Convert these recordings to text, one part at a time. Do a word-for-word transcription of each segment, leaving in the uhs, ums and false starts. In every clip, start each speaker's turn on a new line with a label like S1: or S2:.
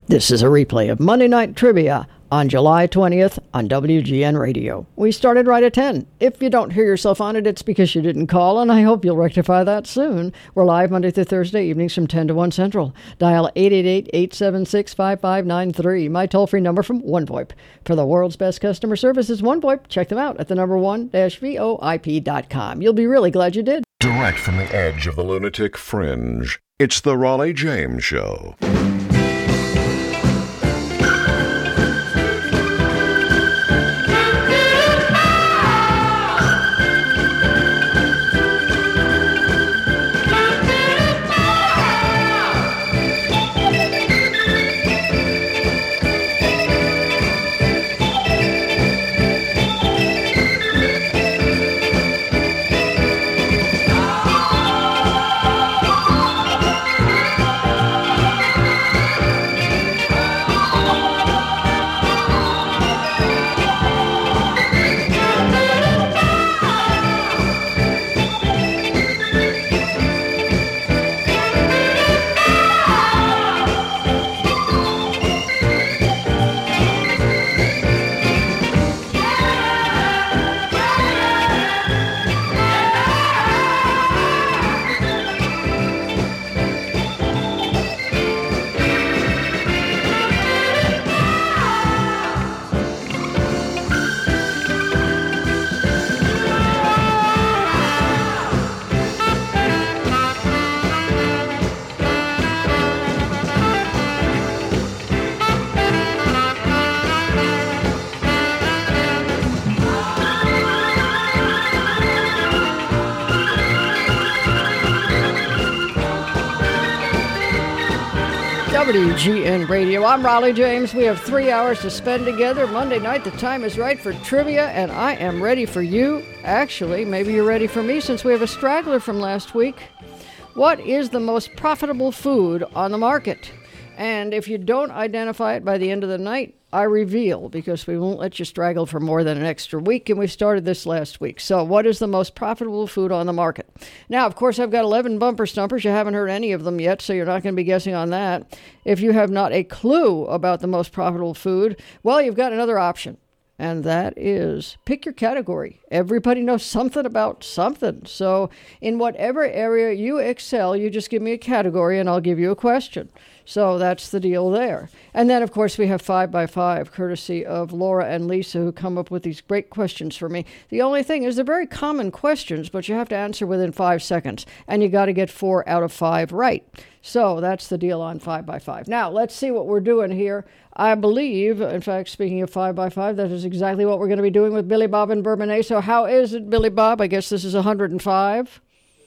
S1: This is a replay of Monday Night Trivia on July twentieth on W G N Radio. We started right at ten. If you don't hear yourself on it, it's because you didn't call, and I hope you'll rectify that soon. We're live Monday through Thursday evenings from ten to one Central. Dial eight eight eight, eight seven six, five five nine three. My toll-free number from OneVoIP. For the world's best customer service is OneVoIP. Check them out at the number one dash V O I P dot com. You'll be really glad you did.
S2: Direct from the edge of the lunatic fringe, it's the Raleigh James Show.
S1: W G N Radio. I'm Raleigh James. We have three hours to spend together. Monday night, the time is right for trivia, and I am ready for you. Actually, maybe you're ready for me since we have a straggler from last week. What is the most profitable food on the market? And if you don't identify it by the end of the night, I reveal, because we won't let you straggle for more than an extra week, and we started this last week. So what is the most profitable food on the market? Now, of course, I've got eleven bumper stumpers. You haven't heard any of them yet, so you're not going to be guessing on that. If you have not a clue about the most profitable food, well, you've got another option, and that is pick your category. Everybody knows something about something. So in whatever area you excel, you just give me a category, and I'll give you a question. So that's the deal there. And then, of course, we have five by five, courtesy of Laura and Lisa, who come up with these great questions for me. The only thing is they're very common questions, but you have to answer within five seconds. And you got to get four out of five right. So that's the deal on five by five. Now, let's see what we're doing here. I believe, in fact, speaking of five by five, that is exactly what we're going to be doing with Billy Bob and Bourbonnais. So how is it, Billy Bob? I guess this is one hundred five.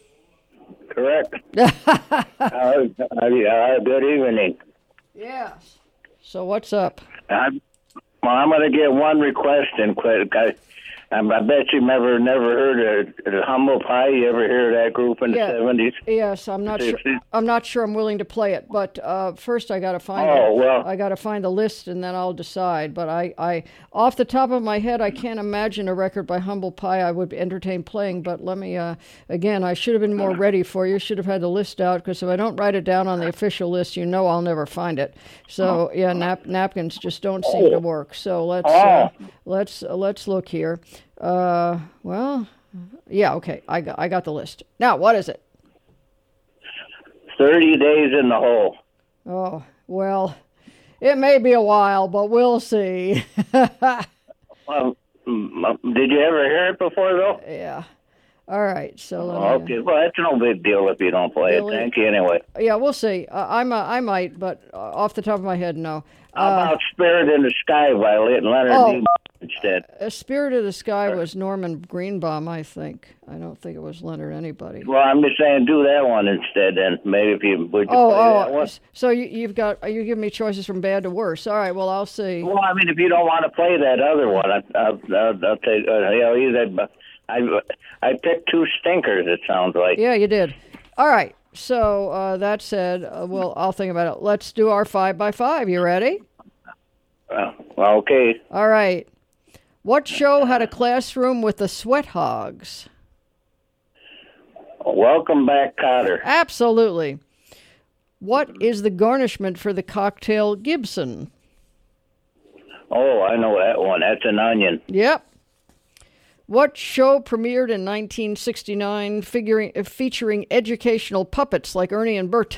S3: Correct. uh, uh, good evening.
S1: Yes. So what's up?
S3: I'm, well, I'm going to get one request and quit. I, I bet you never never heard of the Humble Pie. You ever hear of that group in
S1: yeah.
S3: the seventies?
S1: Yes, I'm not sure. I'm not sure I'm willing to play it, but uh, first I got to find.
S3: Oh
S1: it.
S3: well.
S1: I got to find the list and then I'll decide. But I, I, off the top of my head, I can't imagine a record by Humble Pie I would entertain playing. But let me uh, again. I should have been more ready for you. Should have had the list out, because if I don't write it down on the official list, you know I'll never find it. So yeah, nap- napkins just don't seem to work. So let's uh, let's uh, let's look here. Uh, well, yeah, okay. I got, I got the list. Now, what is it?
S3: thirty days in the hole.
S1: Oh, well, it may be a while, but we'll see.
S3: um, did you ever hear it before, though?
S1: Yeah. All right. So let
S3: me, okay. Well, that's no big deal if you don't play Billy, it. Thank you anyway.
S1: Yeah, we'll see. Uh, I'm a, I might, but uh, off the top of my head, no.
S3: How uh, about Spirit in the Sky by Leonard
S1: oh,
S3: Nimoy instead?
S1: Uh, Spirit of the Sky was Norman Greenbaum, I think. I don't think it was Leonard anybody.
S3: Well, I'm just saying, do that one instead, then. Maybe if you would you
S1: oh,
S3: play
S1: oh,
S3: that one.
S1: So you, you've got you give me choices from bad to worse. All right. Well, I'll see.
S3: Well, I mean, if you don't want to play that other one, I, I'll, I'll, I'll take. Uh, you know, either I I picked two stinkers. It sounds like.
S1: Yeah, you did. All right. So uh, that said, uh, well, I'll think about it. Let's do our five by five. You ready?
S3: Uh, well, okay.
S1: All right. What show had a classroom with the Sweat What is the garnishment for the cocktail Gibson?
S3: Oh, I know that one. That's an onion.
S1: Yep. What show premiered in nineteen sixty-nine figuring, uh, featuring educational puppets like Ernie and Bert?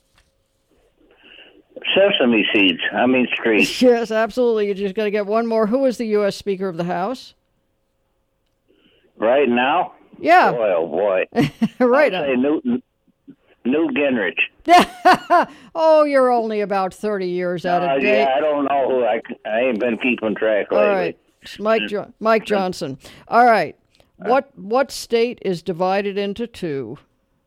S3: Sesame Seeds. I mean Street.
S1: Yes, absolutely. You just got to get one more. Who is the U S Speaker of the House?
S3: Right now?
S1: Yeah.
S3: Boy, oh boy.
S1: Right.
S3: I'll say Newt, Newt Gingrich.
S1: Oh, you're only about thirty years out
S3: Uh,
S1: of date.
S3: yeah, I don't know who. I, I ain't been keeping track
S1: All
S3: lately.
S1: right. It's Mike, jo- Mike Johnson. All right. What what state is divided into two?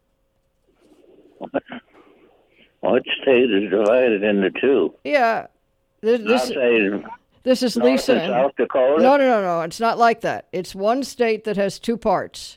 S3: What state is divided into two?
S1: Yeah. This,
S3: I'll
S1: this,
S3: say
S1: this is
S3: North
S1: Lisa.
S3: and South Dakota.
S1: No, no, no, no. It's not like that. It's one state that has two parts.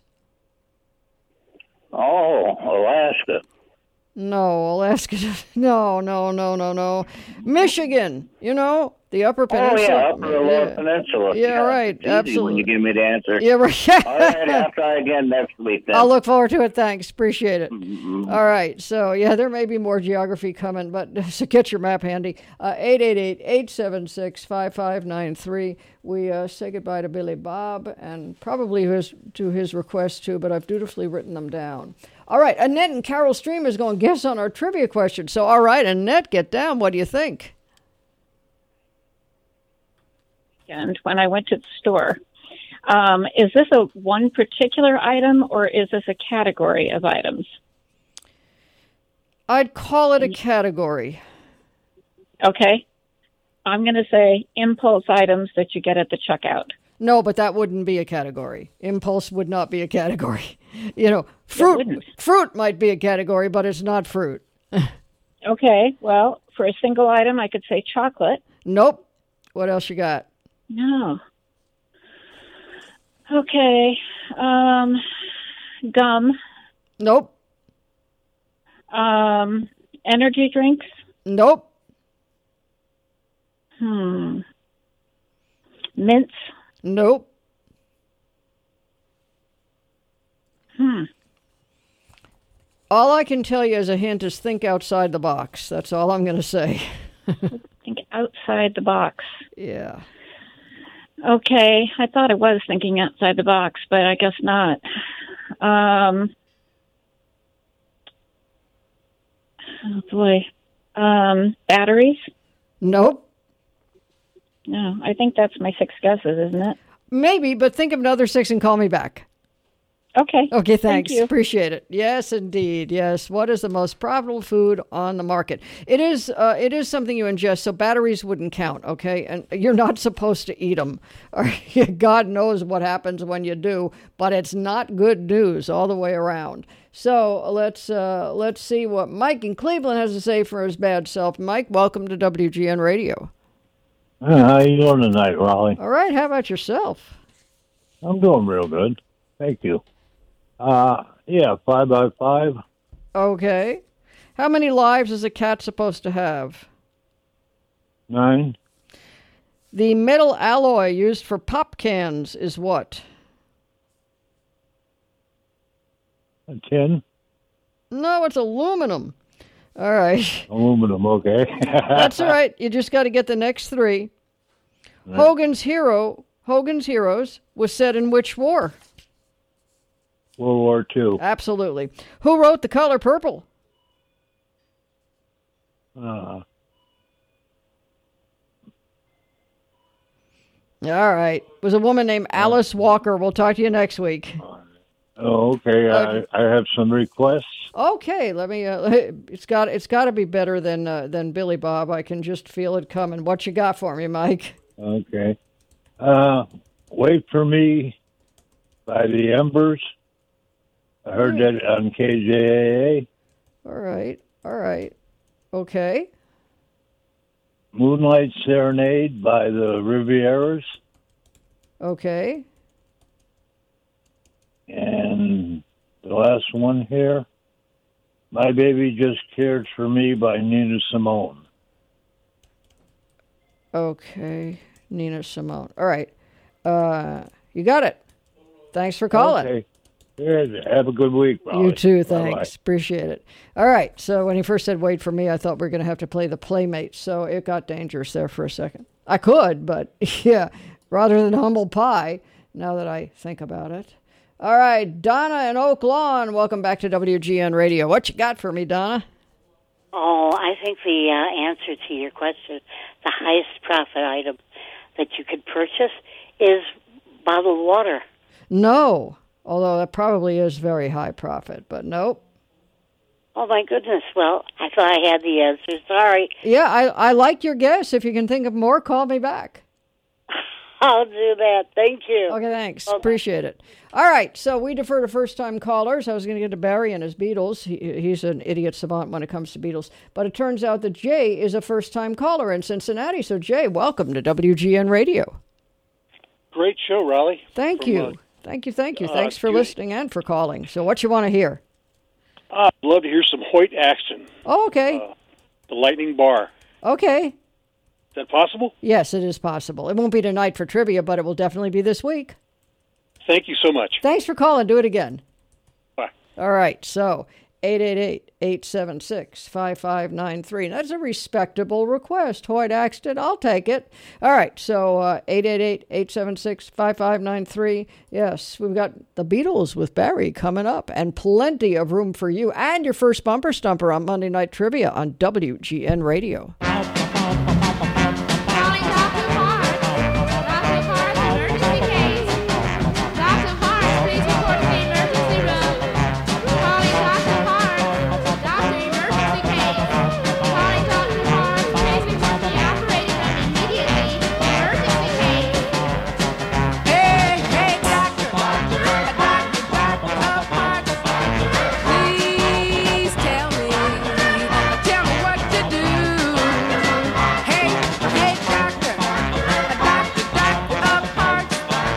S3: Oh, Alaska.
S1: No, Alaska. No, no, no, no, no. Michigan. You know, the Upper Peninsula.
S3: Oh, yeah, Upper or Lower
S1: yeah.
S3: Peninsula.
S1: Yeah, right.
S3: It's easy
S1: Absolutely.
S3: when you give me the answer.
S1: Yeah, right.
S3: All right, I'll try again next week then.
S1: I'll look forward to it. Thanks. Appreciate it.
S3: Mm-hmm.
S1: All right. So, yeah, there may be more geography coming, but so get your map handy. Uh, eight eight eight, eight seven six, five five nine three. We uh, say goodbye to Billy Bob and probably his, to his requests, too, but I've dutifully written them down. All right. Annette and Carol Stream is going to guess on our trivia question. So, all right, Annette, get down. What do you think?
S4: And when I went to the store, um, is this a one particular item or is this a category of items?
S1: I'd call it a category.
S4: Okay. I'm going to say impulse items that you get at the checkout.
S1: No, but that wouldn't be a category. Impulse would not be a category. You know, fruit
S4: wouldn't.
S1: fruit might be a category, but it's not fruit.
S4: Okay. Well, for a single item, I could say chocolate.
S1: Nope. What else you got?
S4: No. Okay. Um, gum.
S1: Nope.
S4: Um, energy drinks.
S1: Nope.
S4: Hmm. Mints.
S1: Nope.
S4: Hmm.
S1: All I can tell you as a hint is think outside the box. That's all I'm going to say.
S4: Think outside the box.
S1: Yeah.
S4: Okay, I thought I was thinking outside the box, but I guess not. Um, oh boy, um, batteries?
S1: Nope.
S4: No, I think that's my six guesses, isn't it?
S1: Maybe, but think of another six and call me back.
S4: Okay.
S1: Okay, thanks.
S4: Thank you.
S1: Appreciate it. Yes, indeed. Yes. What is the most profitable food on the market? It is. Uh, it is something you ingest, so batteries wouldn't count. Okay, and you're not supposed to eat them. Or God knows what happens when you do, but it's not good news all the way around. So let's uh, let's see what Mike in Cleveland has to say for his bad self. Mike, welcome to W G N Radio.
S5: Uh, how you doing tonight, Raleigh?
S1: All right. How about yourself?
S5: I'm doing real good. Thank you. Uh, yeah, five by five.
S1: Okay. How many lives is a cat supposed to have?
S5: Nine.
S1: The metal alloy used for pop cans is what?
S5: A ten.
S1: No, it's aluminum. All right.
S5: Aluminum, okay.
S1: That's all right. You just got to get the next three.
S5: Right.
S1: Hogan's Hero, Hogan's Heroes was set in which war?
S5: World War Two.
S1: Absolutely. Who wrote The Color Purple?
S5: Uh,
S1: All right. It was a woman named Alice Walker. We'll talk to you next week.
S5: oh, okay.
S1: Okay.
S5: I, I have some requests.
S1: Okay, let me. Uh, it's got. It's got to be better than uh, than Billy Bob. I can just feel it coming. What you got for me, Mike?
S5: Okay. Uh, Wait for Me by the Embers. I heard that on K J A A.
S1: All right. All right. Okay.
S5: Moonlight Serenade by the Rivieras.
S1: Okay.
S5: And the last one here, My Baby Just Cared for Me by Nina Simone.
S1: Okay. Nina Simone. All right. Uh, you got it. Thanks for calling.
S5: Okay. Yeah, have a good week, Raleigh.
S1: You too,
S5: Bye-bye.
S1: thanks. Appreciate it. All right, so when he first said wait for me, I thought we were going to have to play the Playmates, so it got dangerous there for a second. I could, but yeah, rather than Humble Pie, now that I think about it. All right, Donna in Oak Lawn, welcome back to W G N Radio. What you got for me, Donna?
S6: Oh, I think the uh, answer to your question, the highest profit item that you could purchase is bottled water.
S1: No, although that probably is very high profit, but nope.
S6: Oh, my goodness. Well, I thought I had the answer. Sorry.
S1: Yeah, I, I like your guess. If you can think of more, call me back.
S6: I'll do that. Thank you.
S1: Okay, thanks.
S6: Bye-bye.
S1: Appreciate it. All right, so we defer to first-time callers. I was going to get to Barry and his Beatles. He, he's an idiot savant when it comes to Beatles. But it turns out that Jay is a first-time caller in Cincinnati. So, Jay, welcome to W G N Radio.
S7: Great show, Raleigh.
S1: Thank
S7: From,
S1: you.
S7: uh,
S1: Thank you, thank you.
S7: uh,
S1: Thanks for
S7: Judy.
S1: listening and for calling. So what you want to hear?
S7: I'd love to hear some Hoyt Axton,
S1: Oh, okay.
S7: uh, the Lightning Bar.
S1: Okay.
S7: Is that possible?
S1: Yes, it is possible. It won't be tonight for trivia, but it will definitely be this week.
S7: Thank you so much.
S1: Thanks for calling. Do it again.
S7: Bye.
S1: All right, so eight eight eight, eight seven six, five five nine three. That's a respectable request. Hoyt Axton, I'll take it. All right, so uh, eight eight eight, eight seven six, five five nine three. Yes, we've got the Beatles with Barry coming up and plenty of room for you and your first bumper stumper on Monday Night Trivia on W G N Radio.
S8: Calling Doctor Park. Doctor Park, emergency case. Doctor Park, please report to the emergency room. Calling Doctor Park. Doctor, emergency case. Calling Doctor Park, please report to the operating room immediately. Emergency case.
S9: Hey, hey, doctor, doctor, doctor, doctor Park. Please tell me, tell me what to do. Hey, hey, doctor, doctor, doctor Park.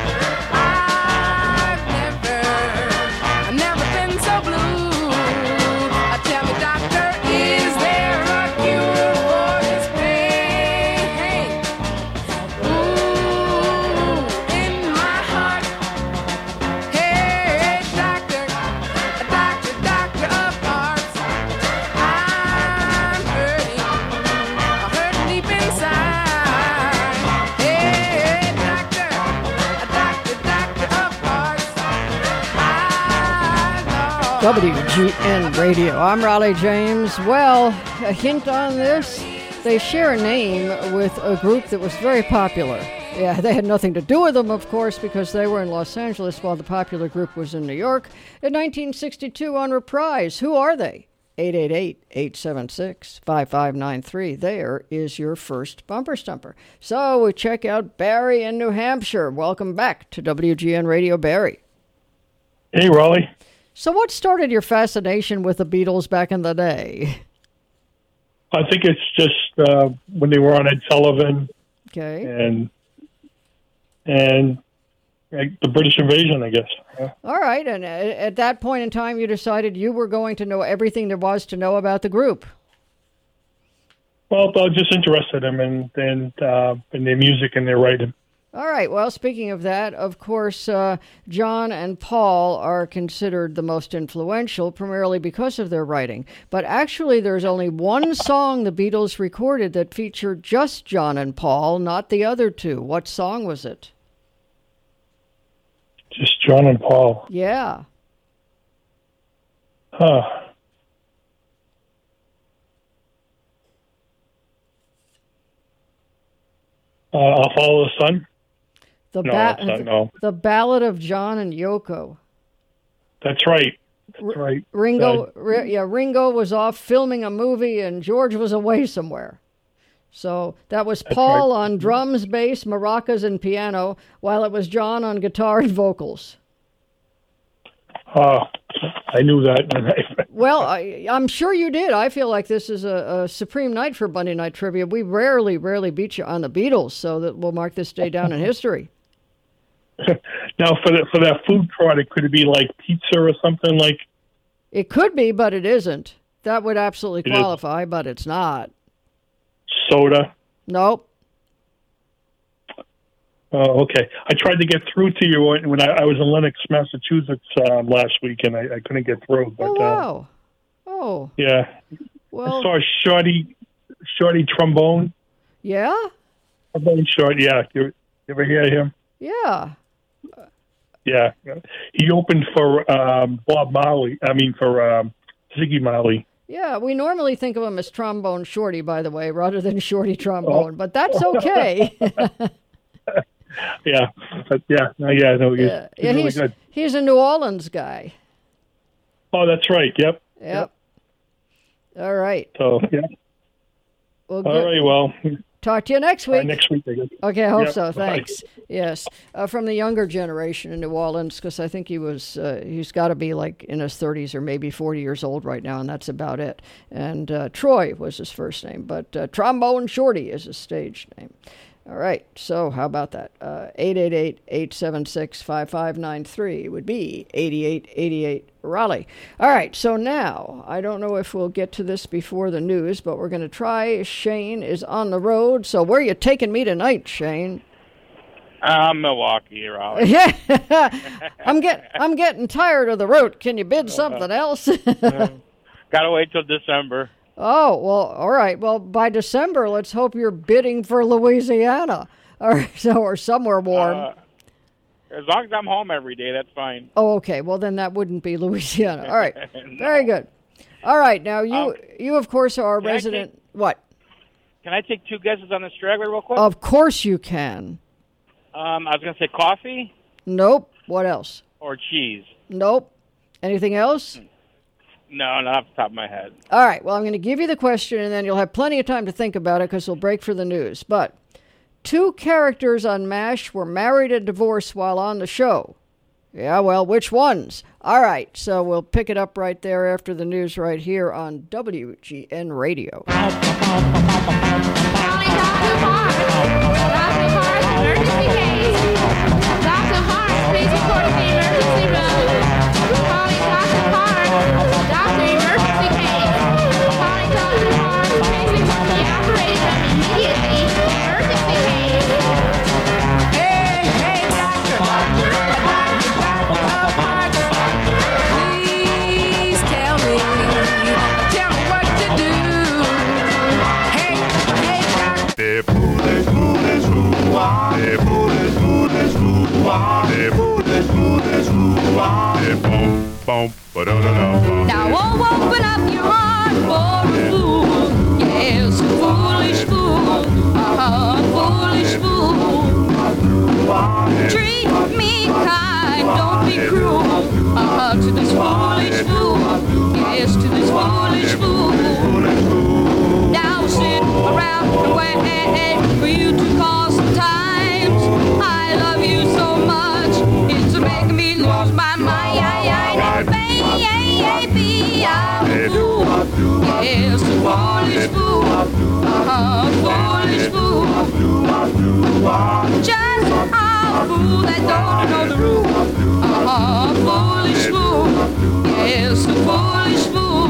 S9: I've never, I've never been so blue. Tell me, doctor, is there a cure for this pain? Ooh, in my heart. Hey, doctor, doctor, doctor of hearts. I'm hurting, I'm hurting deep inside. Hey, doctor, doctor, doctor of hearts. I know.
S1: W G N Radio. I'm Raleigh James. Well, a hint on this, they share a name with a group that was very popular. Yeah, they had nothing to do with them, of course, because they were in Los Angeles while the popular group was in New York. In nineteen sixty-two on Reprise, who are they? eight eight eight, eight seven six, five five nine three. There is your first bumper stumper. So we check out Barry in New Hampshire. Welcome back to W G N Radio, Barry.
S5: Hey, Raleigh.
S1: So what started your fascination with the Beatles back in the day?
S5: I think it's just uh, when they were on Ed Sullivan
S1: Okay.
S5: and and like, the British invasion, I guess. Yeah.
S1: All right. And at at that point in time, you decided you were going to know everything there was to know about the group.
S5: Well, I was just interested in them and, and uh, in their music and their writing.
S1: All right. Well, speaking of that, of course, uh, John and Paul are considered the most influential, primarily because of their writing. But actually, there's only one song the Beatles recorded that featured just John and Paul, not the other two. What song was it?
S5: Just John and Paul.
S1: Yeah.
S5: Huh. Uh, I'll Follow the Sun.
S1: The,
S5: No,
S1: ba-
S5: it's not, no.
S1: the Ballad of John and Yoko.
S5: That's right. That's right.
S1: Ringo,
S5: Uh,
S1: Ri- yeah, Ringo was off filming a movie, and George was away somewhere. So that was Paul
S5: right.
S1: on drums, bass, maracas, and piano, while it was John on guitar and vocals.
S5: uh, I knew that.
S1: Well, I, I'm sure you did. I feel like this is a, a supreme night for Monday Night Trivia. We rarely, rarely beat you on the Beatles, so that we'll mark this day down in history.
S5: Now, for the, for that food product, could it be like pizza or something like?
S1: It could be, but it isn't. That would absolutely
S5: It is.
S1: qualify, but it's not.
S5: Soda.
S1: Nope.
S10: Oh, okay. I tried to get through to you when, when I, I was in Lenox, Massachusetts uh, last week, and I, I couldn't get through. But,
S1: oh, wow. Uh, oh.
S10: Yeah.
S1: Well,
S10: I saw Shorty, Shorty Trombone.
S1: Yeah?
S10: Trombone Short, yeah. You, you ever hear him?
S1: Yeah.
S10: Yeah. He opened for um, Bob Marley, I mean, for um, Ziggy Marley.
S1: Yeah, we normally think of him as Trombone Shorty, by the way, rather than Shorty Trombone, oh. but that's okay.
S10: yeah, but yeah, no, yeah, no, he's,
S1: yeah.
S10: he's
S1: yeah,
S10: really
S1: he's,
S10: good.
S1: He's a New Orleans guy.
S10: Oh, that's right. Yep.
S1: Yep. yep. All right.
S10: So yeah.
S1: Well,
S10: All
S1: good.
S10: right. Well.
S1: Talk to you next week.
S10: Uh, next week, I guess.
S1: Okay, I hope
S10: yep.
S1: so. Thanks. Bye. Yes, uh, from the younger generation in New Orleans, because I think he was, uh, he's got to be like in his thirties or maybe forty years old right now, and that's about it. And uh, Troy was his first name, but uh, Trombone Shorty is his stage name. All right, so how about that? Uh, eight eight eight, eight seven six, five five nine three would be eighty-eight eighty-eight Raleigh. All right, so now, I don't know if we'll get to this before the news, but we're going to try. Shane is on the road, so where are you taking me tonight, Shane?
S11: Uh, Milwaukee, Raleigh.
S1: Yeah, I'm, get, I'm getting tired of the route. Can you bid something else?
S11: uh, gotta wait till December.
S1: Oh, well, all right. Well, by December, let's hope you're bidding for Louisiana or, so, or somewhere warm.
S11: Uh, as long as I'm home every day, that's fine.
S1: Oh, okay. Well, then that wouldn't be Louisiana. All right. no. Very good. All right. Now, you, um, you of course, are a resident.
S11: Take,
S1: what?
S11: Can I take two guesses on the straggler real quick?
S1: Of course you can.
S11: Um, I was going to say coffee.
S1: Nope. What else?
S11: Or cheese.
S1: Nope. Anything else?
S11: Hmm. No, not off the top of my head.
S1: All right. Well, I'm going to give you the question, and then you'll have plenty of time to think about it because we'll break for the news. But two characters on MASH were married and divorced while on the show. Yeah, well, which ones? All right. So we'll pick it up right there after the news right here on W G N Radio.
S9: Now open up your heart for a fool. Yes, a foolish fool. Uh-huh, foolish fool. Treat me kind, don't be cruel. Uh-huh, to this foolish fool. Yes, to this foolish fool. Now sit around and wait for you to call sometimes. I love you so much, it's making me lose my mind. Baby, I'm a fool. Yes, a foolish fool. Uh-huh, foolish fool. Just a fool that don't know the rule. Uh-huh, foolish fool. Yes, a foolish fool.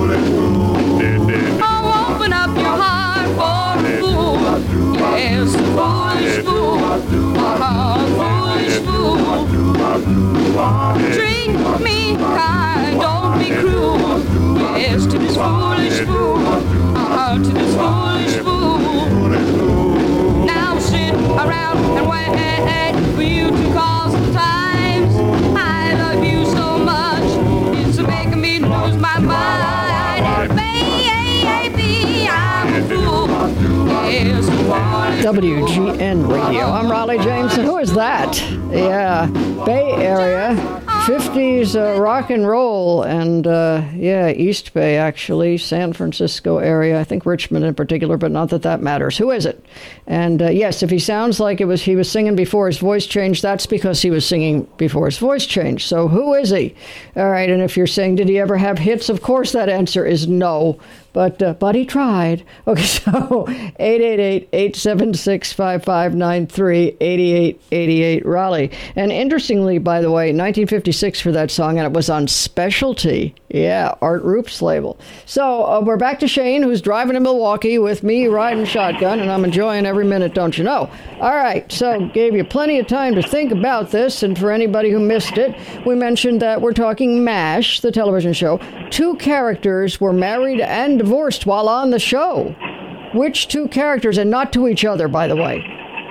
S9: Oh, open up your heart for a fool. Yes, a foolish fool. Uh-huh, foolish fool. Treat me kind, don't be cruel. Yes, to this foolish fool. Uh-huh, to this foolish fool. Now sit around and wait for you to call sometimes. I love you so much, it's making me lose my mind. Baby, I'm a fool. Yes, a
S1: W G N Radio. I'm Raleigh James, and who is that? Yeah, Bay Area. fifties uh, rock and roll, and uh, yeah, East Bay, actually, San Francisco area. I think Richmond in particular, but not that that matters. Who is it? And uh, yes, if he sounds like it was he was singing before his voice changed, that's because he was singing before his voice changed. So who is he? All right, and if you're saying, did he ever have hits? Of course, that answer is no. but uh, but he tried. Okay, so eight eight eight, eight seven six, five five nine three, eight eight eight eight, Raleigh. And interestingly, by the way, nineteen fifty-six for that song, and it was on Specialty. Yeah, Art Roop's label. So uh, we're back to Shane, who's driving to Milwaukee with me riding shotgun, and I'm enjoying every minute, don't you know? All right, so gave you plenty of time to think about this, and for anybody who missed it, we mentioned that we're talking MASH, the television show. Two characters were married and divorced while on the show. Which two characters, and not to each other, by the way?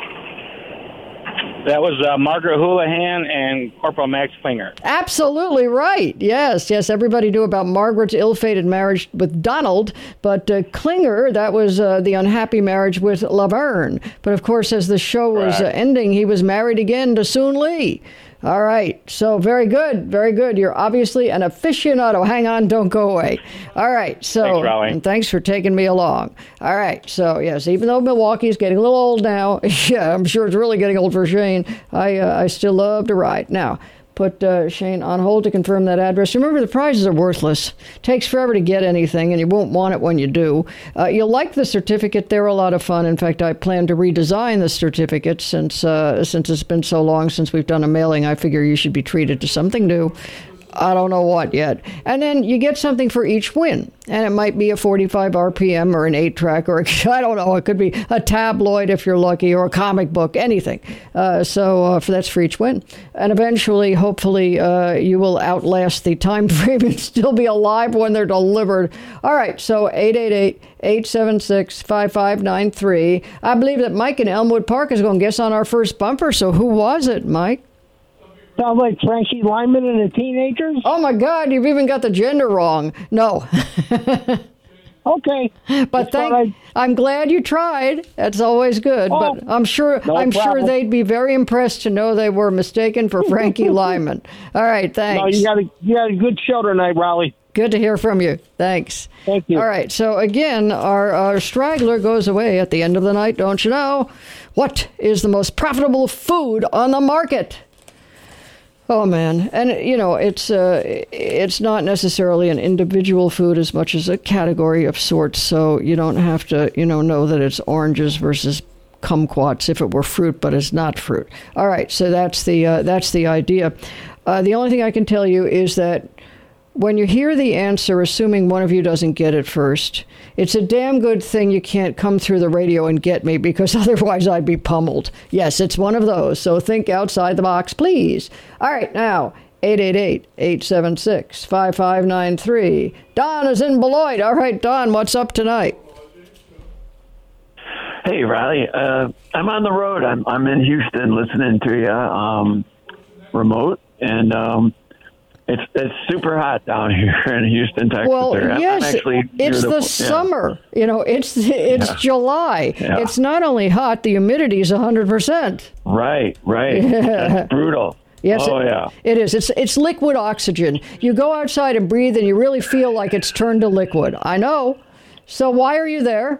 S11: That was uh, Margaret Houlihan and Corporal Max Klinger.
S1: Absolutely right. Yes, yes. Everybody knew about Margaret's ill-fated marriage with Donald, but uh, Klinger, that was uh, the unhappy marriage with Laverne. But of course, as the show was uh, ending, he was married again to Soon Lee. All right. So very good. Very good. You're obviously an aficionado. Hang on. Don't go away. All right. So
S11: thanks, Raleigh.
S1: And thanks for taking me along. All right. So, yes, even though Milwaukee's getting a little old now, yeah, I'm sure it's really getting old for Shane, I, uh, I still love to ride. Now, put uh, Shane on hold to confirm that address. Remember, the prizes are worthless. Takes forever to get anything, and you won't want it when you do. Uh, you'll like the certificate. They're a lot of fun. In fact, I plan to redesign the certificate since uh, since it's been so long since we've done a mailing. I figure you should be treated to something new. I don't know what yet. And then you get something for each win. And it might be a forty-five R P M or an eight track or a, I don't know. It could be a tabloid if you're lucky, or a comic book, anything. Uh, so uh, for, that's for each win. And eventually, hopefully, uh, you will outlast the time frame and still be alive when they're delivered. All right. So eight eight eight, eight seven six, five five nine three. I believe that Mike in Elmwood Park is going to guess on our first bumper. So who was it, Mike?
S12: Sounds like Frankie Lyman and the Teenagers.
S1: Oh, my God. You've even got the gender wrong. No.
S12: Okay.
S1: But thank, I'm glad you tried. That's always good. Oh, but I'm sure
S12: no
S1: I'm
S12: problem.
S1: sure they'd be very impressed to know they were mistaken for Frankie Lyman. All right. Thanks.
S12: No, you got a, you got a good show tonight, Raleigh.
S1: Good to hear from you. Thanks.
S12: Thank you.
S1: All right. So, again, our, our straggler goes away at the end of the night, don't you know? What is the most profitable food on the market? Oh, man. And, you know, it's uh, it's not necessarily an individual food as much as a category of sorts. So you don't have to, you know, know that it's oranges versus kumquats if it were fruit, but it's not fruit. All right. So that's the uh, that's the idea. Uh, the only thing I can tell you is that when you hear the answer, assuming one of you doesn't get it first, it's a damn good thing you can't come through the radio and get me, because otherwise I'd be pummeled. Yes, it's one of those, so think outside the box, please. All right, now, eight eight eight, eight seven six, five five nine three. Don is in Beloit. All right, Don, what's up tonight?
S13: Hey, Riley. Uh, I'm on the road. I'm I'm in Houston listening to you, um, remote, and... Um, It's it's super hot down here in Houston, Texas.
S1: Well,
S13: I'm
S1: yes,
S13: actually
S1: it's the,
S13: the yeah.
S1: summer. You know, it's it's
S13: Yeah.
S1: July.
S13: Yeah.
S1: It's not only hot, the humidity is one hundred percent.
S13: Right, right.
S1: Yeah.
S13: That's brutal.
S1: Yes,
S13: oh,
S1: it,
S13: yeah.
S1: it is. It's it's liquid oxygen. You go outside and breathe, and you really feel like it's turned to liquid. I know. So why are you there?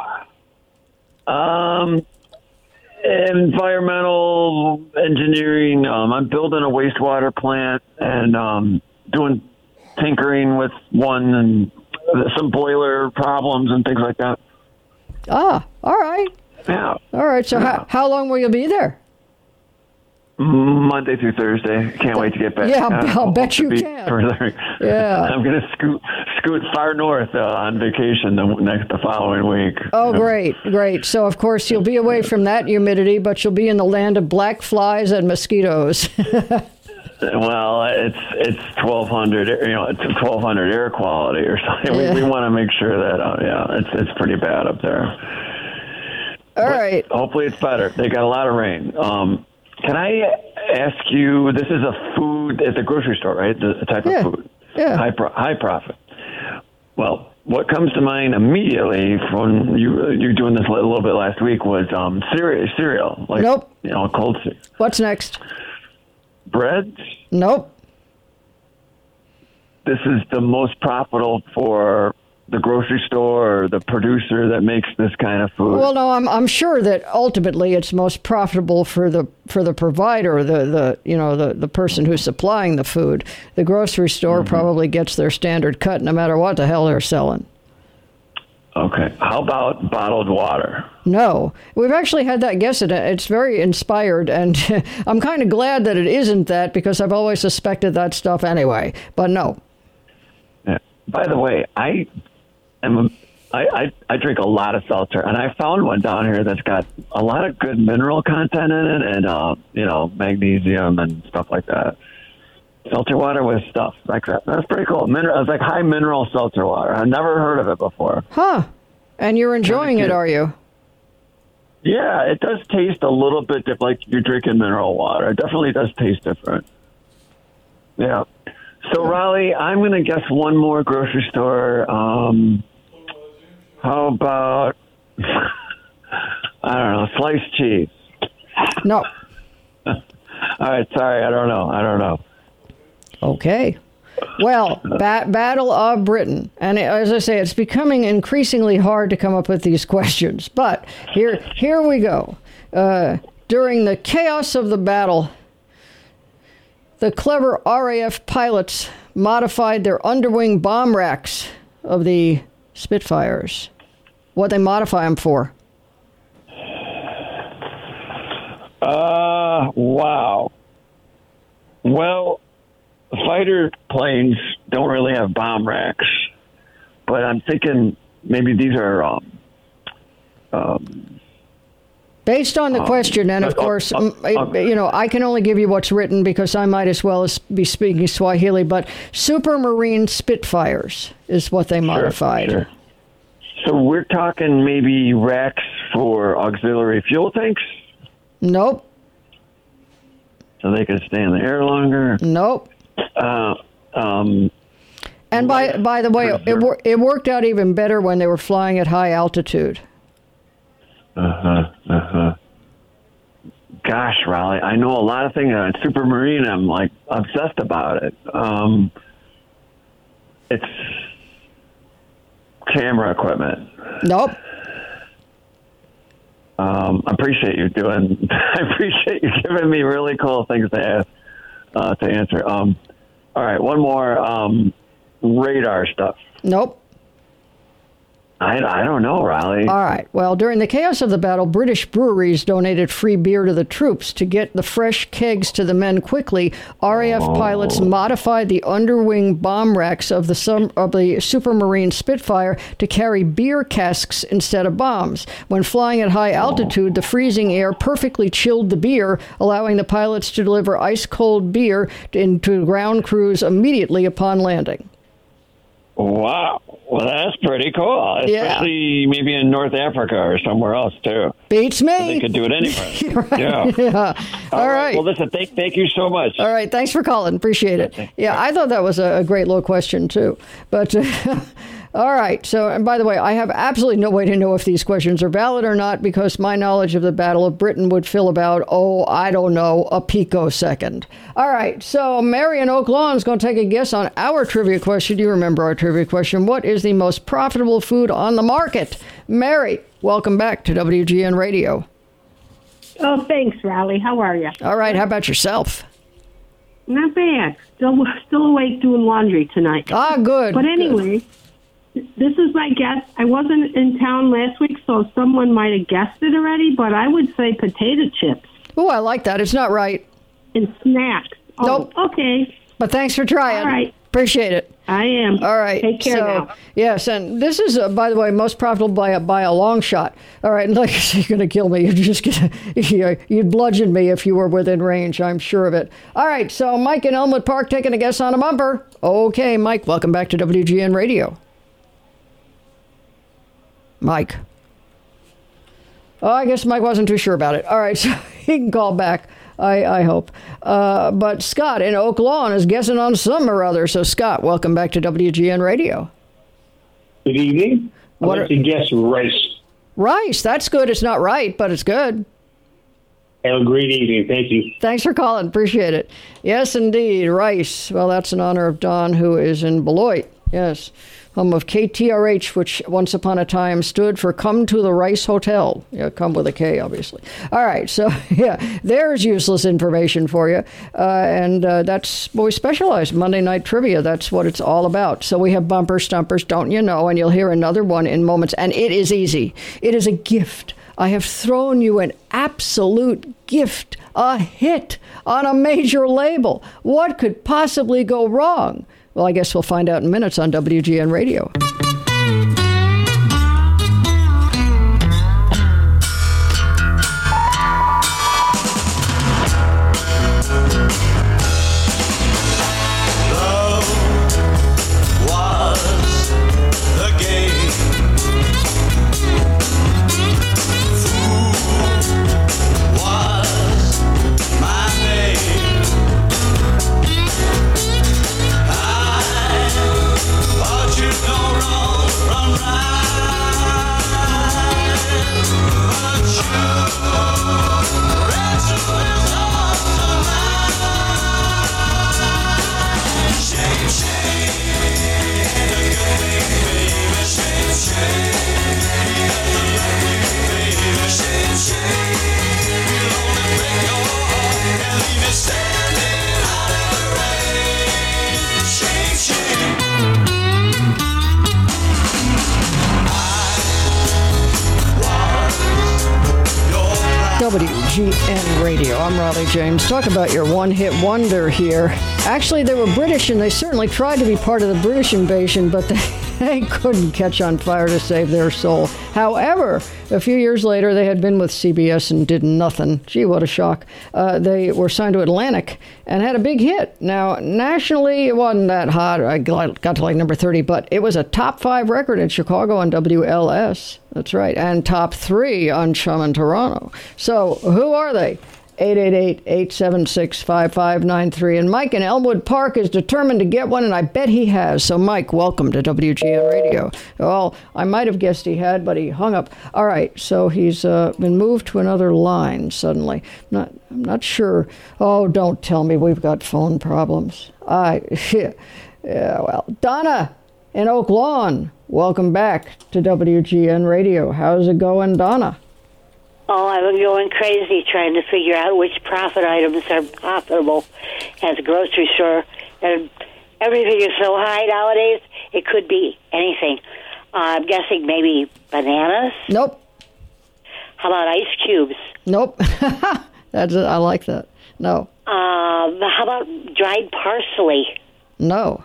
S13: Um, environmental engineering. Um, I'm building a wastewater plant and um, doing tinkering with one and some boiler problems and things like that.
S1: Ah, all right.
S13: Yeah.
S1: All right. So
S13: Yeah.
S1: how how long will you be there?
S13: Monday through Thursday. Can't wait to get back.
S1: Yeah,
S13: Uh,
S1: I'll bet
S13: to
S1: you
S13: be
S1: can.
S13: further.
S1: Yeah.
S13: I'm going to scoot scoot far north uh, on vacation the next the following week.
S1: Oh, great, great. So, of course, you'll be away from that humidity, but you'll be in the land of black flies and mosquitoes.
S13: Well, it's it's twelve hundred. You know, it's twelve hundred air quality or something.
S1: Yeah.
S13: We, we want to make sure that uh, yeah, it's it's pretty bad up there.
S1: All
S13: But
S1: right.
S13: Hopefully, it's better. They got a lot of rain. Um, Can I ask you, this is a food at the grocery store, right? The, the type
S1: Yeah,
S13: of food.
S1: yeah.
S13: High, pro- high profit. Well, what comes to mind immediately from you you doing this a little bit last week was um, cereal, cereal. Like,
S1: Nope.
S13: You know, cold cereal.
S1: What's next?
S13: Bread?
S1: Nope.
S13: This is the most profitable for the grocery store or the producer that makes this kind of food.
S1: Well, no, I'm I'm sure that ultimately it's most profitable for the for the provider, the, the you know the, the person who's supplying the food. The grocery store
S13: Mm-hmm.
S1: probably gets their standard cut no matter what the hell they're selling.
S13: Okay. How about bottled water?
S1: No. We've actually had that guess. It. It's very inspired, and I'm kind of glad that it isn't that because I've always suspected that stuff anyway. But no.
S13: Yeah. By the way, I am a, I, I, I drink a lot of seltzer, and I found one down here that's got a lot of good mineral content in it and, uh, you know, magnesium and stuff like that. Seltzer water with stuff like that. That's pretty cool. Mineral, it's like high mineral seltzer water. I've never heard of it before.
S1: Huh. And you're enjoying it, are you?
S13: Yeah, it does taste a little bit different, like you're drinking mineral water. It definitely does taste different. Yeah. So, Raleigh, I'm going to guess one more grocery store. Um, how about, I don't know, sliced cheese?
S1: No.
S13: All right, sorry, I don't know. I don't know.
S1: Okay. Well, ba- Battle of Britain. And as I say, it's becoming increasingly hard to come up with these questions. But here here we go. Uh, during the chaos of the battle, the clever R A F pilots modified their underwing bomb racks of the Spitfires. What they modify them for?
S13: Uh, wow. Well, fighter planes don't really have bomb racks, but I'm thinking maybe these are um, um,
S1: based on the um, question, and of uh, course, uh, uh, you know, I can only give you what's written because I might as well as be speaking Swahili, but Supermarine Spitfires is what they modified.
S13: Sure, sure. So we're talking maybe racks for auxiliary fuel tanks?
S1: Nope.
S13: So they can stay in the air longer?
S1: Nope.
S13: Uh, um,
S1: and by by the way, it, wor- it worked out even better when they were flying at high altitude.
S13: Uh-huh, uh-huh. Gosh, Raleigh, I know a lot of things on Supermarine. I'm, like, obsessed about it. Um, it's camera equipment.
S1: Nope.
S13: Um, I appreciate you doing. I appreciate you giving me really cool things to ask, uh, to answer. Um, all right, one more um, radar stuff.
S1: Nope.
S13: I, I don't know, Raleigh.
S1: All right. Well, during the chaos of the battle, British breweries donated free beer to the troops. To get the fresh kegs to the men quickly, R A F oh. pilots modified the underwing bomb racks of the, sum, of the Supermarine Spitfire to carry beer casks instead of bombs. When flying at high altitude, the freezing air perfectly chilled the beer, allowing the pilots to deliver ice-cold beer into ground crews immediately upon landing.
S13: Wow. Well, that's pretty cool. Especially yeah. maybe in North Africa or somewhere else, too.
S1: Beats me.
S13: So they could do it anywhere.
S1: right. Yeah. yeah. All, All right. right.
S13: Well, listen, thank, thank you so much.
S1: All right. Thanks for calling. Appreciate it. Yeah, I thought that was a, a great little question, too. But... Uh, all right. So, and by the way, I have absolutely no way to know if these questions are valid or not because my knowledge of the Battle of Britain would fill about, oh, I don't know, a picosecond. All right. So, Mary in Oak Lawn is going to take a guess on our trivia question. You remember our trivia question. What is the most profitable food on the market? Mary, welcome back to W G N Radio.
S14: Oh, thanks, Raleigh. How are you?
S1: All right. How about yourself?
S14: Not bad. Still, still awake doing laundry tonight.
S1: Ah, good.
S14: But anyway... Good. This is my guess. I wasn't in town last week, so someone might have guessed it already, but I would say potato chips.
S1: Oh, I like that. It's not right.
S14: And snacks. Oh,
S1: nope.
S14: Okay.
S1: But thanks for trying.
S14: All right.
S1: Appreciate it.
S14: I am.
S1: All right.
S14: Take care
S1: so,
S14: now.
S1: Yes, and this is, uh, by the way, most profitable by a, by a long shot. All right, and like I said, you're going to kill me. You're just going to, you'd bludgeon me if you were within range, I'm sure of it. All right, so Mike in Elmwood Park taking a guess on a bumper. Okay, Mike, welcome back to W G N Radio. Mike. Oh, I guess Mike wasn't too sure about it. All right, so he can call back, I, I hope. Uh, but Scott in Oak Lawn is guessing on some or other. So, Scott, welcome back to W G N Radio.
S15: Good evening. I'd
S1: what
S15: like to guess rice.
S1: Rice. That's good. It's not right, but it's good.
S15: Have a great evening. Thank you.
S1: Thanks for calling. Appreciate it. Yes, indeed. Rice. Well, that's in honor of Don, who is in Beloit. Yes. home of K T R H, which once upon a time stood for Come to the Rice Hotel. Yeah, come with a K, obviously. All right, so yeah, there's useless information for you. Uh, and uh, that's what we specialize, Monday Night Trivia. That's what it's all about. So we have bumper stumpers, don't you know? And you'll hear another one in moments. And it is easy. It is a gift. I have thrown you an absolute gift, a hit on a major label. What could possibly go wrong? Well, I guess we'll find out in minutes on W G N Radio. W G N Radio. I'm Raleigh James. Talk about your one-hit wonder here. Actually, they were British, and they certainly tried to be part of the British invasion, but they, they couldn't catch on fire to save their soul. However, a few years later, they had been with C B S and did nothing. Gee, what a shock. Uh, they were signed to Atlantic and had a big hit. Now, nationally, it wasn't that hot. I got to like number thirty, but it was a top five record in Chicago on W L S. That's right. And top three on Chum in Toronto. So who are they? eight eight eight, eight seven six, five five nine three. And Mike in Elmwood Park is determined to get one, and I bet he has. So, Mike, welcome to W G N Radio. Well, I might have guessed he had, but he hung up. All right, so he's uh, been moved to another line suddenly. Not, I'm not sure. Oh, don't tell me we've got phone problems. I, yeah, yeah, well, Donna in Oak Lawn, welcome back to W G N Radio. How's it going, Donna?
S6: Oh, I'm going crazy trying to figure out which profit items are profitable as a grocery store. And everything is so high nowadays, it could be anything. Uh, I'm guessing maybe bananas?
S1: Nope.
S6: How about ice cubes?
S1: Nope. That's it. I like that. No.
S6: Um, how about dried parsley?
S1: No.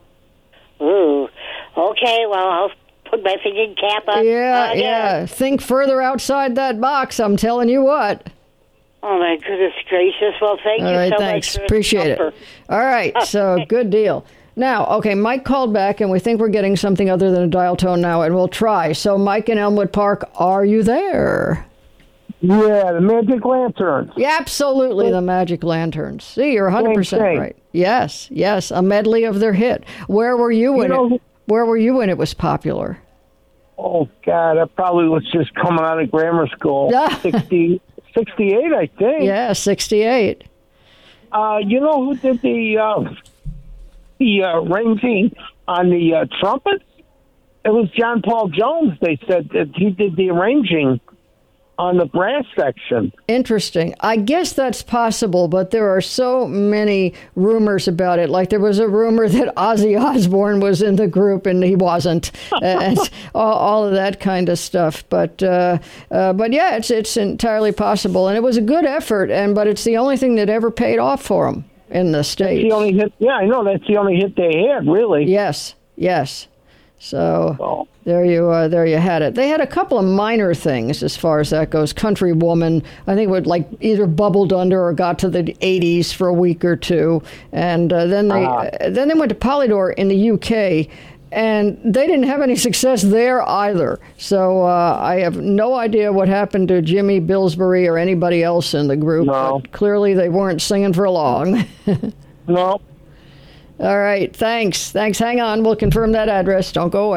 S6: Ooh. Okay, well, I'll put my thinking cap on.
S1: Yeah,
S6: on
S1: yeah.
S6: again.
S1: Think further outside that box, I'm telling you what.
S6: Oh, my goodness gracious. Well, thank
S1: All
S6: you
S1: right,
S6: so
S1: thanks.
S6: much. For
S1: Appreciate it.
S6: offer.
S1: All right, so good deal. Now, okay, Mike called back, and we think we're getting something other than a dial tone now, and we'll try. So, Mike in Elmwood Park, are you there?
S12: Yeah, the Magic Lanterns.
S1: Yeah, absolutely, the Magic Lanterns. See, you're one hundred percent
S12: Same thing.
S1: right. Yes, yes, a medley of their hit. Where were you when
S12: You know-
S1: it? Where were you when it was popular?
S12: Oh, God, I probably was just coming out of grammar school. sixty, sixty-eight, I think.
S1: Yeah, sixty-eight.
S12: Uh, you know who did the uh, the uh, arranging on the uh, trumpet? It was John Paul Jones. They said that he did the arranging on the brass section.
S1: Interesting. I guess that's possible, but there are so many rumors about it. Like there was a rumor that Ozzy Osbourne was in the group and he wasn't, and all, all of that kind of stuff. But uh, uh, but yeah, it's it's entirely possible, and it was a good effort. And but it's the only thing that ever paid off for them in the States.
S12: That's the only hit. Yeah, I know that's the only hit they had, really.
S1: Yes, yes. So there you uh, there you had it. They had a couple of minor things as far as that goes. Country Woman, I think, would like either bubbled under or got to the eighties for a week or two, and uh, then they
S12: Ah.
S1: uh, then they went to Polydor in the U K, and they didn't have any success there either. So uh, I have no idea what happened to Jimmy Billsbury or anybody else in the group.
S12: No.
S1: But clearly they weren't singing for long.
S12: No.
S1: All right, thanks. Thanks. Hang on. We'll confirm that address. Don't go away.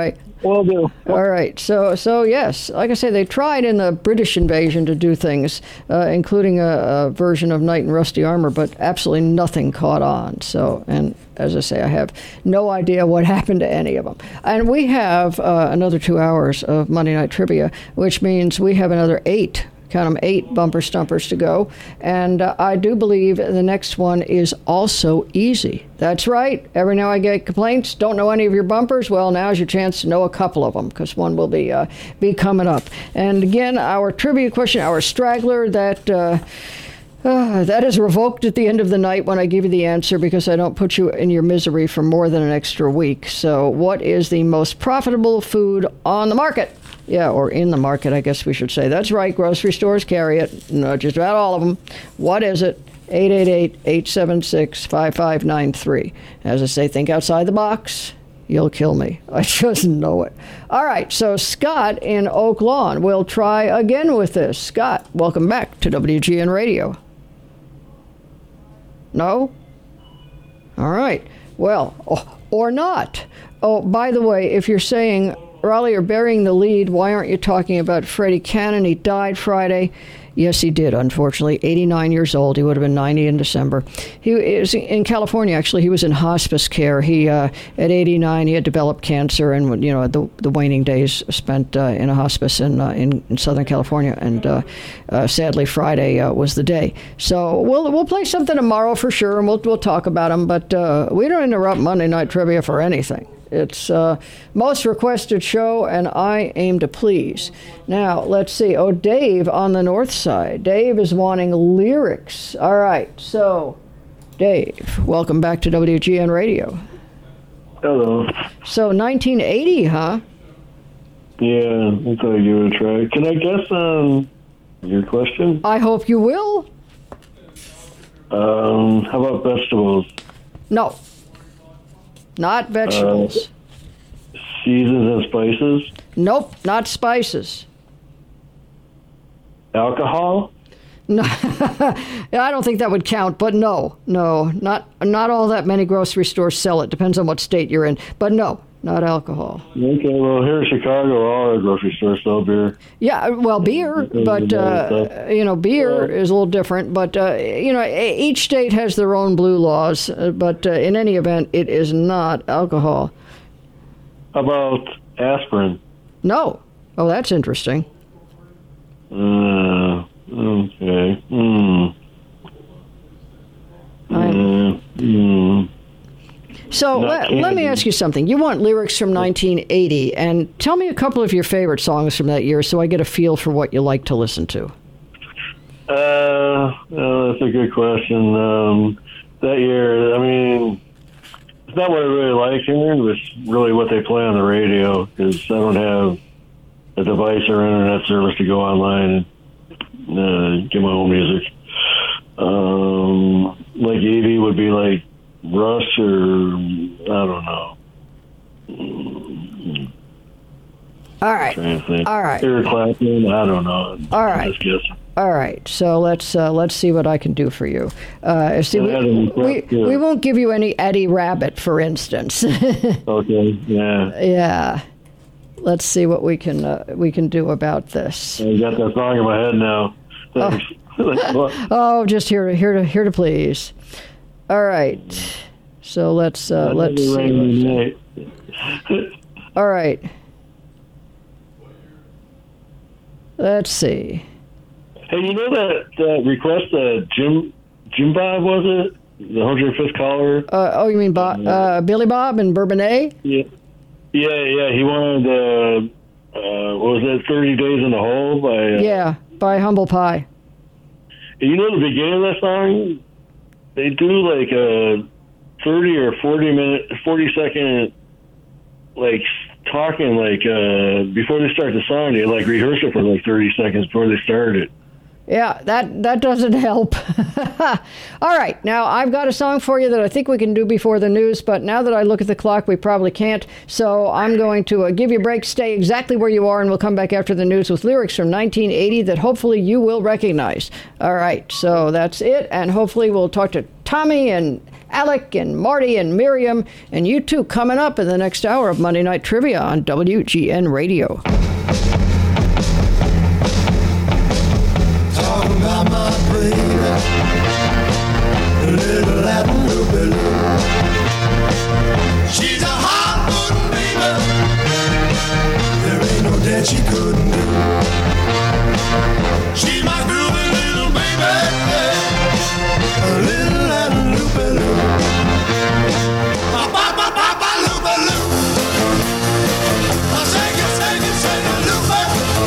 S12: will do.
S1: All right. So, so yes, like I say, they tried in the British invasion to do things, uh, including a, a version of Knight in Rusty Armor, but absolutely nothing caught on. So, and as I say, I have no idea what happened to any of them. And we have uh, another two hours of Monday Night Trivia, which means we have another eight. Count them, eight bumper stumpers to go. And uh, I do believe the next one is also easy. That's right. Every now I get complaints, don't know any of your bumpers. Well, now's your chance to know a couple of them, because one will be uh, be coming up. And again, our trivia question, our straggler, that... Uh, Uh, that is revoked at the end of the night when I give you the answer, because I don't put you in your misery for more than an extra week. So what is the most profitable food on the market? Yeah, or in the market, I guess we should say. That's right, grocery stores carry it. No, just about all of them. What is it? eight eight eight, eight seven six, five five nine three. As I say, think outside the box. You'll kill me. I just know it. All right, so Scott in Oak Lawn will try again with this. Scott, welcome back to W G N Radio. No? All right. Well, oh, or not. Oh, by the way, if you're saying, Raleigh, you're burying the lead, why aren't you talking about Freddie Cannon? He died Friday. Yes, he did, unfortunately. eighty-nine years old. He would have been ninety in December. He is in California, actually. He was in hospice care. He, uh, at eighty-nine, he had developed cancer, and, you know, the, the waning days spent uh, in a hospice in, uh, in in Southern California. And uh, uh, sadly, Friday uh, was the day. So we'll we'll play something tomorrow for sure, and we'll we'll talk about him. But uh, we don't interrupt Monday Night Trivia for anything. It's uh, most requested show, and I aim to please. Now, let's see. Oh, Dave on the north side. Dave is wanting lyrics. All right. So, Dave, welcome back to W G N Radio.
S16: Hello.
S1: So, nineteen eighty, huh?
S16: Yeah, I thought I'd give it a try. Can I guess on your question?
S1: I hope you will.
S16: Um, how about vegetables?
S1: No. Not vegetables.
S16: Uh, seasons and spices?
S1: Nope, not spices.
S16: Alcohol?
S1: No, I don't think that would count, but no, no, not not all that many grocery stores sell it. Depends on what state you're in, but no, not alcohol.
S16: Okay, well, here in Chicago, all our grocery stores sell beer.
S1: Yeah, well, beer, but, uh, you know, beer is a little different. But, uh, you know, each state has their own blue laws. Uh, but uh, in any event, it is not alcohol.
S16: How about aspirin?
S1: No. Oh, that's interesting.
S16: Uh, okay. Hmm. Uh, hmm.
S1: So let, let me ask you something. You want lyrics from nineteen eighty, and tell me a couple of your favorite songs from that year so I get a feel for what you like to listen to.
S16: Uh, well, that's a good question. Um, that year, I mean, it's not what I really like here. It's really what they play on the radio, because I don't have a device or internet service to go online and uh, get my own music. Um, like Evie would be like Rush, or I don't know.
S1: All right. All right.
S16: Eric Clapton, I don't know.
S1: All right.
S16: Just guessing.
S1: All right. So let's uh, let's see what I can do for you. Uh, see, we, we, we won't give you any Eddie Rabbit, for instance.
S16: Okay. Yeah.
S1: Yeah. Let's see what we can uh, we can do about this.
S16: I got that song in my head now. Thanks.
S1: Oh, oh just here to here to here to please. All right. So let's uh, let's see. All right. Let's see.
S16: Hey, you know that, that request that Jim Jim Bob, was it? The one hundred fifth caller?
S1: Uh, oh, you mean Bob, uh, Billy Bob and Bourbonnais?
S16: Yeah. Yeah, yeah. He wanted, uh, uh, what was that, thirty days in the Hole? By, uh,
S1: yeah, by Humble Pie.
S16: You know the beginning of that song? They do like a thirty or forty minute, forty second, like talking, like uh, before they start the song, they like rehearse it for like thirty seconds before they start it.
S1: Yeah, that that doesn't help. All right, now I've got a song for you that I think we can do before the news, but now that I look at the clock, we probably can't. So I'm going to uh, give you a break, stay exactly where you are, and we'll come back after the news with lyrics from nineteen eighty that hopefully you will recognize. All right, so that's it, and hopefully we'll talk to Tommy and Alec and Marty and Miriam, and you two coming up in the next hour of Monday Night Trivia on W G N Radio.
S17: Talking about my baby, a little Latin loopy. She's a hot-button baby. There ain't no dance she couldn't do. She's my groovy little baby, a little Latin loopy loop. A ba ba ba ba loopy loop. I shake it, shake it, shake it, loopy.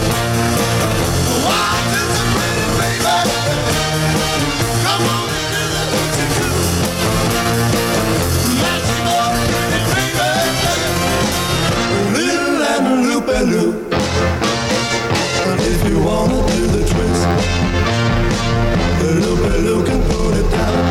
S17: Why does it pretty baby? Come on and do the hoochie coo. Magic up, pretty baby. Little Latin loopy loop. And if you wanna do the twist, the loopy loop can put it down.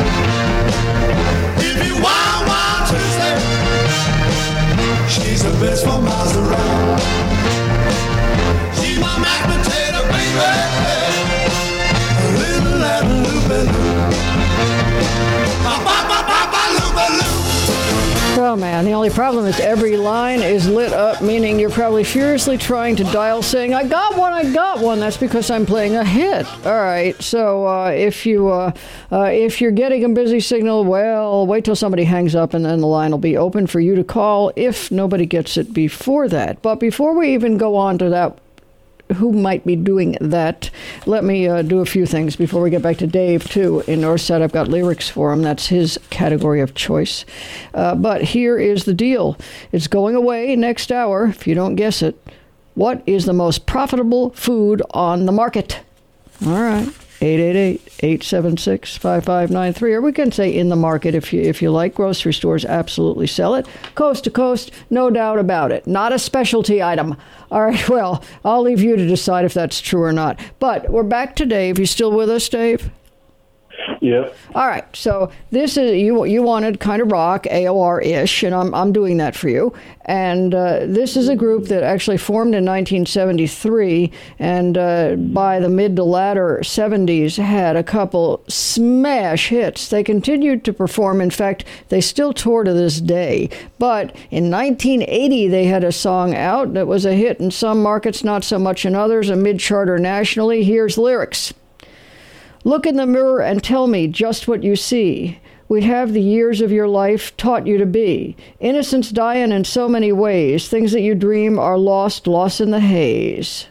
S17: If you wild, wild twist it, she's the best for miles around. She's my mashed potato baby, a little Latin loopy loop. Ba ba ba ba ba loopy loop.
S1: Oh man, the only problem is every line is lit up, meaning you're probably furiously trying to dial saying, I got one, I got one. That's because I'm playing a hit. All right, so uh, if, you, uh, uh, if you're getting a busy signal, well, wait till somebody hangs up and then the line will be open for you to call if nobody gets it before that. But before we even go on to that, who might be doing that, let me uh, do a few things before we get back to Dave, too. In Northside, I've got lyrics for him. That's his category of choice. Uh, but here is the deal. It's going away next hour, if you don't guess it. What is the most profitable food on the market? All right. eight eight eight, eight seven six, five five nine three, or we can say in the market if you if you like. Grocery stores absolutely sell it. Coast to coast, no doubt about it. Not a specialty item. All right, well, I'll leave you to decide if that's true or not. But we're back to Dave. You still with us, Dave?
S16: Yep.
S1: All right, so this is, you you wanted kind of rock, A O R-ish, and I'm I'm doing that for you. And uh, this is a group that actually formed in nineteen seventy-three, and uh, by the mid to latter seventies had a couple smash hits. They continued to perform. In fact, they still tour to this day. But in nineteen eighty, they had a song out that was a hit in some markets, not so much in others, a mid-charter nationally. Here's lyrics. Look in the mirror and tell me just what you see. We have the years of your life taught you to be. Innocence dying in so many ways. Things that you dream are lost, lost in the haze.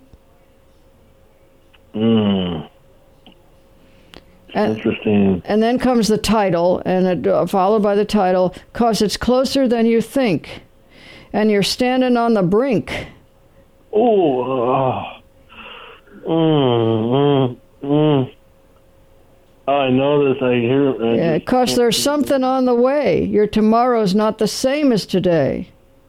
S16: Mm.
S1: And,
S16: Interesting.
S1: And then comes the title, and it, uh, followed by the title, "'Cause it's closer than you think, and you're standing on the brink."
S16: Oh, uh, mm, mm, mm. I know this. I hear it. I
S1: Yeah, 'cause there's something on the way. Your tomorrow's not the same as today.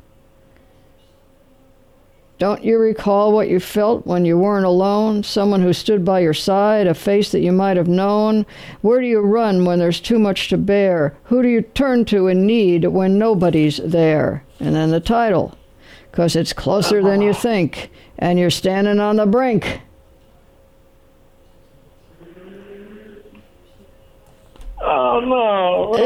S1: Don't you recall what you felt when you weren't alone? Someone who stood by your side, a face that you might have known? Where do you run when there's too much to bear? Who do you turn to in need when nobody's there? And then the title, "'Cause it's closer than you think, and you're standing on the brink."
S16: Oh, no.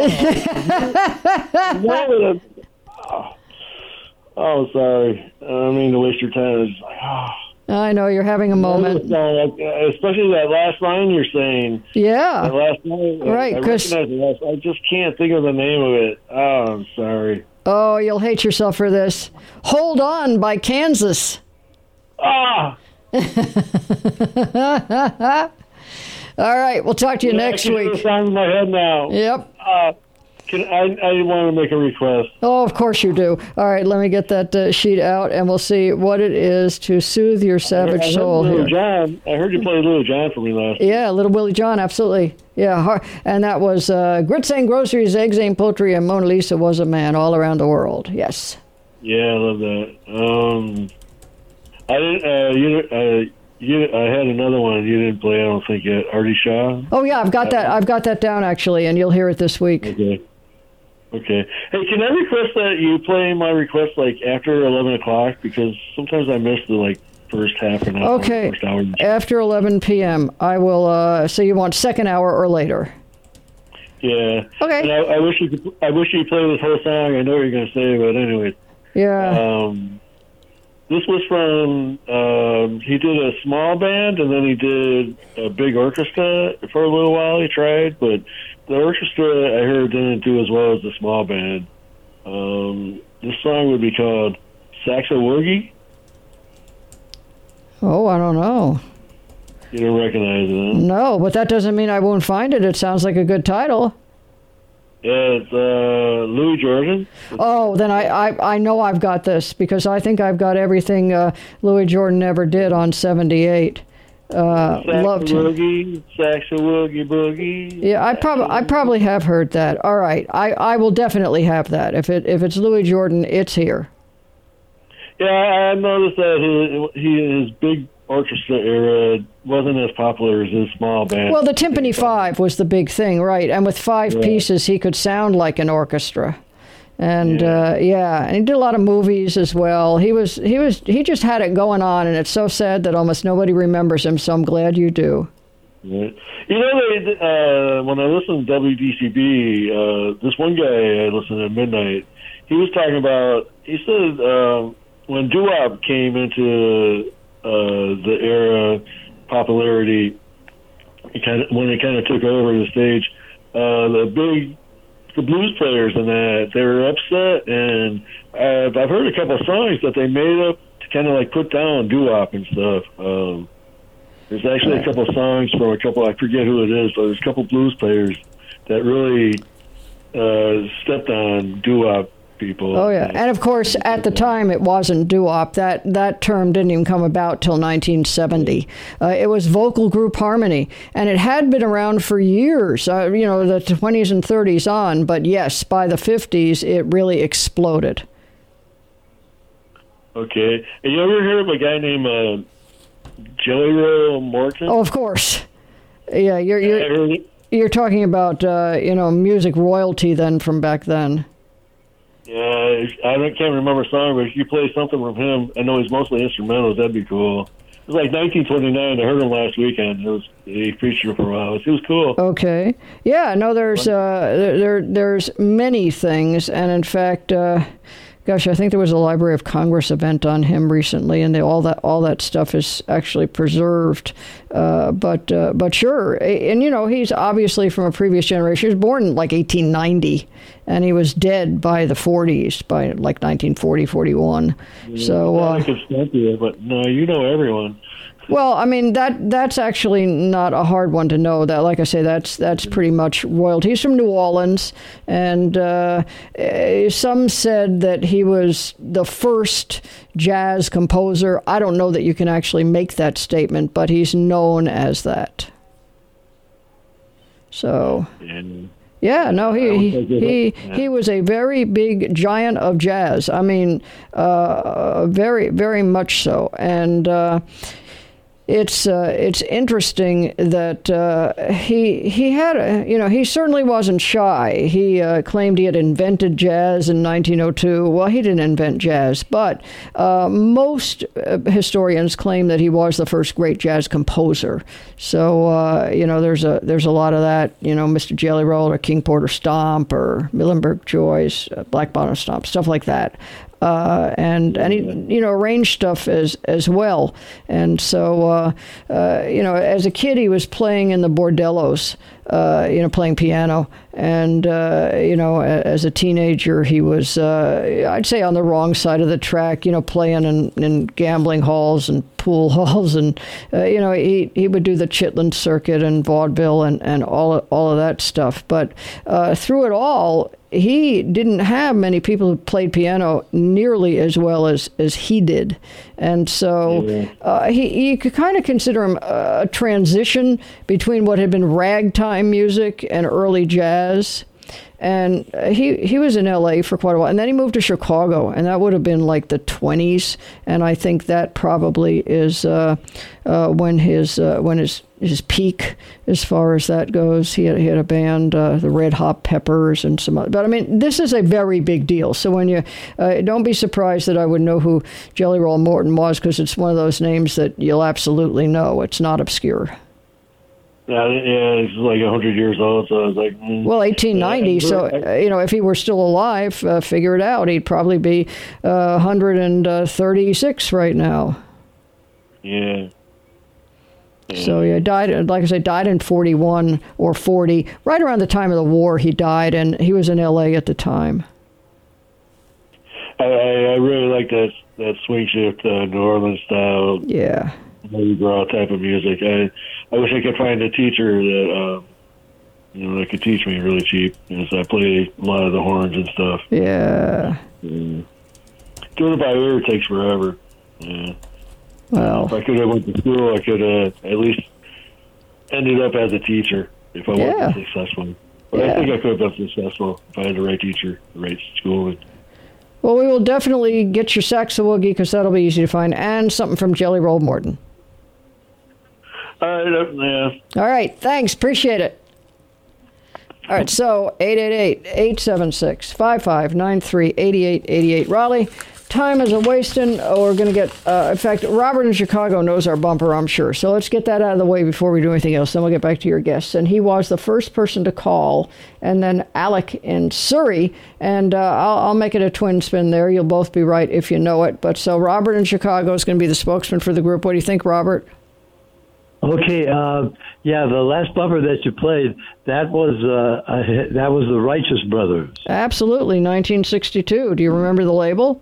S16: oh. oh. oh, sorry. I don't mean to waste your time. It's like, oh.
S1: I know, you're having a moment.
S16: Especially that last line you're saying.
S1: Yeah.
S16: That last line.
S1: Right,
S16: I, I
S1: 'cause-
S16: recognize the last. I just can't think of the name of it. Oh, I'm sorry.
S1: Oh, you'll hate yourself for this. "Hold On" by Kansas.
S16: Ah!
S1: All right, we'll talk to you
S16: Yeah,
S1: next
S16: I can hear
S1: week.
S16: the song in my head now.
S1: Yep.
S16: Uh, can I? I want to make a request.
S1: Oh, of course you do. All right, let me get that uh, sheet out, and we'll see what it is to soothe your savage
S16: I heard
S1: soul
S16: Little
S1: here.
S16: John. I heard you play Little John for me last.
S1: Yeah, Little Willie John, absolutely. Yeah, har- and that was uh, Grits Ain't Groceries, Eggs Ain't Poultry, and Mona Lisa Was a Man all around the world. Yes.
S16: Yeah, I love that. Um, I didn't. Uh, you. Uh, you. I had another one you didn't play. I don't think yet. Artie Shaw.
S1: Oh yeah, I've got that. I've got that down actually, and you'll hear it this week.
S16: Okay. Okay. Hey, can I request that you play my request like after eleven o'clock because sometimes I miss the like first half an hour.
S1: Okay.
S16: First hour.
S1: After eleven p.m., I will. Uh, so you want second hour or later?
S16: Yeah.
S1: Okay.
S16: And I, I wish you could. I wish you could play this whole song. I know what you're going to say, but anyway.
S1: Yeah.
S16: Um, this was from. Um, he did a small band, and then he did a big orchestra for a little while. He tried, but the orchestra I heard didn't do as well as the small band. Um, this song would be called Saxo Woogie.
S1: Oh, I don't know.
S16: You don't recognize it, huh?
S1: No, but that doesn't mean I won't find it. It sounds like a good title.
S16: Yeah, it's uh, Louis Jordan.
S1: Oh, then I, I, I know I've got this because I think I've got everything uh, Louis Jordan ever did on seventy-eight. Uh, loved him.
S16: Woogie, Saxo Woogie Boogie.
S1: Yeah, I probably I probably have heard that. All right, I, I will definitely have that. If it if it's Louis Jordan, it's here.
S16: Yeah, I noticed that his, he, his big orchestra era wasn't as popular as his small band.
S1: Well, the Timpani Five was the big thing, right? And with five
S16: Yeah.
S1: pieces, he could sound like an orchestra. And yeah. Uh, yeah, and he did a lot of movies as well. He was he was he just had it going on, and it's so sad that almost nobody remembers him. So I'm glad you do.
S16: Yeah. You know, they, uh, when I listened to W D C B, uh, this one guy I listened to at midnight, he was talking about. He said uh, when doo-wop came into uh, the era popularity, it kind of, when it kind of took over the stage, uh, the big the blues players and that they were upset, and I've, I've heard a couple of songs that they made up to kind of like put down doo-wop and stuff. Um, there's actually a couple of songs from a couple, I forget who it is, but there's a couple of blues players that really uh, stepped on doo-wop people.
S1: Oh yeah, and of course at the time it wasn't doo-wop. That that term didn't even come about till nineteen seventy. Uh, it was vocal group harmony, and it had been around for years. Uh, you know, the twenties and thirties on. But yes, by the fifties it really exploded.
S16: Okay, and you ever heard of a guy named uh, Jelly Roll Morton?
S1: Oh, of course. Yeah, you're you're you're talking about uh, you know music royalty then from back then.
S16: Yeah, I don't, can't remember a song, but if you play something from him, I know he's mostly instrumentals, that'd be cool. It was like nineteen twenty-nine, I heard him last weekend. It was, he featured for a while. It was cool.
S1: Okay. Yeah, no, there's, uh, there, there's many things, and in fact, uh, gosh, I think there was a Library of Congress event on him recently, and they, all that all that stuff is actually preserved. Uh, but uh, but sure, and you know, he's obviously from a previous generation. He was born in like eighteen ninety, and he was dead by the forties, by like nineteen forty, forty-one.
S16: Yeah,
S1: so, uh,
S16: I could stump you, but no, you know everyone.
S1: Well, I mean that that's actually not a hard one to know. That, like I say, that's that's pretty much royalty. He's from New Orleans, and uh, some said that he was the first jazz composer. I don't know that you can actually make that statement, but he's known as that. So.
S16: Yeah.
S1: Yeah, no, he he he, he was a very big giant of jazz. I mean, uh, very very much so, and. Uh, It's uh, it's interesting that uh, he he had a, you know he certainly wasn't shy. He uh, claimed he had invented jazz in nineteen oh two. Well, he didn't invent jazz, but uh, most uh, historians claim that he was the first great jazz composer. So uh, you know there's a there's a lot of that. You know, Mister Jelly Roll or King Porter Stomp or Muhlenberg Joyce, uh, Black Bottom Stomp, stuff like that. Uh, and and he you know arranged stuff as as well, and so uh, uh, you know as a kid he was playing in the bordellos, uh, you know playing piano, and uh, you know as a teenager he was uh, I'd say on the wrong side of the track, you know playing in, in gambling halls and pool halls, and uh, you know he he would do the Chitlin circuit and vaudeville and and all of, all of that stuff, but uh, through it all. He didn't have many people who played piano nearly as well as, as he did. And so uh, he, you could kind of consider him a transition between what had been ragtime music and early jazz. And he he was in L A for quite a while. And then he moved to Chicago, and that would have been like the twenties. And I think that probably is uh, uh, when his uh, when his his peak as far as that goes. He had, he had a band, uh, the Red Hot Peppers, and some other. But I mean, this is a very big deal. So when you uh, don't be surprised that I would know who Jelly Roll Morton was, because it's one of those names that you'll absolutely know. It's not obscure.
S16: Yeah, yeah, he's like a hundred years old. So I was like, mm.
S1: Well, eighteen ninety.
S16: Yeah,
S1: So uh, you know, if he were still alive, uh, figure it out. He'd probably be uh, one hundred thirty-six right now.
S16: Yeah. yeah.
S1: So he died, like I said, died in forty-one or forty, right around the time of the war. He died, and he was in L A at the time.
S16: I, I, I really like that that swing shift, uh, New Orleans style.
S1: Yeah.
S16: Mardi Gras type of music. I I wish I could find a teacher that uh, you know that could teach me really cheap. You know, so I play a lot of the horns and stuff.
S1: Yeah.
S16: yeah. Doing it by ear takes forever. Yeah.
S1: Well,
S16: if I could have went to school, I could have at least ended up as a teacher if I
S1: Yeah.
S16: wasn't successful. But
S1: Yeah.
S16: I think I could have been successful if I had the right teacher, the right schooling.
S1: well, we will definitely get your Saxawoogie because that'll be easy to find, and something from Jelly Roll Morton.
S16: Uh, yeah.
S1: All right. Thanks. Appreciate it. All right. So eight eight eight, eight seven six, five five nine three, eight eight eight eight. Raleigh, time is a wasting. Oh, we're going to get, uh, in fact, Robert in Chicago knows our bumper, I'm sure. So let's get that out of the way before we do anything else. Then we'll get back to your guests. And he was the first person to call. And then Alec in Surrey. And uh, I'll, I'll make it a twin spin there. You'll both be right if you know it. But so Robert in Chicago is going to be the spokesman for the group. What do you think, Robert?
S18: Okay, uh, yeah, the last bumper that you played, that was uh, uh, that was the Righteous Brothers.
S1: Absolutely, nineteen sixty-two. Do you remember the label?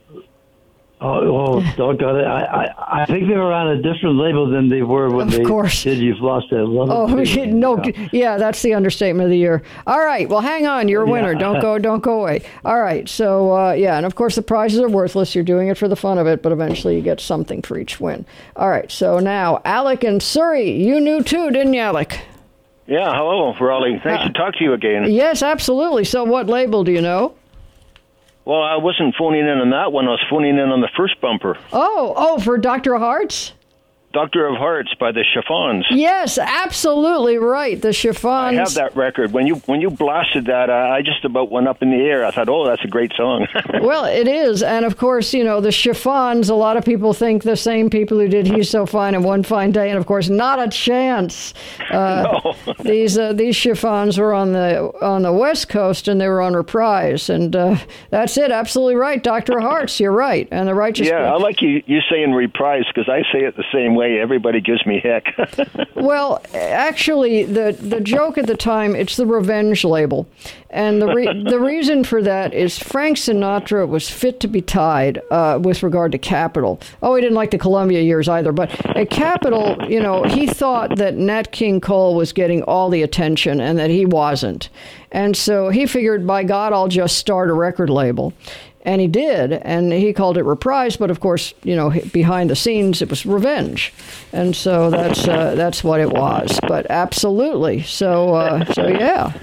S18: Oh, oh doggone it. I, I, I think they were on a different label than they were when
S1: Of
S18: they
S1: course.
S18: did You've Lost That Love.
S1: Oh, no, yeah, that's the understatement of the year. All right, well, hang on, you're a winner.
S18: Yeah.
S1: Don't go, don't go away. All right, so uh, yeah, and of course the prizes are worthless. You're doing it for the fun of it, but eventually you get something for each win. All right, so now Alec in Surrey, you knew too, didn't you, Alec?
S19: Yeah, hello, Raleigh. Nice
S1: Uh,
S19: to talk to you again.
S1: Yes, absolutely. So what label do you know?
S19: Well, I wasn't phoning in on that one. I was phoning in on the first bumper.
S1: Oh, oh, for Doctor Hearts?
S19: Doctor of Hearts by the Chiffons.
S1: Yes, absolutely right. The Chiffons.
S19: I have that record. When you when you blasted that, uh, I just about went up in the air. I thought, oh, that's a great song.
S1: Well, it is. And of course, you know, the Chiffons, a lot of people think the same people who did He's So Fine and One Fine Day. And of course, not a chance. Uh,
S19: no.
S1: these uh, these Chiffons were on the on the West Coast and they were on Reprise. And uh, that's it. Absolutely right. Doctor Hearts, you're right. And the Righteous.
S19: Yeah, I like you, you saying Reprise because I say it the same way. Everybody gives me heck.
S1: Well, actually, the the joke at the time, it's the Revenge label. And the re- the reason for that is Frank Sinatra was fit to be tied uh, with regard to Capitol. Oh, he didn't like the Columbia years either. But at Capitol, you know, he thought that Nat King Cole was getting all the attention and that he wasn't. And so he figured, by God, I'll just start a record label. And he did, and he called it Reprise, but of course, you know, behind the scenes, it was Revenge. And so that's uh, that's what it was. But absolutely. So, uh, so yeah.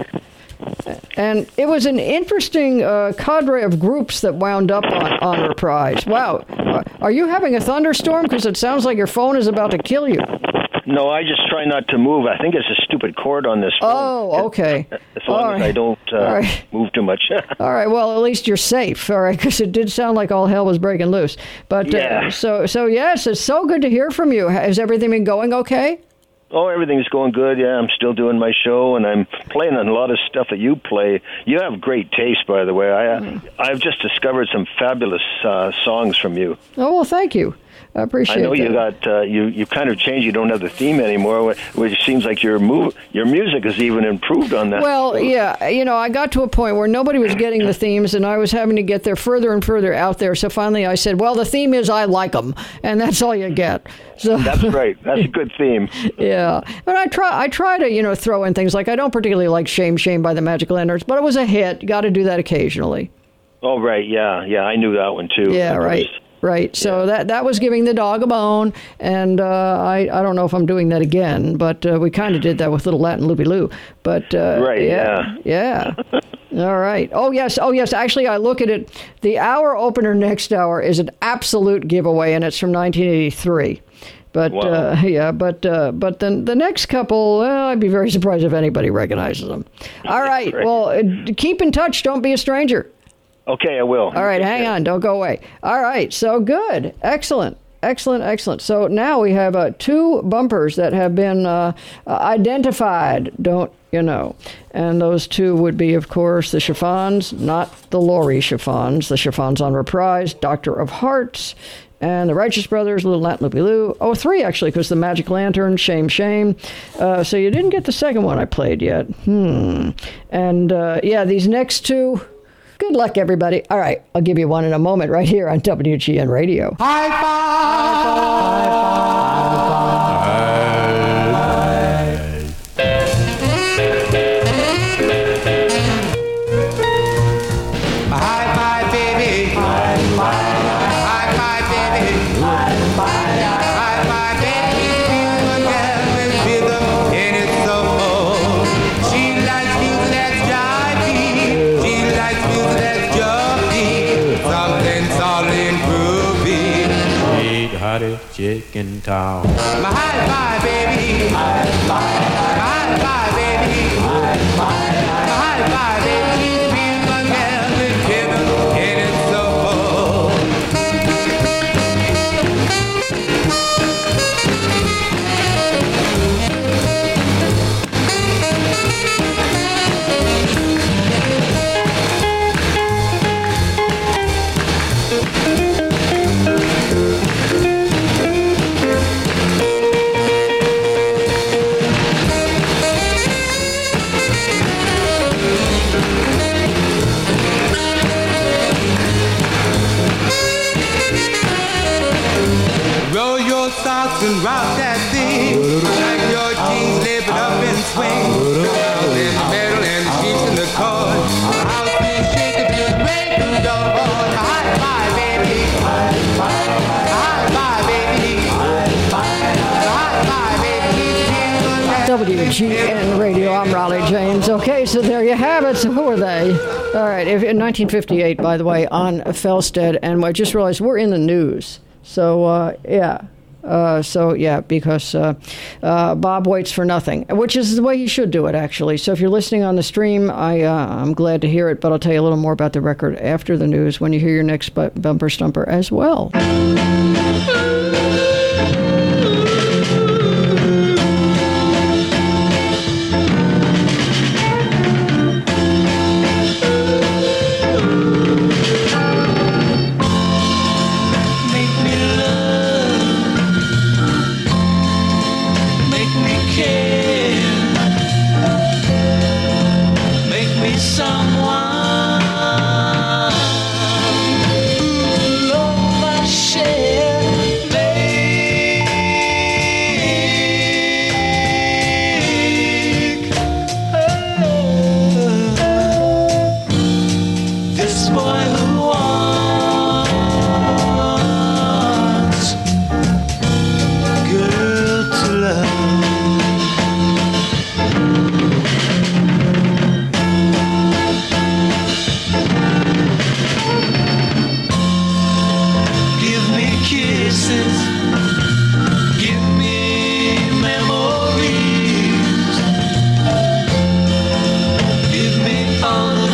S1: And it was an interesting uh, cadre of groups that wound up on, on Reprise. Wow. Are you having a thunderstorm? Because it sounds like your phone is about to kill you.
S19: No, I just try not to move. I think it's a stupid cord on this phone.
S1: Oh, okay.
S19: As long
S1: All
S19: as
S1: right.
S19: I don't uh,
S1: All right.
S19: move too much.
S1: All right. Well, at least you're safe. All right, because it did sound like all hell was breaking loose. But
S19: Yeah.
S1: uh, so so yes, it's so good to hear from you. Has everything been going okay?
S19: Oh, everything's going good. Yeah, I'm still doing my show, and I'm playing a lot of stuff that you play. You have great taste, by the way. I, uh, I've just discovered some fabulous uh, songs from you.
S1: Oh well, thank you. I appreciate
S19: I know
S1: that.
S19: you got uh, you you kind of changed. You don't have the theme anymore, which seems like your move your music has even improved on that.
S1: Well, yeah, you know, I got to a point where nobody was getting the themes, and I was having to get there further and further out there. So finally, I said, "Well, the theme is I like them, and that's all you get." So
S19: That's right. That's a good theme.
S1: yeah, but I try. I try to, you know, throw in things like I don't particularly like "Shame, Shame" by the Magic Lanterns, but it was a hit. Got to do that occasionally.
S19: Oh, right. Yeah, yeah. I knew that one too.
S1: Yeah,
S19: That was-
S1: right. Right. So that that was giving the dog a bone, and uh, I I don't know if I'm doing that again, but uh, we kind of did that with Little Latin Loopy Loo. But uh,
S19: Right,
S1: yeah, yeah. All right. Oh yes. Oh yes. Actually, I look at it. The hour opener next hour is an absolute giveaway, and it's from nineteen eighty-three. But
S19: Wow.
S1: uh, yeah, but uh, but then the next couple, well, I'd be very surprised if anybody recognizes them. All right.
S19: Right.
S1: Well, uh, keep in touch. Don't be a stranger.
S19: Okay, I will.
S1: All right, hang on. Don't go away. All right, so good. Excellent. Excellent, excellent. So now we have uh, two bumpers that have been uh, uh, identified, don't you know? And those two would be, of course, the Chiffons, not the Laurie Chiffons, the Chiffons on Reprise, Doctor of Hearts, and the Righteous Brothers, Little Nat Loopy Loo. Oh, three, actually, because the Magic Lantern, Shame, Shame. Uh, so you didn't get the second one I played yet. Hmm. And, uh, yeah, these next two, good luck, everybody. All right, I'll give you one in a moment right here on W G N Radio.
S17: High five! High five! High five, baby! High five! High five, baby! High five! High five, baby! Feel a girl with rhythm in its soul. She likes music that's jivey. She likes music that's jumpy. Something solid and groovy.
S20: Big hottie chicken town.
S17: My high five, baby. High five. My high five, baby. High five. My high five, baby. Feel my girl with rhythm in its soul. Roll your socks and rock that thing. Like your jeans, lift it up and swing. The girls in the middle and the sheets in the chorus. The house being shaken to the break of dawn. High five, baby. High five. High five, baby. High five. High five, baby.
S1: W G N Radio, I'm Raleigh James. Okay, so there you have it. So who are they? All right, if, in nineteen fifty-eight, by the way, on Felsted, and I just realized we're in the news. So, uh, yeah. Uh, so, yeah, because uh, uh, Bob waits for nothing, which is the way he should do it, actually. So if you're listening on the stream, I, uh, I'm glad to hear it, but I'll tell you a little more about the record after the news when you hear your next bu- bumper stumper as well.
S17: Make me love, make me care, make me someone who love my share, make her this boy who wants girl to love. Give me kisses, give me memories, give me all the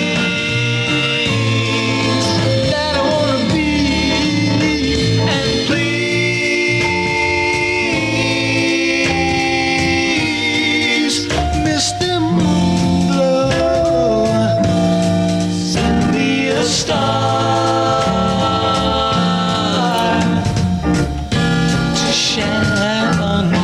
S17: things that I wanna be, and please, Mister Moonglow, send me a star to shine on me.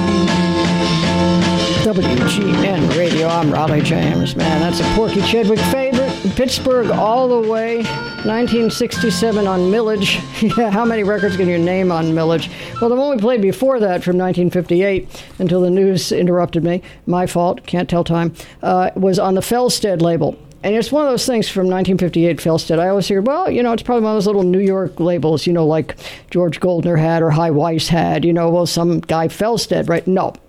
S1: W G N Radio, I'm Raleigh James. Man, that's a Porky Chedwick favorite. Pittsburgh all the way. nineteen sixty-seven on Millage. Yeah, how many records can you name on Millage? Well, the one we played before that from nineteen fifty-eight, until the news interrupted me, my fault, can't tell time, uh, was on the Felsted label. And it's one of those things from nineteen fifty-eight, Felsted. I always hear, well, you know, it's probably one of those little New York labels, you know, like George Goldner had or High Weiss had, you know, well, some guy Felsted, right? No.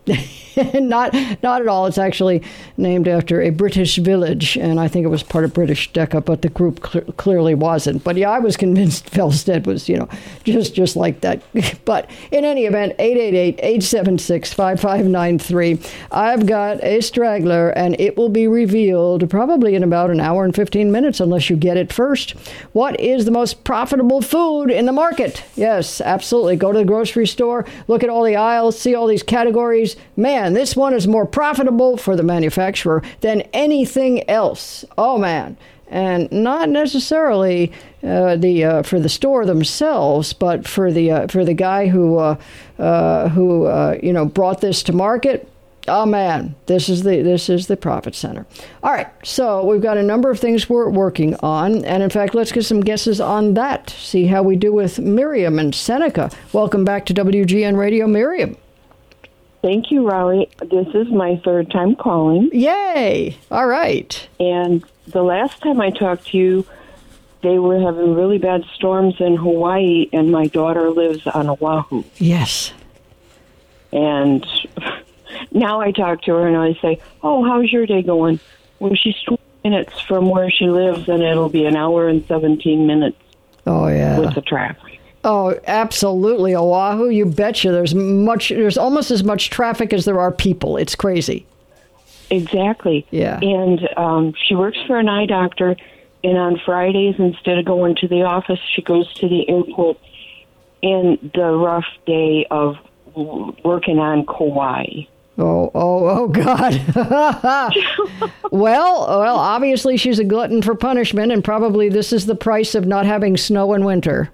S1: not not at all. It's actually named after a British village, and I think it was part of British Decca, but the group cl- clearly wasn't. But yeah, I was convinced Felsted was, you know, just just like that. But in any event, eight eight eight, eight seven six, five five nine three. I've got a straggler, and it will be revealed probably in about an hour and fifteen minutes, unless you get it first. What is the most profitable food in the market? Yes, absolutely. Go to the grocery store, look at all the aisles, see all these categories. Man, this one is more profitable for the manufacturer than anything else. Oh, man. And not necessarily uh, the uh, for the store themselves, but for the uh, for the guy who uh, uh, who uh, you know brought this to market. Oh man, this is the this is the profit center. All right, so we've got a number of things we're working on, and in fact, let's get some guesses on that. See how we do with Miriam and Seneca. Welcome back to W G N Radio, Miriam.
S21: Thank you, Raleigh. This is my third time calling.
S1: Yay! All right.
S21: And the last time I talked to you, they were having really bad storms in Hawaii, and my daughter lives on Oahu.
S1: Yes.
S21: And now I talk to her and I say, oh, how's your day going? Well, she's twenty minutes from where she lives, and it'll be an hour and seventeen minutes
S1: Oh, yeah.
S21: with the traffic.
S1: Oh, absolutely. Oahu, you betcha. There's much. There's almost as much traffic as there are people. It's crazy.
S21: Exactly.
S1: Yeah.
S21: And um, she works for an eye doctor, and on Fridays, instead of going to the office, she goes to the airport. And the rough day of w- working on Kauai.
S1: Oh, oh, oh, God. well, well, obviously she's a glutton for punishment, and probably this is the price of not having snow in winter.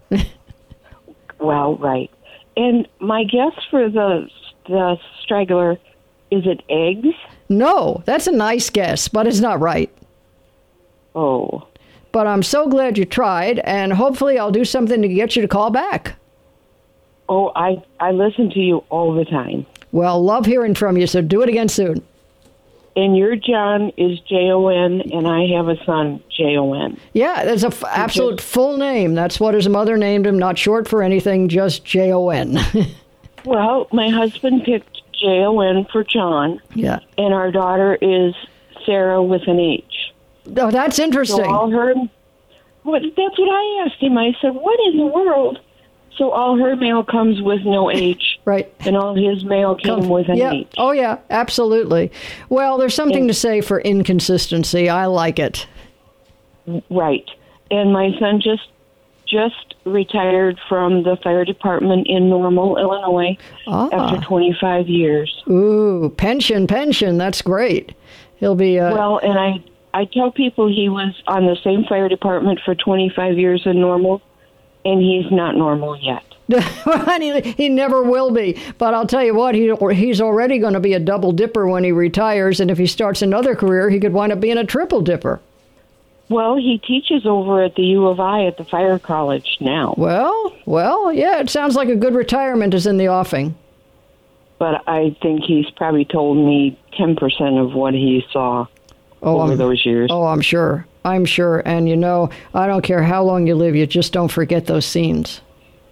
S21: Well, right. And my guess for the the straggler, is it eggs?
S1: No, that's a nice guess, but it's not right.
S21: Oh.
S1: But I'm so glad you tried, and hopefully I'll do something to get you to call back.
S21: Oh, I, I listen to you all the time.
S1: Well, love hearing from you, so do it again soon.
S21: And your John is J O N, and I have a son, J O N.
S1: Yeah, that's an f- absolute full name. That's what his mother named him, not short for anything, just J O N.
S21: Well, my husband picked J O N for John.
S1: Yeah.
S21: And our daughter is Sarah with an H.
S1: Oh, that's interesting.
S21: So all her, what, that's what I asked him. I said, what in the world? So all her mail comes with no H.
S1: Right.
S21: And all his mail came
S1: Come,
S21: with an
S1: yeah.
S21: H.
S1: Oh, yeah, absolutely. Well, there's something
S21: And-
S1: to say for inconsistency. I like it.
S21: Right. And my son just just retired from the fire department in Normal, Illinois,
S1: Ah.
S21: after twenty-five years.
S1: Ooh, pension, pension. That's great. He'll be... Uh,
S21: Well, and I, I tell people he was on the same fire department for twenty-five years in Normal, and he's not normal yet.
S1: he, he never will be. But I'll tell you what, he, he's already going to be a double dipper when he retires, and if he starts another career, he could wind up being a triple dipper.
S21: Well, he teaches over at the U of I at the fire college now.
S1: Well, well, yeah, it sounds like a good retirement is in the offing.
S21: But I think he's probably told me ten percent of what he saw
S1: oh,
S21: over
S1: I'm,
S21: those years.
S1: Oh, I'm sure. I'm sure. And, you know, I don't care how long you live, you just don't forget those scenes.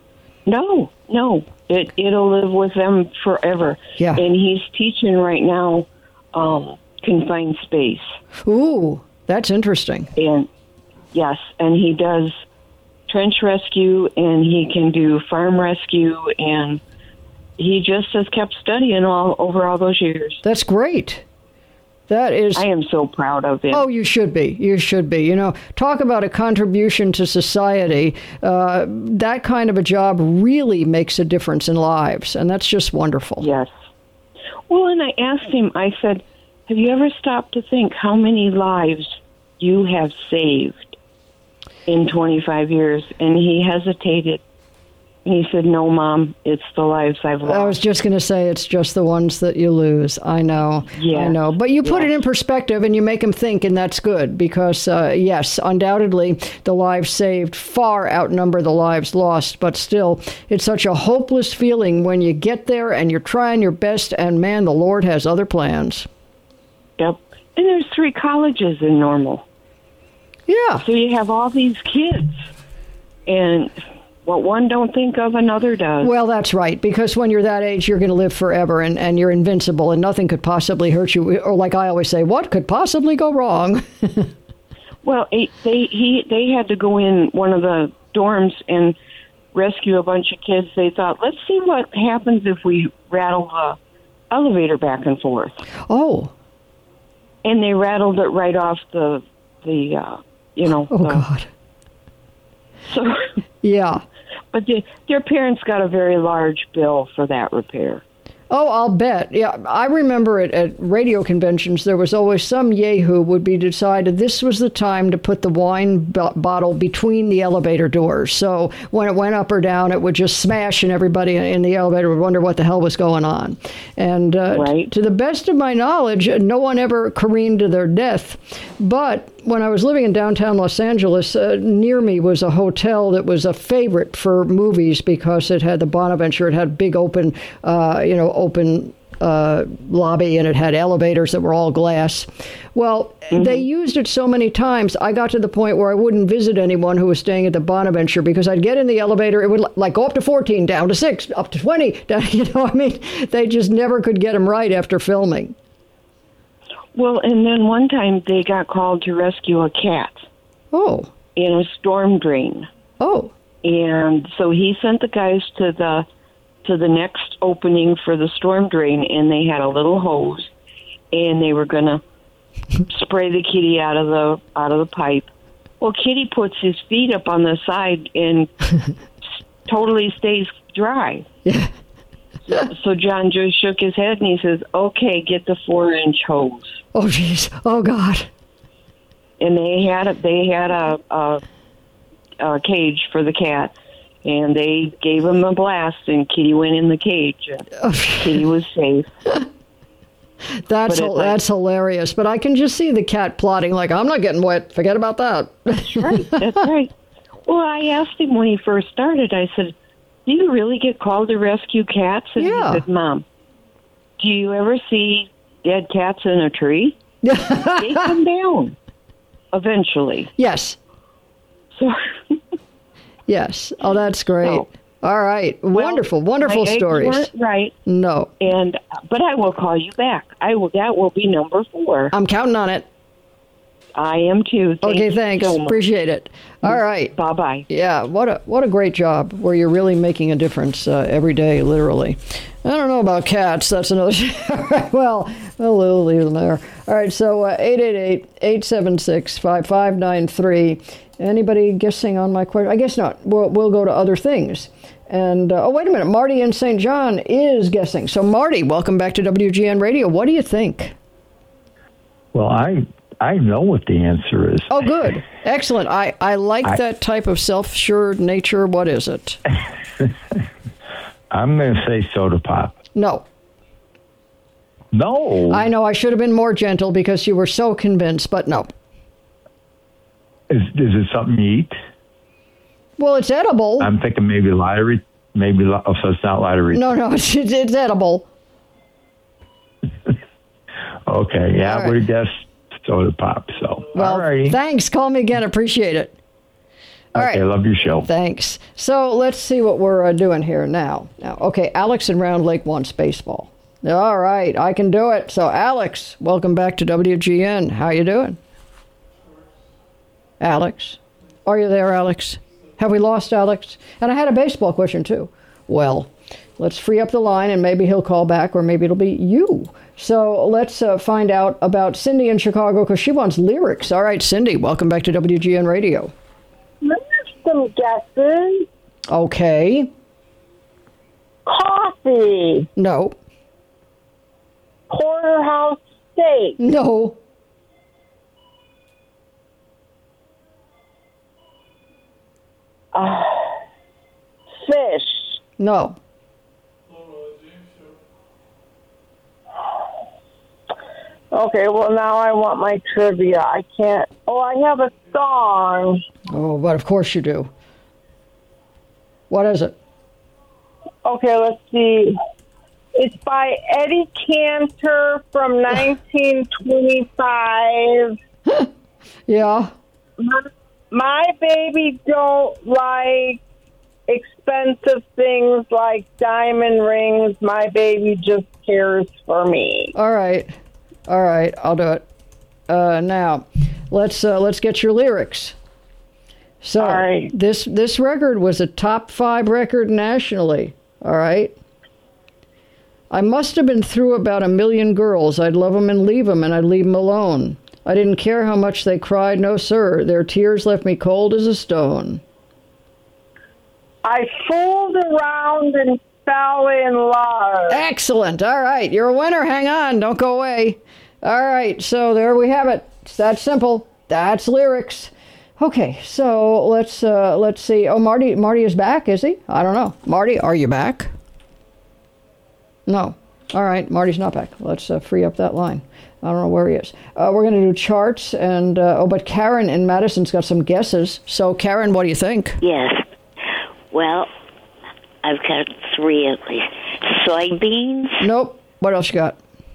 S21: No, no. It, it'll live with them forever.
S1: Yeah.
S21: And he's teaching right now um, confined space.
S1: Ooh, that's interesting.
S21: And yes, and he does trench rescue, and he can do farm rescue, and he just has kept studying all over all those years.
S1: That's great. That is...
S21: I am so proud of him.
S1: Oh, you should be. You should be. You know, talk about a contribution to society. Uh, that kind of a job really makes a difference in lives, and that's just wonderful.
S21: Yes. Well, and I asked him, I said, have you ever stopped to think how many lives you have saved in twenty-five years? And he hesitated. And he said, no, Mom, it's the lives I've lost.
S1: I was just going to say it's just the ones that you lose. I know.
S21: Yeah.
S1: I know. But you put
S21: Yeah.
S1: it in perspective and you make them think, and that's good because, uh, yes, undoubtedly the lives saved far outnumber the lives lost. But still, it's such a hopeless feeling when you get there and you're trying your best, and, man, the Lord has other plans.
S21: Yep. And there's three colleges in Normal.
S1: Yeah.
S21: So you have all these kids. And What one don't think of, another does.
S1: Well, that's right, because when you're that age, you're going to live forever, and, and you're invincible, and nothing could possibly hurt you. Or like I always say, what could possibly go wrong?
S21: Well, it, they he they had to go in one of the dorms and rescue a bunch of kids. They thought, let's see what happens if we rattle the elevator back and forth.
S1: Oh.
S21: And they rattled it right off the, the uh, you know.
S1: Oh,
S21: the,
S1: God.
S21: So,
S1: yeah.
S21: But the, their parents got a very large bill for that repair.
S1: Oh, I'll bet. Yeah, I remember it at radio conventions. There was always some yahoo would be decided this was the time to put the wine b- bottle between the elevator doors. So when it went up or down, it would just smash, and everybody in the elevator would wonder what the hell was going on. And uh,
S21: right.
S1: to the best of my knowledge, no one ever careened to their death. But when I was living in downtown Los Angeles, uh, near me was a hotel that was a favorite for movies because it had the Bonaventure. It had big open, uh, you know, open uh, lobby, and it had elevators that were all glass. Well, mm-hmm. they used it so many times, I got to the point where I wouldn't visit anyone who was staying at the Bonaventure because I'd get in the elevator, it would like go up to fourteen, down to six, up to twenty. Down, you know, I mean, they just never could get them right after filming.
S21: Well, and then one time they got called to rescue a cat.
S1: Oh.
S21: In a storm drain.
S1: Oh.
S21: And so he sent the guys to the to the next opening for the storm drain, and they had a little hose, and they were going to spray the kitty out of the out of the pipe. Well, Kitty puts his feet up on the side and totally stays dry.
S1: Yeah.
S21: So John just shook his head and he says, "Okay, get the four-inch hose."
S1: Oh, jeez! Oh, God!
S21: And they had a, they had a, a, a cage for the cat, and they gave him a blast, and Kitty went in the cage.
S1: Oh.
S21: Kitty was safe.
S1: That's
S21: But it, like-
S1: that's hilarious. But I can just see the cat plotting like, I'm not getting wet. Forget about that.
S21: That's right. That's right. Well, I asked him when he first started. I said, "Do you really get called to rescue cats?" And
S1: Yeah.
S21: he said, "Mom, do you ever see dead cats in a tree? They come down eventually."
S1: Yes.
S21: So.
S1: Yes. Oh, that's great.
S21: So,
S1: all right. Wonderful, wonderful
S21: my eggs
S1: stories.
S21: weren't right.
S1: No.
S21: And but I will call you back. I will. That will be number four.
S1: I'm counting on it.
S21: I am too. Thank
S1: Okay,
S21: you
S1: thanks.
S21: so much.
S1: Appreciate it. All right.
S21: Bye bye.
S1: Yeah, what a what a great job where you're really making a difference uh, every day, literally. I don't know about cats. That's another. well, well, we'll leave them there. All right. So uh, eight eight eight, eight seven six, five five nine three. Anybody guessing on my question? I guess not. We'll we'll go to other things. And uh, oh, wait a minute. Marty in Saint John is guessing. So Marty, welcome back to W G N Radio. What do you think?
S2: Well, I. I know what the answer is.
S1: Oh, good. Excellent. I, I like
S2: I,
S1: that type of self-assured nature. What is it?
S2: I'm going to say soda pop.
S1: No.
S2: No.
S1: I know I should have been more gentle because you were so convinced, but no.
S2: Is, is it something you eat?
S1: Well, it's edible.
S2: I'm thinking maybe lottery. Maybe, oh, so it's not lottery.
S1: No, no, it's, it's, it's edible.
S2: Okay, yeah,
S1: All right.
S2: we guess soda pop. So,
S1: well,
S2: all right.
S1: Thanks. Call me again. Appreciate it. All
S2: okay,
S1: right.
S2: love your show.
S1: Thanks. So let's see what we're uh, doing here now. Now, okay, Alex in Round Lake wants baseball. All right, I can do it. So, Alex, welcome back to W G N. How you doing? Alex? Are you there, Alex? Have we lost Alex? And I had a baseball question, too. Well, let's free up the line, and maybe he'll call back, or maybe it'll be you. So let's uh, find out about Cindy in Chicago, because she wants lyrics. All right, Cindy, welcome back to W G N Radio.
S22: Some guesses.
S1: Okay.
S22: Coffee.
S1: No.
S22: Porterhouse steak.
S1: No.
S22: Uh, fish.
S1: No.
S22: Okay, well, now I want my trivia. I can't. Oh, I have a song.
S1: Oh, but of course you do. What is it?
S22: Okay, let's see. It's by Eddie Cantor from nineteen twenty-five.
S1: Yeah.
S22: My, my baby don't like expensive things like diamond rings. My baby just cares for me.
S1: All right. All right. I'll do it. Uh, now, let's uh, let's get your lyrics. So
S22: All right.
S1: this this record was a top five record nationally. All right. I must have been through about a million girls. I'd love 'em and leave 'em, and I'd leave 'em alone. I didn't care how much they cried, no sir. Their tears left me cold as a stone.
S22: I fooled around and fell in love.
S1: Excellent. All right. You're a winner. Hang on. Don't go away. All right. So there we have it. It's that simple. That's lyrics. Okay. So let's uh, let's see. Oh, Marty Marty is back, is he? I don't know. Marty, are you back? No. All right. Marty's not back. Let's uh, free up that line. I don't know where he is. Uh, we're going to do charts. and uh, Oh, but Karen in Madison's got some guesses. So, Karen, what do you think?
S6: Yes. Well, I've got three at least. Soybeans?
S1: Nope. What else you got?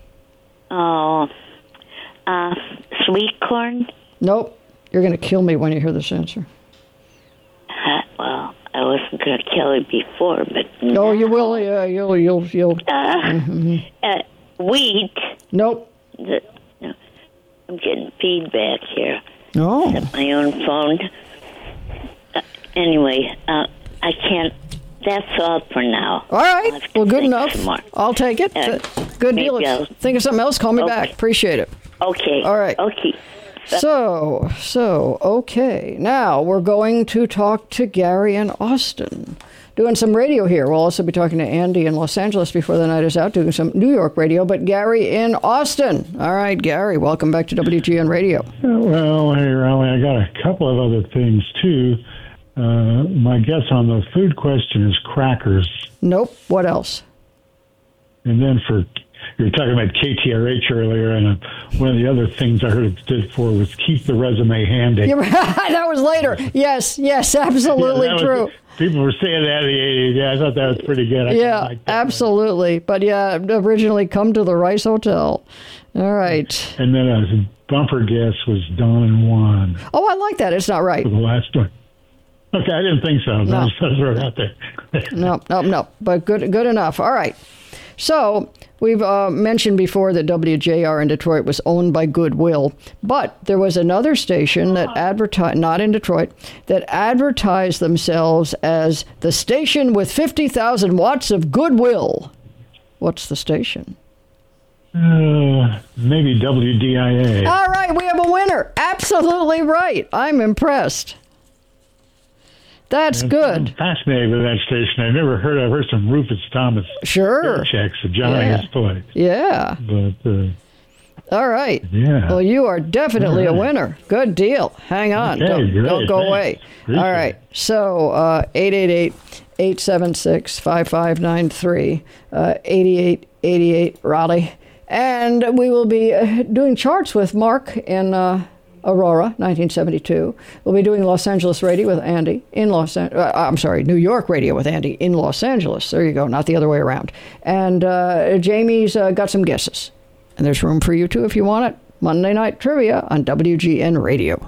S6: Oh, uh, sweet corn?
S1: Nope. You're going to kill me when you hear this answer.
S6: Uh, well, I wasn't going to kill you before, but...
S1: Oh, you will. Yeah, you'll, you'll, you'll.
S6: Uh,
S1: mm-hmm.
S6: uh, wheat?
S1: Nope.
S6: The, no, I'm getting feedback here.
S1: No.
S6: At my own phone. Uh, anyway, uh, I can't... That's all for now.
S1: All right. Well, good enough.
S6: More.
S1: I'll take it.
S6: Uh,
S1: good deal.
S6: I'll...
S1: Think of something else. Call me
S6: okay.
S1: back. Appreciate it.
S6: Okay.
S1: All right.
S6: Okay.
S1: So, so, okay. Now we're going to talk to Gary in Austin. Doing some radio here. We'll also be talking to Andy in Los Angeles before the night is out, doing some New York radio. But Gary in Austin. All right, Gary, welcome back to W G N Radio.
S3: Well, hey, Raleigh, I got a couple of other things, too. Uh, my guess on the food question is crackers.
S1: Nope. What else?
S3: And then for, you were talking about K T R H earlier, and uh, one of the other things I heard it stood for was keep the resume handy.
S1: Yeah, that was later. Yes, yes, absolutely
S3: yeah,
S1: true.
S3: Was, people were saying that in the eighties. Yeah, I thought that was pretty good. I
S1: yeah,
S3: like that
S1: absolutely. One. But yeah, originally come to the Rice Hotel. All right.
S3: And then a bumper guess was Don and Juan.
S1: Oh, I like that. It's not right.
S3: For the last one. Okay, I didn't think so.
S1: No.
S3: I just threw it out there.
S1: no, no, no. But good, good enough. All right. So we've uh, mentioned before that W J R in Detroit was owned by Goodwill, but there was another station that advertised, not in Detroit, that advertised themselves as the station with fifty thousand watts of Goodwill. What's the station?
S3: Uh, maybe W D I A.
S1: All right, we have a winner. Absolutely right. I'm impressed. That's
S3: I'm
S1: good.
S3: Fascinated with that station. I've never heard. I've heard some Rufus Thomas.
S1: Sure.
S3: Checks of John
S1: yeah.
S3: his place.
S1: Yeah.
S3: But. Uh,
S1: All right.
S3: Yeah.
S1: Well, you are definitely
S3: right.
S1: a winner. Good deal. Hang on.
S3: Okay,
S1: don't,
S3: great.
S1: don't go
S3: Thanks.
S1: away.
S3: Appreciate
S1: All right. So uh, eight eight eight, eight seven six, five five nine three, uh, eighty-eight eighty-eight Raleigh. And we will be uh, doing charts with Mark in uh, Aurora, nineteen seventy-two. We'll be doing Los Angeles radio with Andy in Los An- uh, I'm sorry, New York radio with Andy in Los Angeles. There you go, not the other way around. And uh, Jamie's uh, got some guesses. And there's room for you too if you want it. Monday Night Trivia on W G N Radio.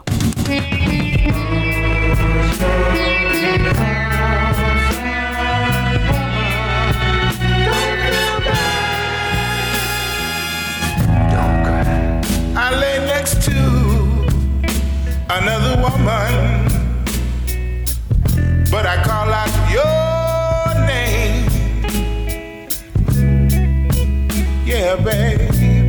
S17: I lay next to another woman, but I call out your name. Yeah, baby.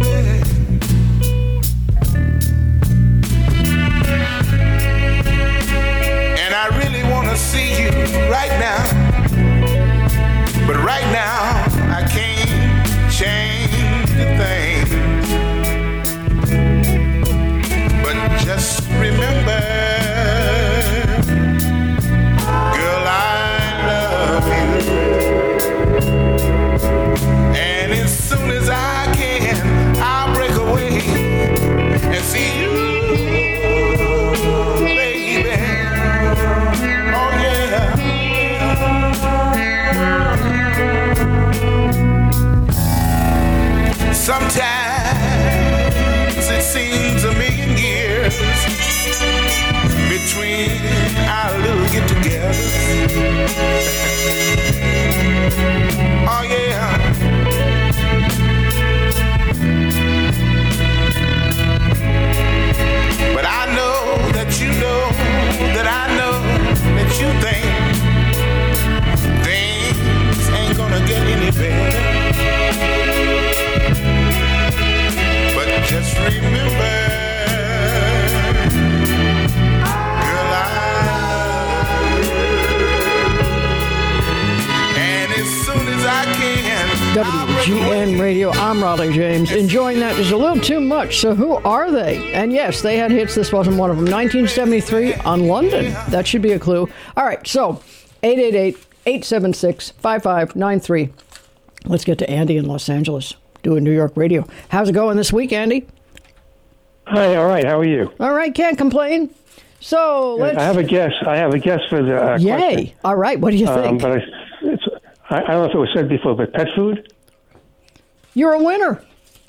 S17: And I really want to see you right now, but right now I can't change a thing. But just remember remember, girl, I love you. And as soon as I can,
S1: W G N Radio, I'm Raleigh James. Enjoying that is a little too much, so who are they? And yes, they had hits. This wasn't one of them. nineteen seventy-three on London. That should be a clue. All right, so eight eight eight, eight seven six, five five nine three. Let's get to Andy in Los Angeles, doing New York radio. How's it going this week, Andy?
S4: Hi, all right. How are you?
S1: All right, can't complain. So let's...
S4: I have a guess. I have a guess for the uh,
S1: Yay.
S4: question.
S1: All right, what do you think?
S4: Um, but I, it's, I, I don't know if it was said before, but pet food?
S1: You're a winner.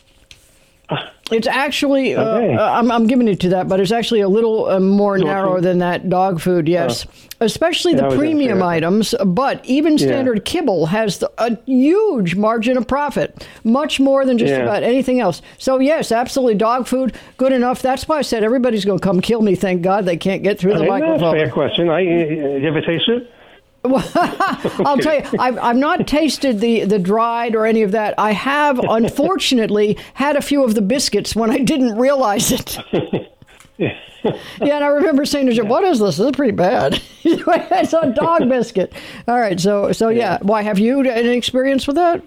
S1: It's actually, uh,
S4: Okay.
S1: uh, I'm, I'm giving it to that, but it's actually a little uh, more
S4: Dog
S1: narrow
S4: food?
S1: than that. Dog food, yes.
S4: Oh.
S1: Especially
S4: Yeah, I
S1: the
S4: was gonna say
S1: premium
S4: that.
S1: items, but even
S4: Yeah.
S1: standard kibble has the, a huge margin of profit, much more than just
S4: Yeah.
S1: about anything else. So, yes, absolutely, dog food, good enough. That's why I said everybody's going to come kill me. Thank God they can't get through the
S4: Okay, that's a
S1: microphone.
S4: fair question. I, uh, you ever taste it?
S1: I'll tell you, I've, I've not tasted the, the dried or any of that. I have, unfortunately, had a few of the biscuits when I didn't realize it. Yeah, and I remember saying to Jim, what is this? This is pretty bad. It's a dog biscuit. All right, so, so yeah. Why, have you had any experience with that?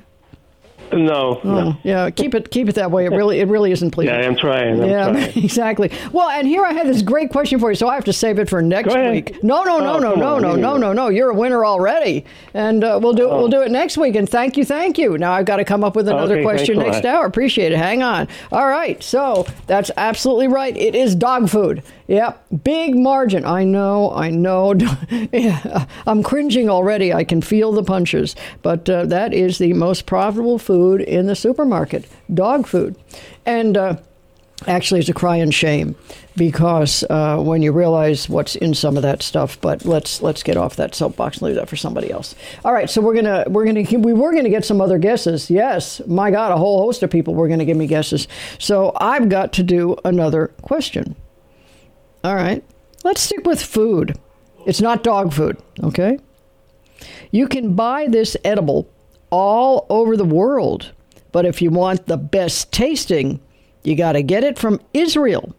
S4: No.
S1: Oh,
S4: no.
S1: yeah, keep it keep it that way. It really it really isn't pleasing.
S4: Yeah, I'm trying. I'm
S1: yeah,
S4: trying.
S1: exactly. Well, and here I have this great question for you, so I have to save it for next
S4: Go ahead.
S1: week. No, no, no,
S4: Oh,
S1: no,
S4: come
S1: no,
S4: on,
S1: no,
S4: you
S1: no,
S4: know.
S1: no, no. You're a winner already, and uh, we'll do it.
S4: Oh.
S1: We'll do it next week. And thank you, thank you. Now I've got to come up with another
S4: Okay,
S1: question
S4: thanks a
S1: next
S4: lot.
S1: hour. Appreciate it. Hang on. All right, so that's absolutely right. It is dog food. Yep, big margin. I know, I know. Yeah, I'm cringing already. I can feel the punches. But uh, that is the most profitable food in the supermarket, dog food. And uh, actually, it's a crying shame because uh, when you realize what's in some of that stuff. But let's let's get off that soapbox and leave that for somebody else. All right, so we're gonna we're gonna we were gonna get some other guesses. Yes, my God, a whole host of people were gonna give me guesses. So I've got to do another question. All right, let's stick with food. It's not dog food, okay? You can buy this edible all over the world, but if you want the best tasting, you got to get it from Israel.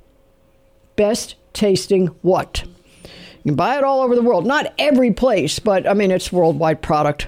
S1: Best tasting what? You can buy it all over the world. Not every place, but I mean, it's worldwide product.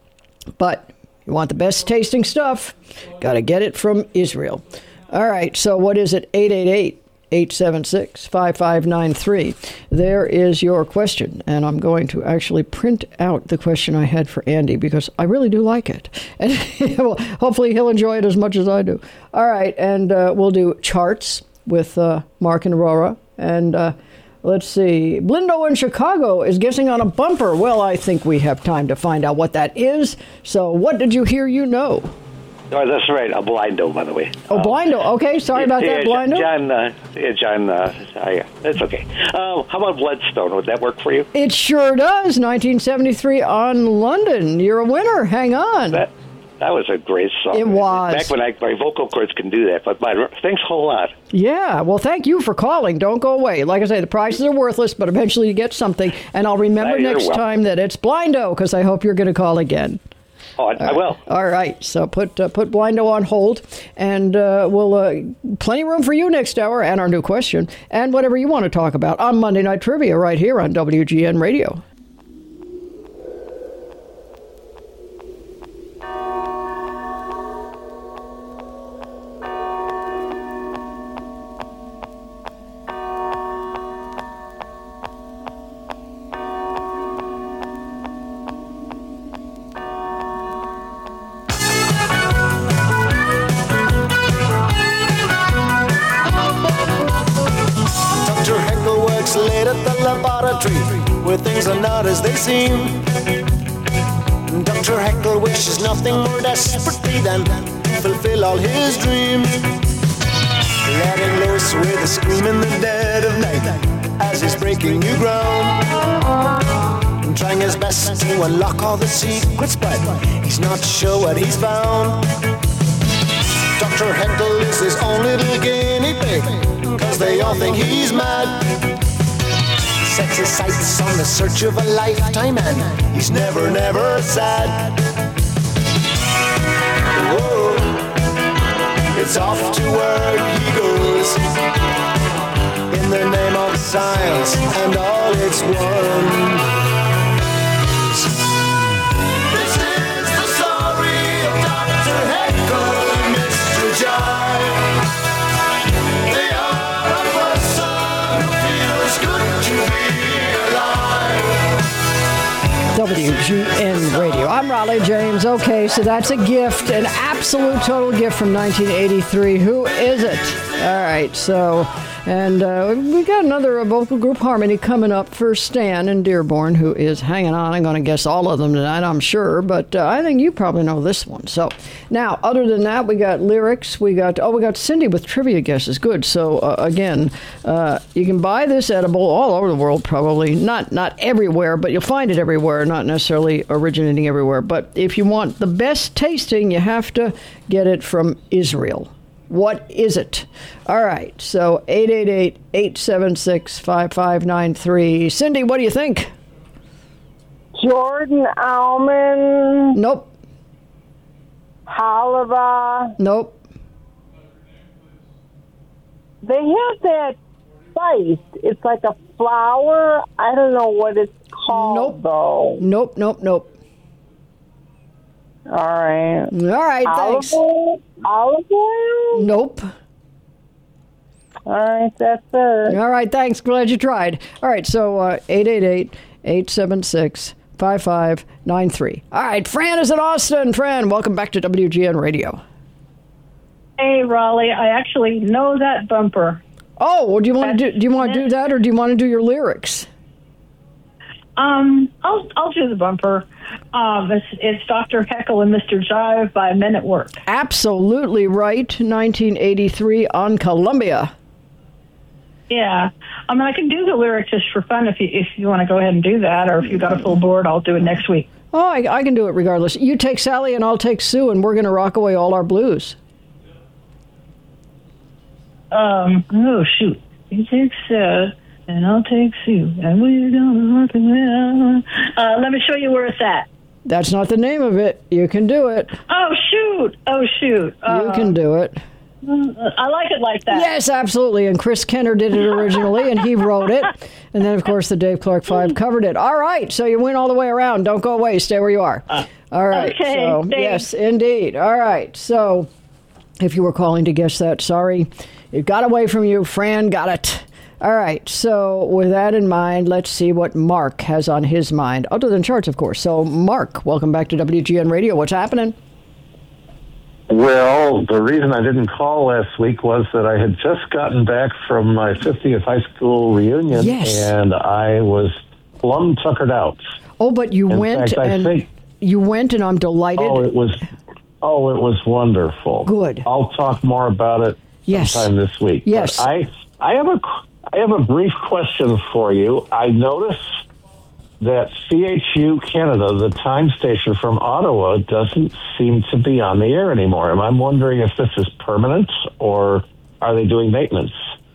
S1: But you want the best tasting stuff, got to get it from Israel. All right, so what is it? eight eight eight, eight seven six, five five nine three. There is your question, and I'm going to actually print out the question I had for Andy because I really do like it. And well, hopefully he'll enjoy it as much as I do. All right, and uh, we'll do charts with uh, Mark and Aurora. And uh, let's see, Blindo in Chicago is guessing on a bumper. Well, I think we have time to find out what that is. So what did you hear you know?
S7: Oh, that's right. A blindo, by the way.
S1: Oh, Blindo. Okay, sorry about
S7: yeah,
S1: that, Blindo.
S7: John, uh, yeah, John, uh, I, that's okay. Uh, how about Bloodstone? Would that work for you?
S1: It sure does. nineteen seventy-three on London. You're a winner. Hang on.
S7: That that was a great song.
S1: It was.
S7: Back when I, my vocal cords can do that. But my, thanks a whole lot.
S1: Yeah, well, thank you for calling. Don't go away. Like I say, the prices are worthless, but eventually you get something. And I'll remember
S7: Uh, you're
S1: next
S7: welcome.
S1: time that it's Blindo, because I hope you're going to call again.
S7: Oh, I, I will.
S1: All right, so put uh, put Blindo on hold, and uh, we'll uh, plenty of room for you next hour and our new question and whatever you want to talk about on Monday Night Trivia right here on W G N Radio.
S17: Doctor Heckle works late at the laboratory where things are not as they seem. Doctor Heckle wishes nothing more desperately than to fulfill all his dreams. Letting loose with a scream in the dead of night as he's breaking new ground. And trying his best to unlock all the secrets, but he's not sure what he's found. Doctor Heckle is his own little guinea pig, cause they all think he's mad. He sets his sights on the search of a lifetime and he's never, never sad. Whoa, it's off to work he goes. lost and all it's won. This is the story of Doctor Heckle and Mister Jive. They are a person who feels good to be alive.
S1: W G N Radio. I'm Raleigh James. Okay, so that's a gift, an absolute total gift from nineteen eighty-three. Who is it? All right, so, and uh, we got another vocal group harmony coming up for Stan in Dearborn, who is hanging on. I'm going to guess all of them tonight, I'm sure, but uh, I think you probably know this one. So, now, other than that, we got lyrics. We got, oh, we got Cindy with trivia guesses. Good. So, uh, again, uh, you can buy this edible all over the world, probably. Not, not everywhere, but you'll find it everywhere, not necessarily originating everywhere. But if you want the best tasting, you have to get it from Israel. What is it? All right, so eight eight eight, eight seven six, five five nine three. Cindy, what do you think?
S22: Jordan almond.
S1: Nope.
S22: Halva.
S1: Nope.
S22: They have that spice. It's like a flower. I don't know what it's called,
S1: nope.
S22: though.
S1: Nope, nope, nope.
S22: All right.
S1: All right,
S22: olive
S1: thanks.
S22: Oil? Olive oil?
S1: Nope.
S22: All right, that's it.
S1: All right, thanks. Glad you tried. All right, so uh, eight eight eight, eight seven six, five five nine three. All right, Fran is in Austin. Fran, welcome back to W G N Radio.
S5: Hey, Raleigh, I actually know that bumper.
S1: Oh, well, do you want to do? Do you want to do that, or do you want to do your lyrics?
S5: Um, I'll I'll do the bumper. Um, it's, it's Doctor Heckle and Mister Jive by Men at Work.
S1: Absolutely right. nineteen eighty-three on Columbia.
S5: Yeah, I mean I can do the lyrics just for fun if you if you want to go ahead and do that, or if you've got a full board, I'll do it next week.
S1: Oh, I, I can do it regardless. You take Sally and I'll take Sue, and we're going to rock away all our blues.
S5: Um. Oh shoot! You take Sarah and I'll take Sue, and we're gonna rock away. Uh, let me show you where it's at.
S1: That's not the name of it. You can do it.
S5: Oh shoot! Oh shoot! Uh,
S1: You can do it.
S5: I like it like that.
S1: Yes, absolutely. And Chris Kenner did it originally, and he wrote it. And then, of course, the Dave Clark Five covered it. All right, so you win all the way around. Don't go away. Stay where you are. All right.
S5: Okay,
S1: So,
S5: thanks.
S1: yes, indeed. All right. So, if you were calling to guess that, sorry. It got away from you. Fran got it. All right. So, with that in mind, let's see what Mark has on his mind, other than charts, of course. So, Mark, welcome back to W G N Radio. What's happening?
S8: Well, the reason I didn't call last week was that I had just gotten back from my fiftieth high school reunion,
S1: Yes.
S8: and I was plumb tuckered out.
S1: Oh, but you
S8: In
S1: went
S8: fact, I
S1: and
S8: think-
S1: you went, and I'm delighted.
S8: Oh, it was, oh, it was wonderful.
S1: Good.
S8: I'll talk more about it
S1: Yes.
S8: sometime this week.
S1: Yes.
S8: But I, I have a, I have a brief question for you. I noticed that C H U Canada, the time station from Ottawa, doesn't seem to be on the air anymore. And I'm wondering if this is permanent or are they doing maintenance?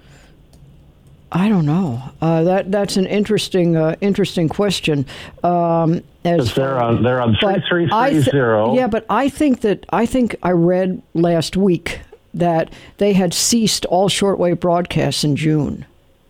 S1: I don't know. Uh, that that's an interesting uh, interesting question. Um, as
S8: they're on they're on three
S1: but
S8: three
S1: I
S8: three
S1: th-
S8: zero.
S1: Yeah, but I think that I think I read last week that they had ceased all shortwave broadcasts in June.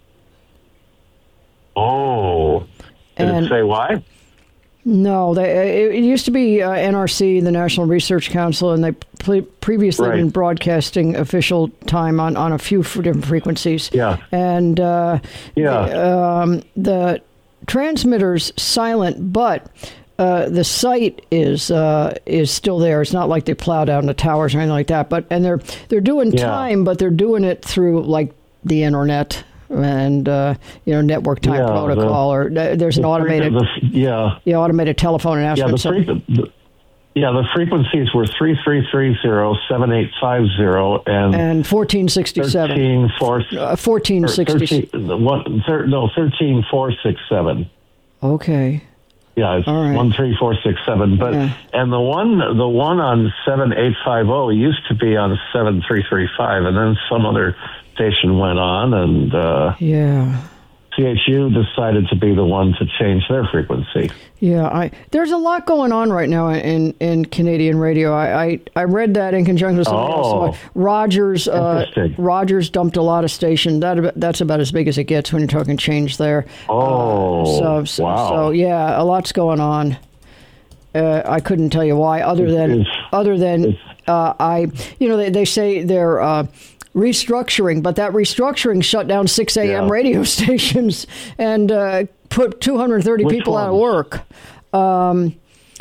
S8: Oh, did
S1: And-
S8: it say why?
S1: No, they, it, it used to be uh, N R C, the National Research Council, and they pre- previously
S8: Right.
S1: been broadcasting official time on, on a few f- different frequencies.
S8: Yeah.
S1: And uh,
S8: Yeah.
S1: the, um, the transmitter's silent, but uh, the site is uh, is still there. It's not like they plow down the towers or anything like that. But and they're they're doing
S8: Yeah.
S1: time, but they're doing it through like the internet. And uh, you know, network time
S8: Yeah,
S1: protocol,
S8: the-
S1: or uh, there's an
S8: the fre-
S1: automated,
S8: the- yeah.
S1: yeah, automated telephone
S8: Yeah,
S1: announcement.
S8: the,
S1: So-
S8: fre- the, yeah, the frequencies were three three three zero, seven eight five zero, and
S1: and fourteen sixty-seven.
S8: thirteen four
S1: Uh, fourteen sixty.
S8: One, thir, no, thirteen four six seven.
S1: Okay.
S8: Yeah, it's
S1: All right.
S8: one three four six seven. But
S1: Yeah.
S8: and the one the one on seven eight five zero used to be on seven three three five, and then some other station went on, and uh,
S1: Yeah.
S8: C H U decided to be the one to change their frequency.
S1: Yeah, I there's a lot going on right now in, in Canadian radio. I, I, I read that in conjunction with something
S8: Oh.
S1: else. Rogers uh, Rogers dumped a lot of stations. That that's about as big as it gets when you're talking change there.
S8: Oh,
S1: Uh, so so,
S8: wow.
S1: so yeah, a lot's going on. Uh, I couldn't tell you why, other than other than uh, I, you know, they, they say they're uh, restructuring, but that restructuring shut down six a.m.
S8: Yeah.
S1: radio stations and uh, put two hundred thirty
S8: Which
S1: people out of
S8: ones?
S1: work. Um,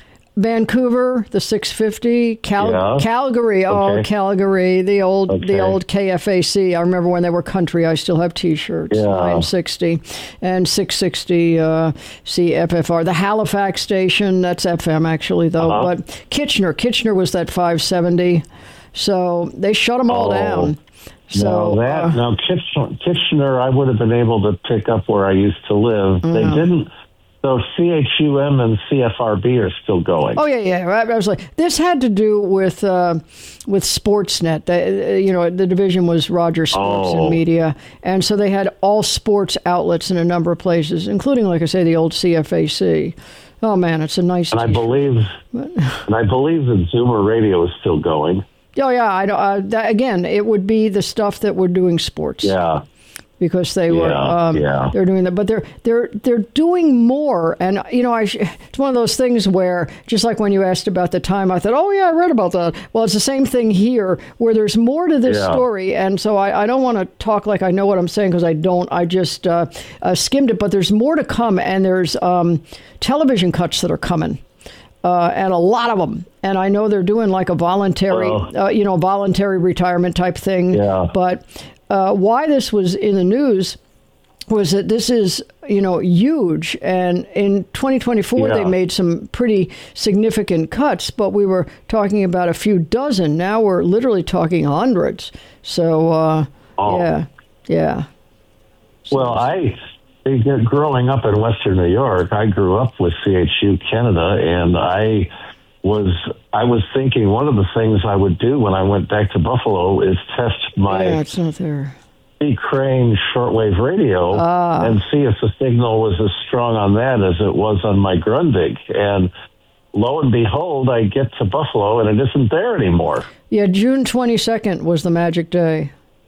S1: Vancouver, the six fifty, Cal-
S8: Yeah.
S1: Calgary, oh
S8: Okay.
S1: Calgary, the old
S8: Okay.
S1: the old K F A C. I remember when they were country. I still have T-shirts.
S8: Yeah.
S1: nine sixty and six sixty uh, C F F R. The Halifax station, that's F M actually though.
S8: Uh-huh.
S1: But Kitchener, Kitchener was that five seventy. So they shut them all
S8: Oh.
S1: down. So
S8: now that
S1: uh,
S8: now Kitchener, Kitchener, I would have been able to pick up where I used to live. They
S1: Yeah.
S8: didn't. So C H U M and C F R B are still going.
S1: Oh yeah, yeah. I, I was like, this had to do with uh, with Sportsnet. The, uh, you know, the division was Rogers Sports
S8: Oh.
S1: and Media, and so they had all sports outlets in a number of places, including, like I say, the old C F A C. Oh man, it's a nice.
S8: And I believe, and I believe that Zoomer Radio is still going.
S1: Oh yeah, I know. Uh, that, again, it would be the stuff that we're doing sports.
S8: Yeah.
S1: Because they were,
S8: Yeah,
S1: um,
S8: yeah.
S1: they're doing that, but they're they're they're doing more, and you know, I sh- it's one of those things where just like when you asked about the time, I thought, oh yeah, I read about that. Well, it's the same thing here, where there's more to this
S8: Yeah.
S1: story, and so I, I don't want to talk like I know what I'm saying because I don't. I just uh, uh, skimmed it, but there's more to come, and there's um, television cuts that are coming. Uh, and a lot of them. And I know they're doing like a voluntary,
S8: Well-
S1: uh, you know, voluntary retirement type thing.
S8: Yeah.
S1: But uh, why this was in the news was that this is, you know, huge. And in twenty twenty-four,
S8: Yeah.
S1: they made some pretty significant cuts, but we were talking about a few dozen. Now we're literally talking hundreds. So, uh,
S8: Oh.
S1: yeah, yeah.
S8: Well, I, growing up in Western New York, I grew up with C H U Canada, and I was I was thinking one of the things I would do when I went back to Buffalo is test my
S1: Yeah, it's not there.
S8: C. Crane shortwave radio
S1: Ah.
S8: and see if the signal was as strong on that as it was on my Grundig. And lo and behold, I get to Buffalo, and it isn't there anymore.
S1: Yeah, June twenty-second was the magic day.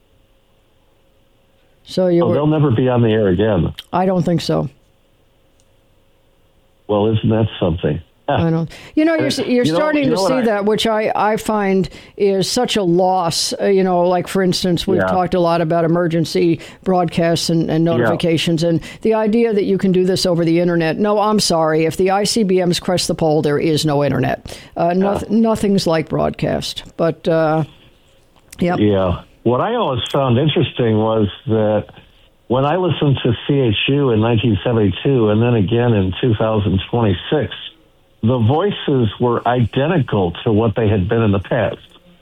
S1: So you
S8: Oh,
S1: were,
S8: they'll never be on the air again.
S1: I don't think so.
S8: Well, isn't that something?
S1: I don't. You know, you're
S8: Uh,
S1: you're
S8: you know-
S1: starting
S8: you know
S1: to
S8: what
S1: see
S8: I-
S1: that, which I, I find is such a loss. Uh, you know, like for instance, we've
S8: Yeah.
S1: talked a lot about emergency broadcasts and, and notifications, and the idea that you can do this over the internet. No, I'm sorry. If the I C B Ms crest the pole, there is no internet. Uh, noth- Nothing's like broadcast. But uh, yep.
S8: Yeah. What I always found interesting was that when I listened to C H U in nineteen seventy-two and then again in two thousand twenty-six, the voices were identical to what they had been in the past.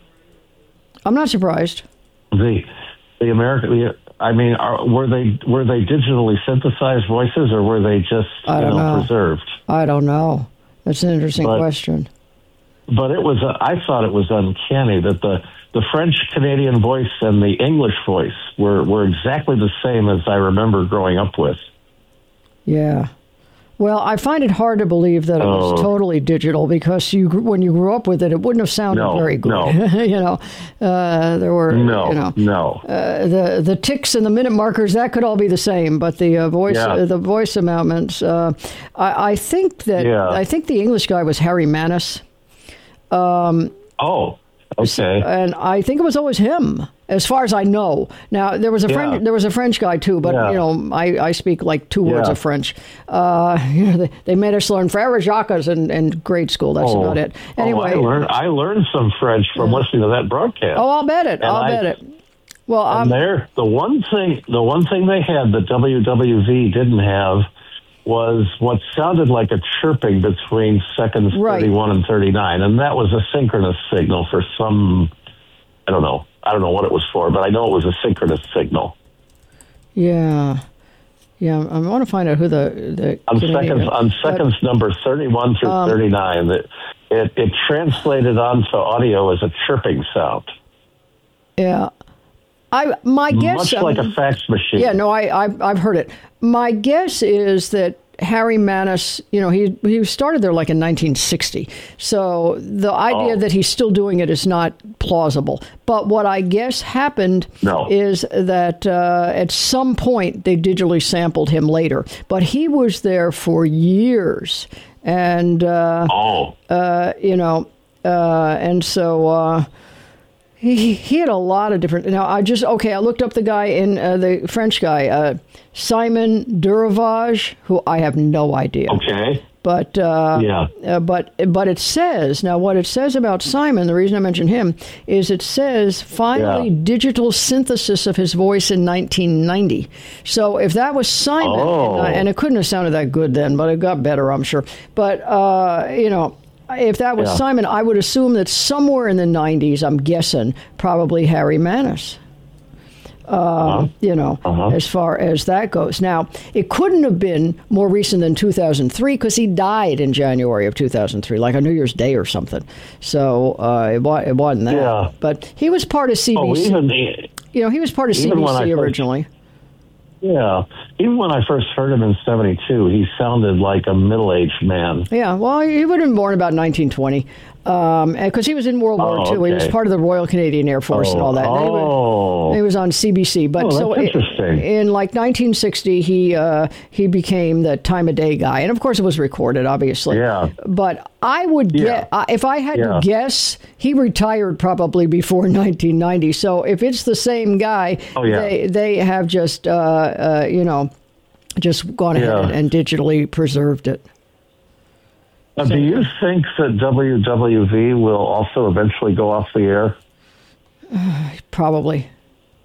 S1: I'm not surprised.
S8: The the American, the, I mean, are, were they were they digitally synthesized voices, or were they just
S1: I
S8: you
S1: don't
S8: know,
S1: know.
S8: preserved?
S1: I don't know. That's an interesting
S8: But-
S1: question.
S8: But it was, uh, I thought it was uncanny that the, the French Canadian voice and the English voice were, were exactly the same as I remember growing up with.
S1: Yeah. Well, I find it hard to believe that it was
S8: Oh.
S1: totally digital because you, gr- when you grew up with it, it wouldn't have sounded
S8: No,
S1: very good.
S8: no.
S1: you know, uh, there were,
S8: No,
S1: you know,
S8: no.
S1: uh, the the ticks and the minute markers that could all be the same, but the uh, voice
S8: Yeah.
S1: uh, the voice amountments. Uh, I, I think that
S8: Yeah.
S1: I think the English guy was Harry Manis. Um,
S8: oh, okay.
S1: And I think it was always him, as far as I know. Now there was a
S8: Yeah.
S1: French, there was a French guy too, but
S8: Yeah.
S1: you know, I, I speak like two words
S8: Yeah.
S1: of French. Uh, you know, they, they made us learn Frere Jacques in, in grade school. That's
S8: Oh.
S1: about it.
S8: Oh,
S1: Anyway,
S8: I learned, I learned some French from listening to that broadcast.
S1: oh, I'll bet it.
S8: And
S1: I'll
S8: I-
S1: bet it. Well,
S8: And
S1: I'm,
S8: there, the one thing, the one thing they had that W W V didn't have was what sounded like a chirping between seconds
S1: Right.
S8: thirty-one and thirty-nine, and that was a synchronous signal for some. I don't know. I don't know what it was for, but I know it was a synchronous signal.
S1: yeah, yeah. I want to find out who the the
S8: On
S1: Canadian-
S8: seconds, on
S1: but-
S8: seconds number thirty-one through
S1: Um,
S8: thirty-nine, that it, it translated onto audio as a chirping sound.
S1: Yeah. I my guess
S8: much like a fax machine.
S1: Yeah, no, I, I I've heard it. My guess is that Harry Manis, you know, he he started there like in nineteen sixty. So the idea
S8: Oh.
S1: that he's still doing it is not plausible. But what I guess happened
S8: No.
S1: is that uh, at some point they digitally sampled him later. But he was there for years. And, uh,
S8: oh.
S1: uh, you know, uh, and so... Uh, He, he had a lot of different. Now I just okay. I looked up the guy in uh, the French guy, uh, Simon Duravage, who I have no idea.
S8: Okay.
S1: But uh,
S8: Yeah.
S1: uh, but but it says now what it says about Simon. The reason I mentioned him is it says finally
S8: Yeah.
S1: digital synthesis of his voice in nineteen ninety. So if that was Simon,
S8: Oh.
S1: and, I- and it couldn't have sounded that good then, but it got better, I'm sure. But uh, you know. If that was
S8: Yeah.
S1: Simon, I would assume that somewhere in the nineties, I'm guessing, probably Harry Manis. Uh,
S8: Uh-huh.
S1: You know, as far as that goes. Now, it couldn't have been more recent than two thousand three because he died in January of two thousand three, like on New Year's Day or something. So uh, it, wa- it wasn't that.
S8: Yeah.
S1: But he was part of C B C.
S8: Oh, even
S1: you know, he was part of
S8: even when I
S1: C B C
S8: first-
S1: originally.
S8: Yeah. Even when I first heard him in seventy-two, he sounded like a middle-aged man.
S1: Yeah, well, he would have been born about nineteen twenty, um, because he was in World War
S8: Oh,
S1: Two. He was
S8: okay.
S1: part of the Royal Canadian Air Force and
S8: Oh,
S1: all that. And he was-
S8: oh.
S1: he was on C B C. But
S8: Oh,
S1: so
S8: that's
S1: i-
S8: interesting.
S1: in like nineteen sixty, he uh, he became the time of day guy, and of course, it was recorded, obviously.
S8: Yeah.
S1: But I would
S8: Yeah.
S1: get uh, if I had
S8: Yeah.
S1: to guess, he retired probably before nineteen ninety. So if it's the same guy,
S8: Oh, yeah.
S1: they they have just uh, uh, you know just gone ahead
S8: Yeah.
S1: and, and digitally preserved it.
S8: Now, do you think that W W V will also eventually go off the air?
S1: Probably.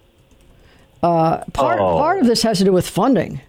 S1: Uh, part
S8: Oh.
S1: part of this has to do with funding.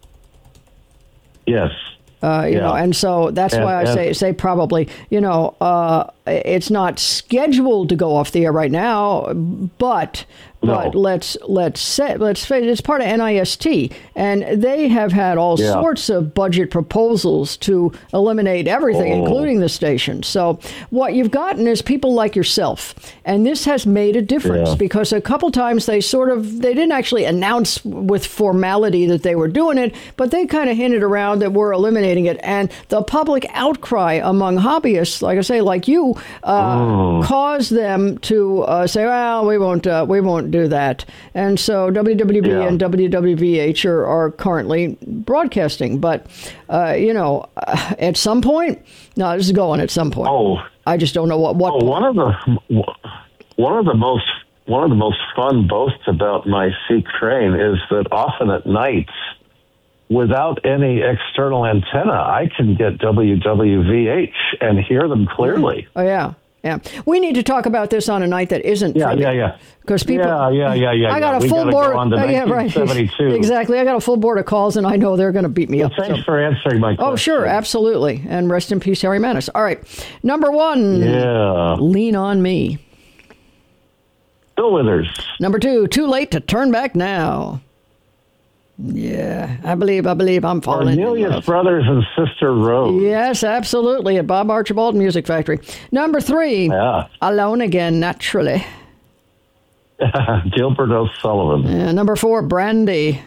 S8: Yes.
S1: Uh, you
S8: Yeah.
S1: know, and so that's
S8: And-
S1: why I
S8: and-
S1: say say probably. You know, uh, it's not scheduled to go off the air right now, but but
S8: No.
S1: let's let's say let's face it, it's part of N I S T, and they have had all
S8: Yeah.
S1: sorts of budget proposals to eliminate everything,
S8: Oh.
S1: including the station. So what you've gotten is people like yourself, and this has made a difference
S8: Yeah.
S1: because a couple times they sort of they didn't actually announce with formality that they were doing it, but they kind of hinted around that we're eliminating it, and the public outcry among hobbyists, like I say, like you, uh,
S8: Oh.
S1: caused them to uh, say, "Well, we won't, uh, we won't do that." And so W W V
S8: Yeah.
S1: and W W V H are, are currently broadcasting, but uh, you know, uh, at some point, no, this is going at some point.
S8: Oh.
S1: I just don't know what what.
S8: Oh, one of the one of the most one of the most fun boasts about my Seek train is that often at nights, without any external antenna, I can get W W V H and hear them clearly.
S1: Oh yeah, yeah. We need to talk about this on a night that isn't.
S8: Yeah, yeah, yeah.
S1: Because people,
S8: Yeah, yeah, yeah, yeah.
S1: I got
S8: yeah.
S1: a
S8: We
S1: full
S8: gotta
S1: board.
S8: Go on to
S1: uh, yeah, right.
S8: nineteen seventy-two.
S1: Exactly. I got a full board of calls, and I know they're going to beat me up.
S8: Thanks
S1: so-
S8: for answering my question.
S1: Oh, sure, absolutely. And rest in peace, Harry Manis. All right, number one.
S8: Yeah.
S1: Lean on Me.
S8: Bill Withers.
S1: Number two. Too late to turn back now. Yeah, I believe. I believe I'm falling in
S8: Cornelius
S1: love.
S8: Brothers and Sister Rose.
S1: Yes, absolutely. At Bob Archibald Music Factory. Number three.
S8: Yeah.
S1: Alone Again, Naturally.
S8: Gilbert O'Sullivan.
S1: Yeah, number four. Brandy.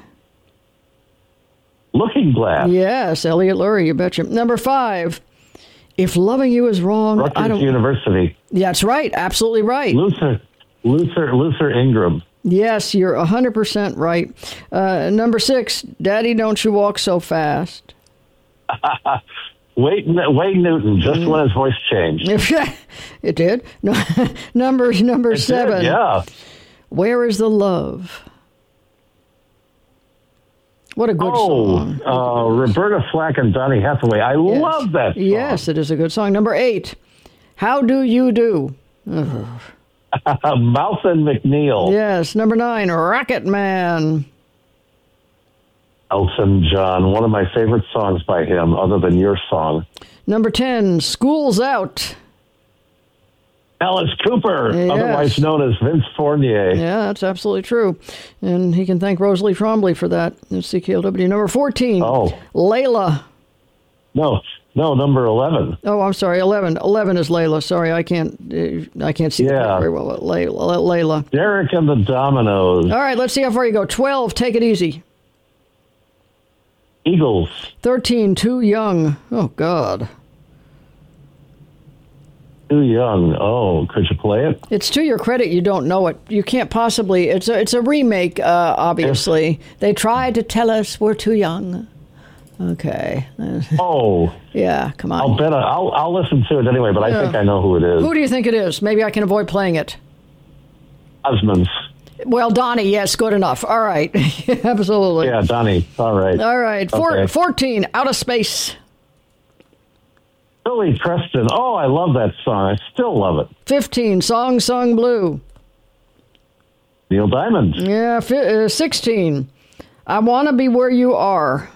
S8: Looking Glass.
S1: Yes, Elliot Lurie, you betcha. Number five. If loving you is wrong, I
S8: Rutgers
S1: don't.
S8: University.
S1: Yeah, that's right. Absolutely right.
S8: Luther, Luther, Luther Ingram.
S1: Yes, you're one hundred percent right. Uh, number six, Daddy, Don't You Walk So Fast.
S8: Wade, Wade Newton, just when his voice changed.
S1: It did. No, number number
S8: It did,
S1: seven.
S8: yeah.
S1: Where is the love? What a good
S8: Oh,
S1: song.
S8: uh, Roberta Flack and Donny Hathaway. I
S1: Yes.
S8: love that song.
S1: Yes, it is a good song. Number eight, How Do You Do? Ugh.
S8: Mouth and McNeil.
S1: Yes. Number nine, Rocket Man.
S8: Elton John, one of my favorite songs by him, other than your song.
S1: Number ten, School's Out.
S8: Alice Cooper,
S1: Yes.
S8: otherwise known as Vince Fournier.
S1: Yeah, that's absolutely true. And he can thank Rosalie Trombley for that in C K L W. Number fourteen,
S8: Oh.
S1: Layla.
S8: No, No, number eleven.
S1: Oh, I'm sorry, eleven. eleven is Layla. Sorry, I can't. Uh, I can't see
S8: Yeah.
S1: that very well. Layla. Layla.
S8: Derek and the Dominoes.
S1: All right, let's see how far you go. twelve. Take it easy.
S8: Eagles.
S1: thirteen. Too young. Oh God.
S8: Too young. Oh, could you play it?
S1: It's to your credit you don't know it. You can't possibly. It's a, it's a remake, uh, obviously. They tried to tell us we're too young. Okay.
S8: Oh.
S1: Yeah, come on.
S8: I'll bet I, I'll I'll listen to it anyway, but I
S1: Yeah.
S8: think I know who it is.
S1: Who do you think it is? Maybe I can avoid playing it.
S8: Osmonds.
S1: Well, Donnie, yes, good enough. All right. Absolutely.
S8: Yeah, Donnie. All right.
S1: All right. Four,
S8: Okay.
S1: fourteen, Out of Space.
S8: Billy Preston. Oh, I love that song. I still love it.
S1: fifteen, Song Sung Blue.
S8: Neil Diamond.
S1: Yeah, fi- uh, sixteen, I Want to Be Where You Are.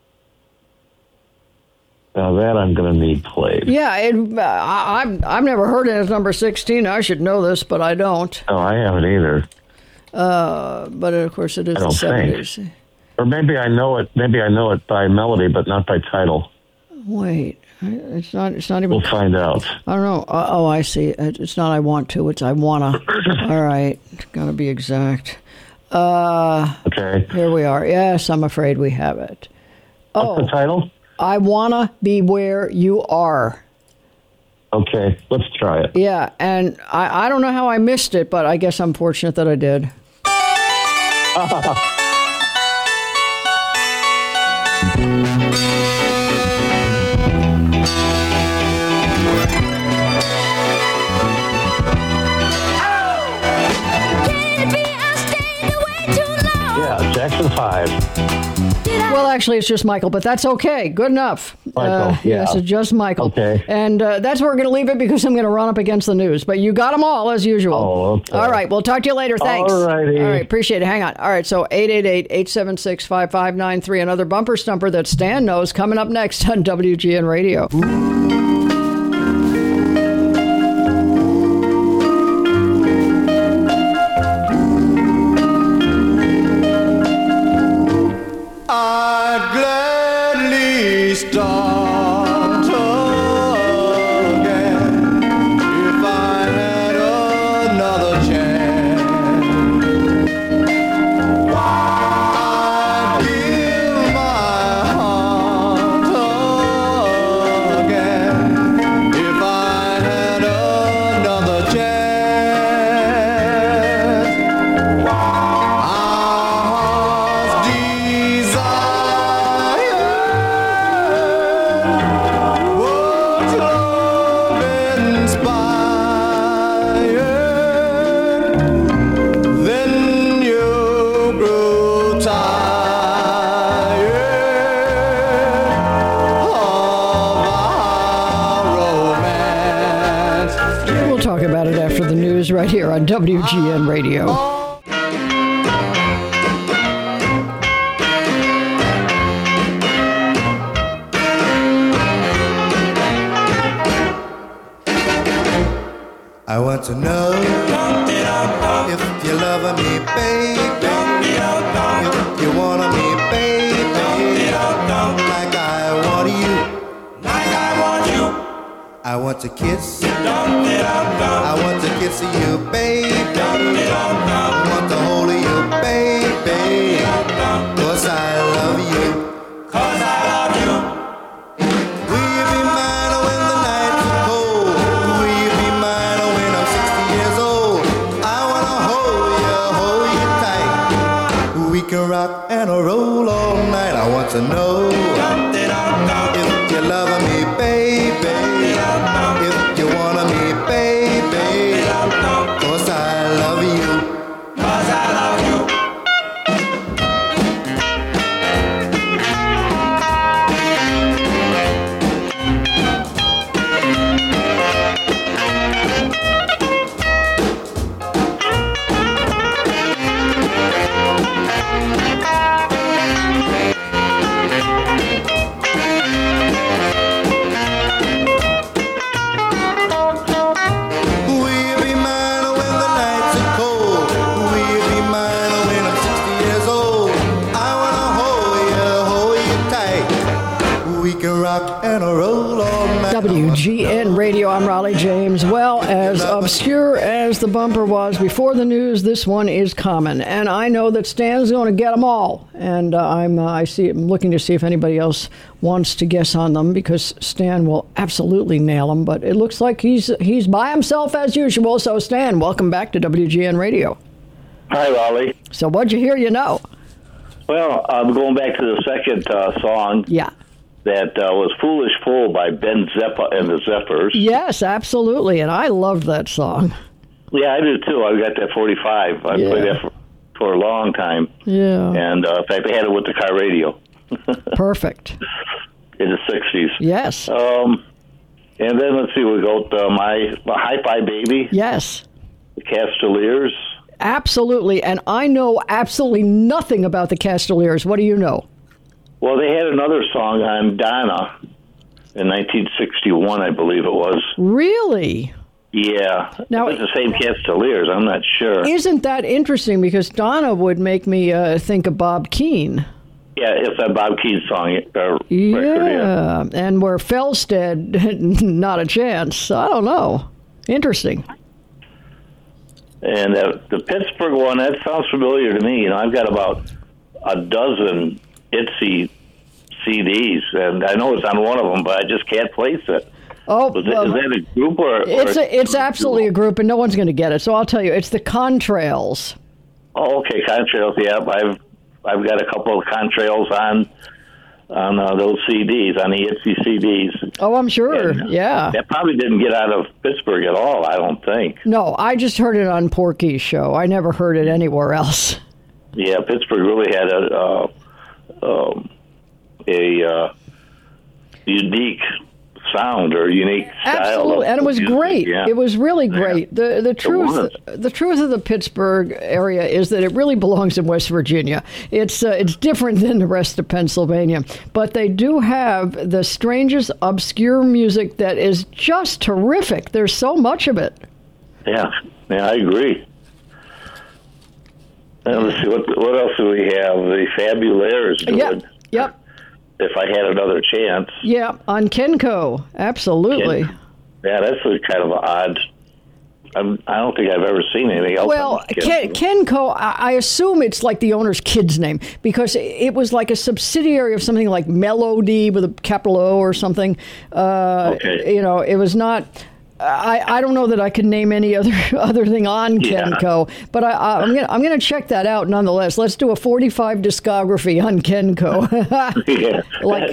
S8: Now that I'm going to need played.
S1: Yeah, it, uh, I, I've, I've never heard it as number sixteen. I should know this, but I don't.
S8: No, I haven't either.
S1: Uh, but of course it is
S8: I
S1: the
S8: don't
S1: seventies.
S8: think. Or maybe I know it. Maybe I know it by melody, but not by title.
S1: Wait, it's not. It's not even.
S8: We'll find out.
S1: I don't know. Uh, oh, I see. It- It's not. I want to. It's I wanna. All right, gotta be exact. Uh,
S8: okay.
S1: Here we are. Yes, I'm afraid we have it. Oh,
S8: What's the title?
S1: I Wanna Be Where You Are.
S8: Okay, let's try it.
S1: Yeah, and I, I don't know how I missed it, but I guess I'm fortunate that I did.
S8: Yeah, Jackson five.
S1: Well, actually, it's just Michael, but that's okay. Good enough.
S8: Michael,
S1: uh,
S8: yeah.
S1: Yes, it's just Michael.
S8: Okay.
S1: And uh, that's where we're going to leave it because I'm going to run up against the news. But you got them all, as usual.
S8: Oh, okay.
S1: All right. We'll talk to you later. Thanks.
S8: All righty.
S1: All right. Appreciate it. Hang on. All right. So eight eight eight, eight seven six, five five nine three. Another bumper stumper that Stan knows coming up next on W G N Radio.
S17: I'd gladly start again if I had another chance. I'd give my heart again if I had another chance. Our then you grow tired of our romance.
S1: We'll talk about it after the news right here on W G N Radio.
S17: I want to know if you love me, baby. If you want me, baby. Like I want you. Like I want you. I want to kiss. I want to kiss you, baby. I want to hold you, baby. Cause I love you. Cause I love you. Will you be mine when the nights are cold? Will you be mine when I'm sixty years old? I wanna hold you, hold you tight. We can rock and roll all night. I want to know if you love me, baby. If you wanna me, baby. Cause I love you. Cause I love you. rock and roll all night.
S1: W G N Radio, I'm Raleigh James. Well, as obscure as the bumper was before the news, this one is common. And I know that Stan's going to get them all. And uh, I'm, uh, I see, I'm looking to see if anybody else wants to guess on them, because Stan will absolutely nail them. But it looks like he's he's by himself as usual. So, Stan, welcome back to W G N Radio.
S9: Hi, Raleigh.
S1: So what'd you hear, you know?
S9: Well, I'm going back to the second uh, song.
S1: Yeah.
S9: That uh, was Foolish Fool by Ben Zappa and the Zephyrs.
S1: Yes, absolutely. And I loved that song.
S9: Yeah, I do too. I got that forty-five. I
S1: Yeah.
S9: played that for, for a long time.
S1: Yeah.
S9: And uh, in fact, I had it with the car radio.
S1: Perfect.
S9: In the sixties.
S1: Yes.
S9: Um, and then let's see, we got uh, my, my Hi-Fi Baby.
S1: Yes.
S9: The Castiliers.
S1: Absolutely. And I know absolutely nothing about the Castiliers. What do you know?
S9: Well, they had another song on Donna in nineteen sixty-one, I believe it was.
S1: Really?
S9: Yeah.
S1: Now,
S9: it's the same Castiliers. I'm not sure.
S1: Isn't that interesting? Because Donna would make me uh, think of Bob Keane.
S9: Yeah, it's that Bob Keane song. Uh,
S1: Yeah.
S9: record, yeah.
S1: And where Felstead, not a chance. I don't know. Interesting.
S9: And uh, the Pittsburgh one, that sounds familiar to me. You know, I've got about a dozen Itsy C Ds, and I know it's on one of them, but I just can't place it.
S1: Oh,
S9: Was it,
S1: well,
S9: is that a group or? or
S1: It's a, it's absolutely a group, and no one's going to get it. So I'll tell you, it's the Contrails.
S9: Oh, okay, Contrails. Yeah, I've I've got a couple of Contrails on on uh, those C Ds, on the Itsy C Ds.
S1: Oh, I'm sure.
S9: And, uh,
S1: yeah.
S9: That probably didn't get out of Pittsburgh at all. I don't think.
S1: No, I just heard it on Porky's show. I never heard it anywhere else.
S9: Yeah, Pittsburgh really had a uh, um, a uh, unique sound or unique style.
S1: Absolutely,
S9: of
S1: and it was
S9: music.
S1: great.
S9: Yeah.
S1: It was really great. The the truth the truth of the Pittsburgh area is that it really belongs in West Virginia. It's uh, it's different than the rest of Pennsylvania, but they do have the strangest obscure music that is just terrific. There's so much of it.
S9: Yeah, yeah, I agree. And let's see, what what else do we have? The Fabulaires doing.
S1: Yep. Yep.
S9: If I had another chance.
S1: Yeah, on Kenco, absolutely.
S9: Ken, yeah, that's a kind of odd. I'm, I don't think I've ever seen anything else.
S1: Well,
S9: on Ken.
S1: Ken, Kenco, I, I assume it's like the owner's kid's name, because it was like a subsidiary of something like Melody with a capital O or something. Uh,
S9: Okay.
S1: You know, it was not. I, I don't know that I can name any other other thing on
S9: Yeah.
S1: Kenco, but I, I, I'm gonna I'm gonna check that out nonetheless. Let's do a forty-five discography on Kenco.
S9: Yeah.
S1: Like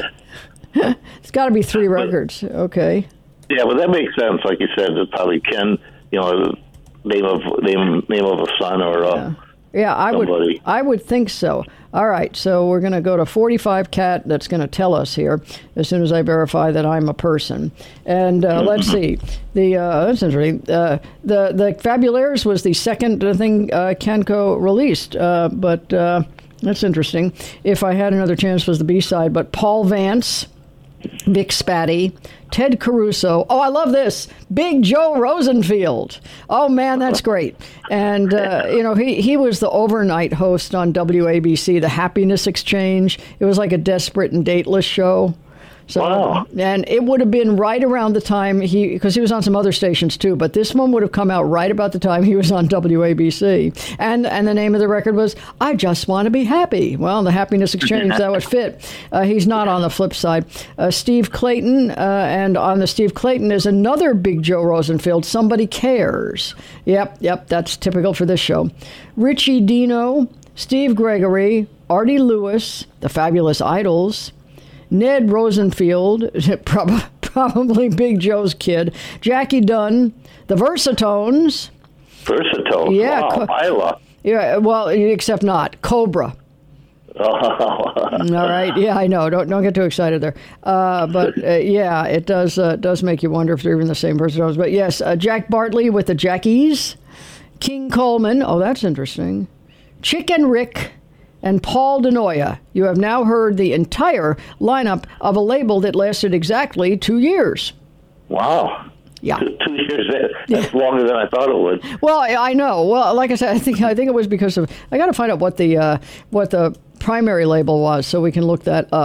S1: it's got to be three records. Okay.
S9: Yeah, well, that makes sense. Like you said, it's probably Ken. You know, name of name name of a son or a.
S1: Yeah, I would.
S9: Somebody.
S1: I would think so. All right, so we're going to go to forty-five Cat. That's going to tell us here as soon as I verify that I'm a person. And uh, let's see. The uh, that's interesting. Uh, the the Fabulaires was the second thing uh, Kenco released, uh, but uh, that's interesting. If I had another chance was the B side, but Paul Vance, Vic Spatty, Ted Caruso. Oh, I love this. Big Joe Rosenfield. Oh, man, that's great. And, uh, you know, he, he was the overnight host on W A B C, The Happiness Exchange. It was like a desperate and dateless show. So,
S9: wow.
S1: And it would have been right around the time he, because he was on some other stations too, but this one would have come out right about the time he was on W A B C. And and the name of the record was I Just Want to Be Happy. Well, the Happiness Exchange, that would fit. Uh, he's not on the flip side. Uh, Steve Clayton, uh, and on the Steve Clayton is another Big Joe Rosenfield, Somebody Cares. Yep, yep, that's typical for this show. Richie Dino, Steve Gregory, Artie Lewis, the Fabulous Idols, Ned Rosenfield, prob- probably Big Joe's kid, Jackie Dunn, the Versatones.
S9: Versatone.
S1: Yeah,
S9: Wow,
S1: co-
S9: Isla.
S1: Yeah, well, except not. Cobra.
S9: Oh.
S1: All right. Yeah, I know. Don't don't get too excited there. Uh, but uh, yeah, it does uh, does make you wonder if they're even the same Versatones. But yes, uh, Jack Bartley with the Jackies, King Coleman. Oh, that's interesting. Chicken Rick. And Paul DeNoia. You have now heard the entire lineup of a label that lasted exactly two years.
S9: Wow.
S1: Yeah.
S9: Two, two years. That's longer than I thought it would.
S1: Well, I I know. Well, like I said, I think I think it was because of. I got to find out what the uh, what the primary label was, so we can look that up.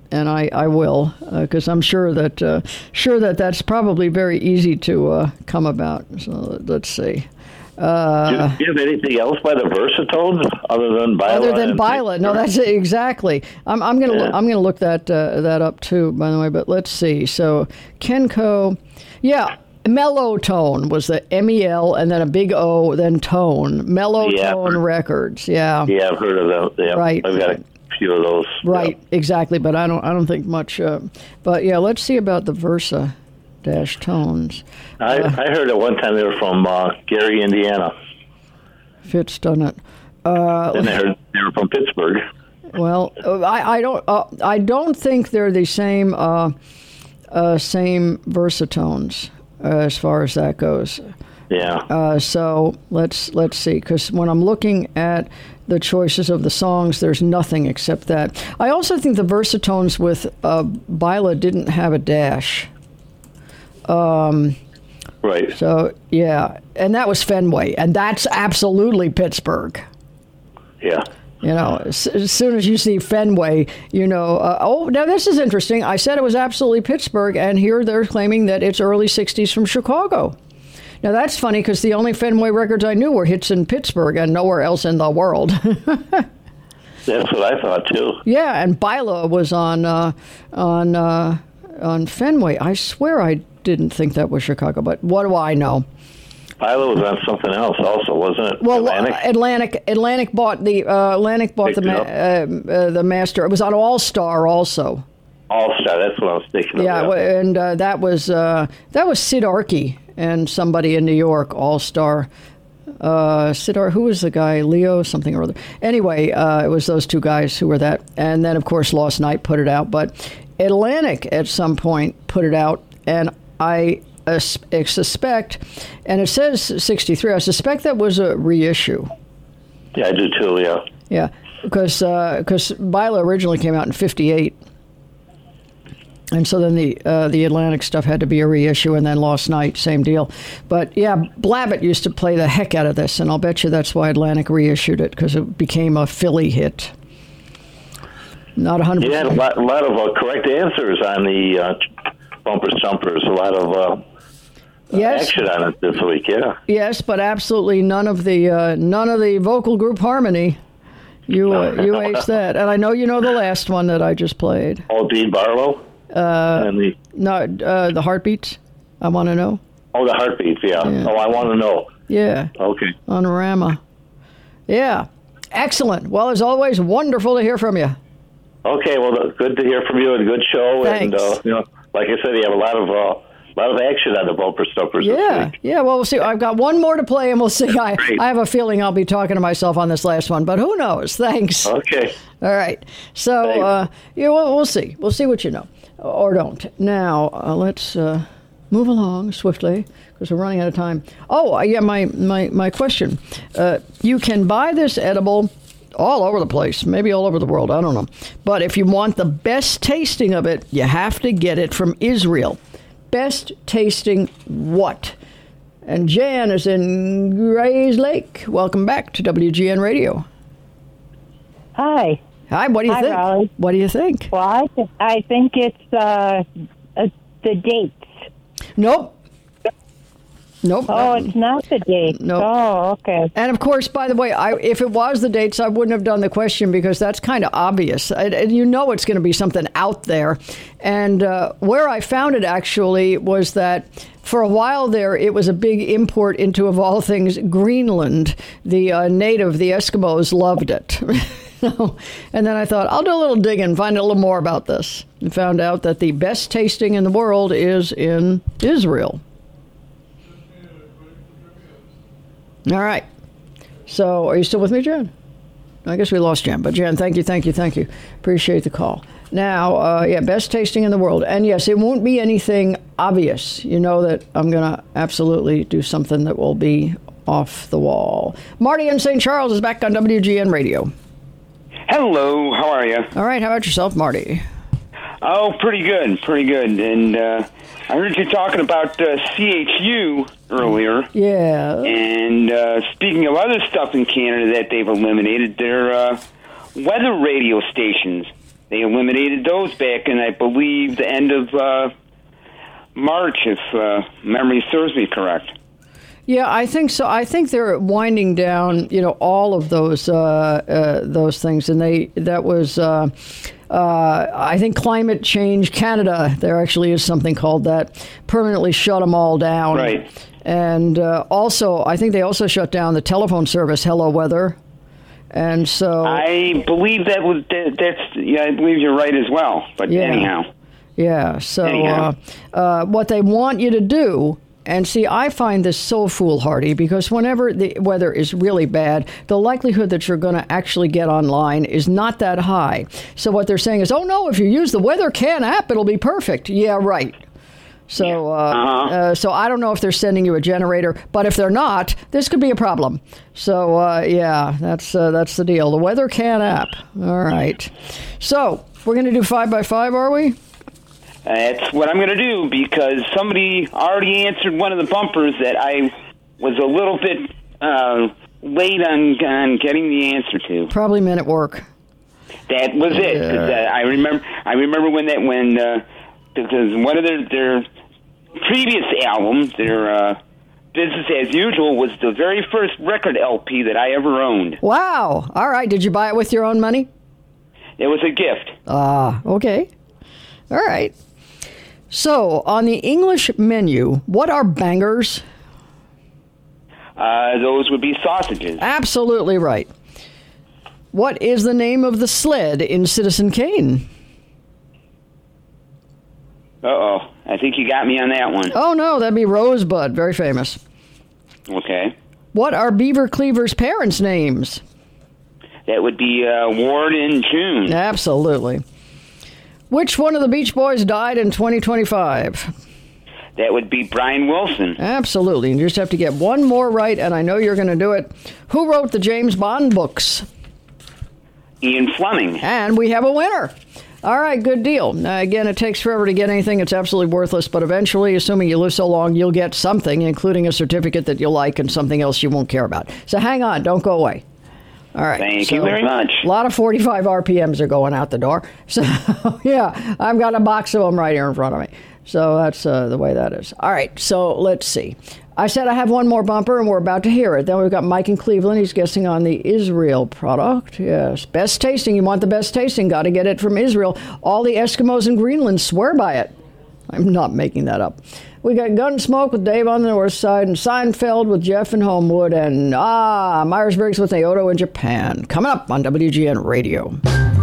S1: and I, I will, because uh, I'm sure that uh, sure that that's probably very easy to uh, come about. So let's see. Uh,
S9: Do you have anything else by the Versatones other than Bila?
S1: Other than
S9: and
S1: Bila, no, that's it, exactly. I'm, I'm gonna
S9: Yeah.
S1: look, I'm gonna look that uh, that up too, by the way. But let's see. So Kenco, yeah, Mellotone was the M E L and then a big O, then Tone. Mellotone
S9: Yeah.
S1: Records, yeah.
S9: Yeah, I've heard of those. Yeah,
S1: Right.
S9: I've got a few of those.
S1: Right, exactly. But I don't I don't think much. Uh, but yeah, let's see about the Versa dash tones.
S9: I,
S1: Uh,
S9: I heard at one time they were from uh, Gary, Indiana.
S1: Fits, doesn't it? Uh,
S9: And I heard they were from Pittsburgh.
S1: Well, uh, I, I don't uh, I don't think they're the same uh, uh, same versatones uh, as far as that goes.
S9: Yeah.
S1: Uh, so let's let's see, because when I'm looking at the choices of the songs, there's nothing except that. I also think the versatones with uh, Bila didn't have a dash. Um,
S9: right.
S1: So yeah, and that was Fenway, and that's absolutely Pittsburgh.
S9: Yeah.
S1: You know, as, as soon as you see Fenway, you know, uh, oh, now this is interesting. I said it was absolutely Pittsburgh, and here they're claiming that it's early sixties from Chicago. Now, that's funny because the only Fenway records I knew were hits in Pittsburgh and nowhere else in the world.
S9: That's what I thought, too.
S1: Yeah, and Bila was on uh, on uh, on Fenway. I swear I didn't think that was Chicago, but what do I know?
S9: Bila was on something else also, wasn't it?
S1: Well,
S9: Atlantic?
S1: uh, Atlantic Atlantic bought the uh, Atlantic bought the
S9: Picked
S1: ma-
S9: it
S1: uh, uh, the master. It was on All Star also.
S9: All-Star, that's what I was thinking
S1: Yeah,
S9: of.
S1: w- and uh, that was uh, that was Sid Archie and somebody in New York, All Star. Uh, Sid Ar- who was the guy? Leo something or other. Anyway, uh, it was those two guys who were that, and then of course Lost Night put it out, but Atlantic at some point put it out, and I uh, suspect, and it says sixty-three. I suspect that was a reissue.
S9: Yeah, I do too, yeah.
S1: Yeah, because because Bila originally came out in fifty-eight. And so then the uh, the Atlantic stuff had to be a reissue, and then Lost Night, same deal. But yeah, Blabbit used to play the heck out of this, and I'll bet you that's why Atlantic reissued it, because it became a Philly hit. Not one hundred percent.
S9: You had a lot, a lot of uh, correct answers on the uh, bumper stumpers, a lot of uh,
S1: Yes.
S9: action on it this week, yeah.
S1: Yes, but absolutely none of the uh, none of the vocal group harmony. You uh, you aced that, and I know you know the last one that I just played.
S9: Oh, Dean Barlow?
S1: Uh,
S9: and the,
S1: no, uh, the Heartbeats. I want to know.
S9: oh, the Heartbeats, yeah.
S1: Yeah.
S9: Oh, I want to know.
S1: Yeah.
S9: Okay.
S1: On Rama. Yeah. Excellent. Well, as always, wonderful to hear from you.
S9: Okay, well, good to hear from you, and good show.
S1: Thanks.
S9: And, uh, you know, like I said, you have a lot of uh, lot of action on the bumper stumpers this
S1: Yeah.
S9: week.
S1: Yeah. Well, we'll see. I've got one more to play, and we'll see. I, I have a feeling I'll be talking to myself on this last one, but who knows? Thanks.
S9: Okay.
S1: All right. So, uh, yeah, well, we'll see. We'll see what you know. Or don't. Now, uh, let's uh, move along swiftly because we're running out of time. Oh, uh, yeah, my, my, my question. Uh, you can buy this edible all over the place, maybe all over the world, I don't know. But if you want the best tasting of it, you have to get it from Israel. Best tasting what? And Jan is in Grays Lake. Welcome back to W G N Radio.
S10: Hi.
S1: Hi, what do you
S10: Hi,
S1: think?
S10: Raleigh.
S1: What do you think?
S10: Well, I, th- I think it's uh, uh, the dates.
S1: Nope. Nope.
S10: Oh, it's not the dates.
S1: Nope.
S10: Oh, okay.
S1: And of course, by the way, I, if it was the dates, I wouldn't have done the question because that's kind of obvious. I, and you know it's going to be something out there. And uh, where I found it actually was that for a while there, it was a big import into, of all things, Greenland. The uh, native, the Eskimos, loved it. And then I thought, I'll do a little digging, find out a little more about this. And found out that the best tasting in the world is in Israel. All right. So, are you still with me, Jen? I guess we lost Jen. But, Jen, thank you, thank you, thank you. Appreciate the call. Now, uh, yeah, best tasting in the world. And, yes, it won't be anything obvious. You know that I'm going to absolutely do something that will be off the wall. Marty in Saint Charles is back on W G N Radio.
S11: Hello, how are you?
S1: All right, how about yourself, Marty?
S11: Oh, pretty good, pretty good. And uh, I heard you talking about uh, C H U earlier.
S1: Yeah.
S11: And uh, speaking of other stuff in Canada that they've eliminated, their uh, weather radio stations. they eliminated those back in, I believe, the end of uh, March, if uh, memory serves me correct.
S1: Yeah, I think so. I think they're winding down, you know, all of those uh, uh, those things, and they that was, uh, uh, I think, Climate Change Canada. There actually is something called that. Permanently shut them all down.
S11: Right.
S1: And uh, also, I think they also shut down the telephone service, Hello Weather. And so
S11: I believe that was that, that's yeah, I believe you're right as well. But
S1: yeah.
S11: anyhow,
S1: yeah. So
S11: anyhow.
S1: Uh, uh, what they want you to do. And see, I find this so foolhardy because whenever the weather is really bad, the likelihood that you're going to actually get online is not that high. So what they're saying is, oh, no, if you use the Weather Can app, it'll be perfect. Yeah, right. So, uh,
S11: Uh-huh.
S1: uh, so I don't know if they're sending you a generator, but if they're not, this could be a problem. So, uh, yeah, that's uh, that's the deal. The Weather Can app. All right. So we're going to do five by five, are we?
S11: That's what I'm going to do because somebody already answered one of the bumpers that I was a little bit uh, late on, on getting the answer to.
S1: Probably Men at Work.
S11: That was it. 'Cause, uh, I remember. I remember when that when uh, because one of their their previous albums, their uh, Business as Usual, was the very first record L P that I ever owned.
S1: Wow. All right. Did you buy it with your own money?
S11: It was a gift.
S1: Ah, okay. All right. So, on the English menu, what are bangers?
S11: Uh, those would be sausages.
S1: Absolutely right. What is the name of the sled in Citizen Kane?
S11: Uh-oh. I think you got me on that one.
S1: Oh, no, that'd be Rosebud. Very famous.
S11: Okay.
S1: What are Beaver Cleaver's parents' names?
S11: That would be uh, Ward and June.
S1: Absolutely. Which one of the Beach Boys died in twenty twenty-five?
S11: That would be Brian Wilson.
S1: Absolutely. You just have to get one more right, and I know you're going to do it. Who wrote the James Bond books?
S11: Ian Fleming.
S1: And we have a winner. All right, good deal. Now, again, it takes forever to get anything. It's absolutely worthless, but eventually, assuming you live so long, you'll get something, including a certificate that you'll like and something else you won't care about. So hang on. Don't go away. All right.
S11: Thank
S1: so,
S11: you very much.
S1: A lot of forty-five R P Ms are going out the door. So, yeah, I've got a box of them right here in front of me. So that's uh, the way that is. All right, so let's see. I said I have one more bumper, and we're about to hear it. Then we've got Mike in Cleveland. He's guessing on the Israel product. Yes, best tasting. You want the best tasting. Got to get it from Israel. All the Eskimos in Greenland swear by it. I'm not making that up. We got Gunsmoke with Dave on the north side, and Seinfeld with Jeff in Homewood, and ah, Myers-Briggs with Naoto in Japan. Coming up on W G N Radio.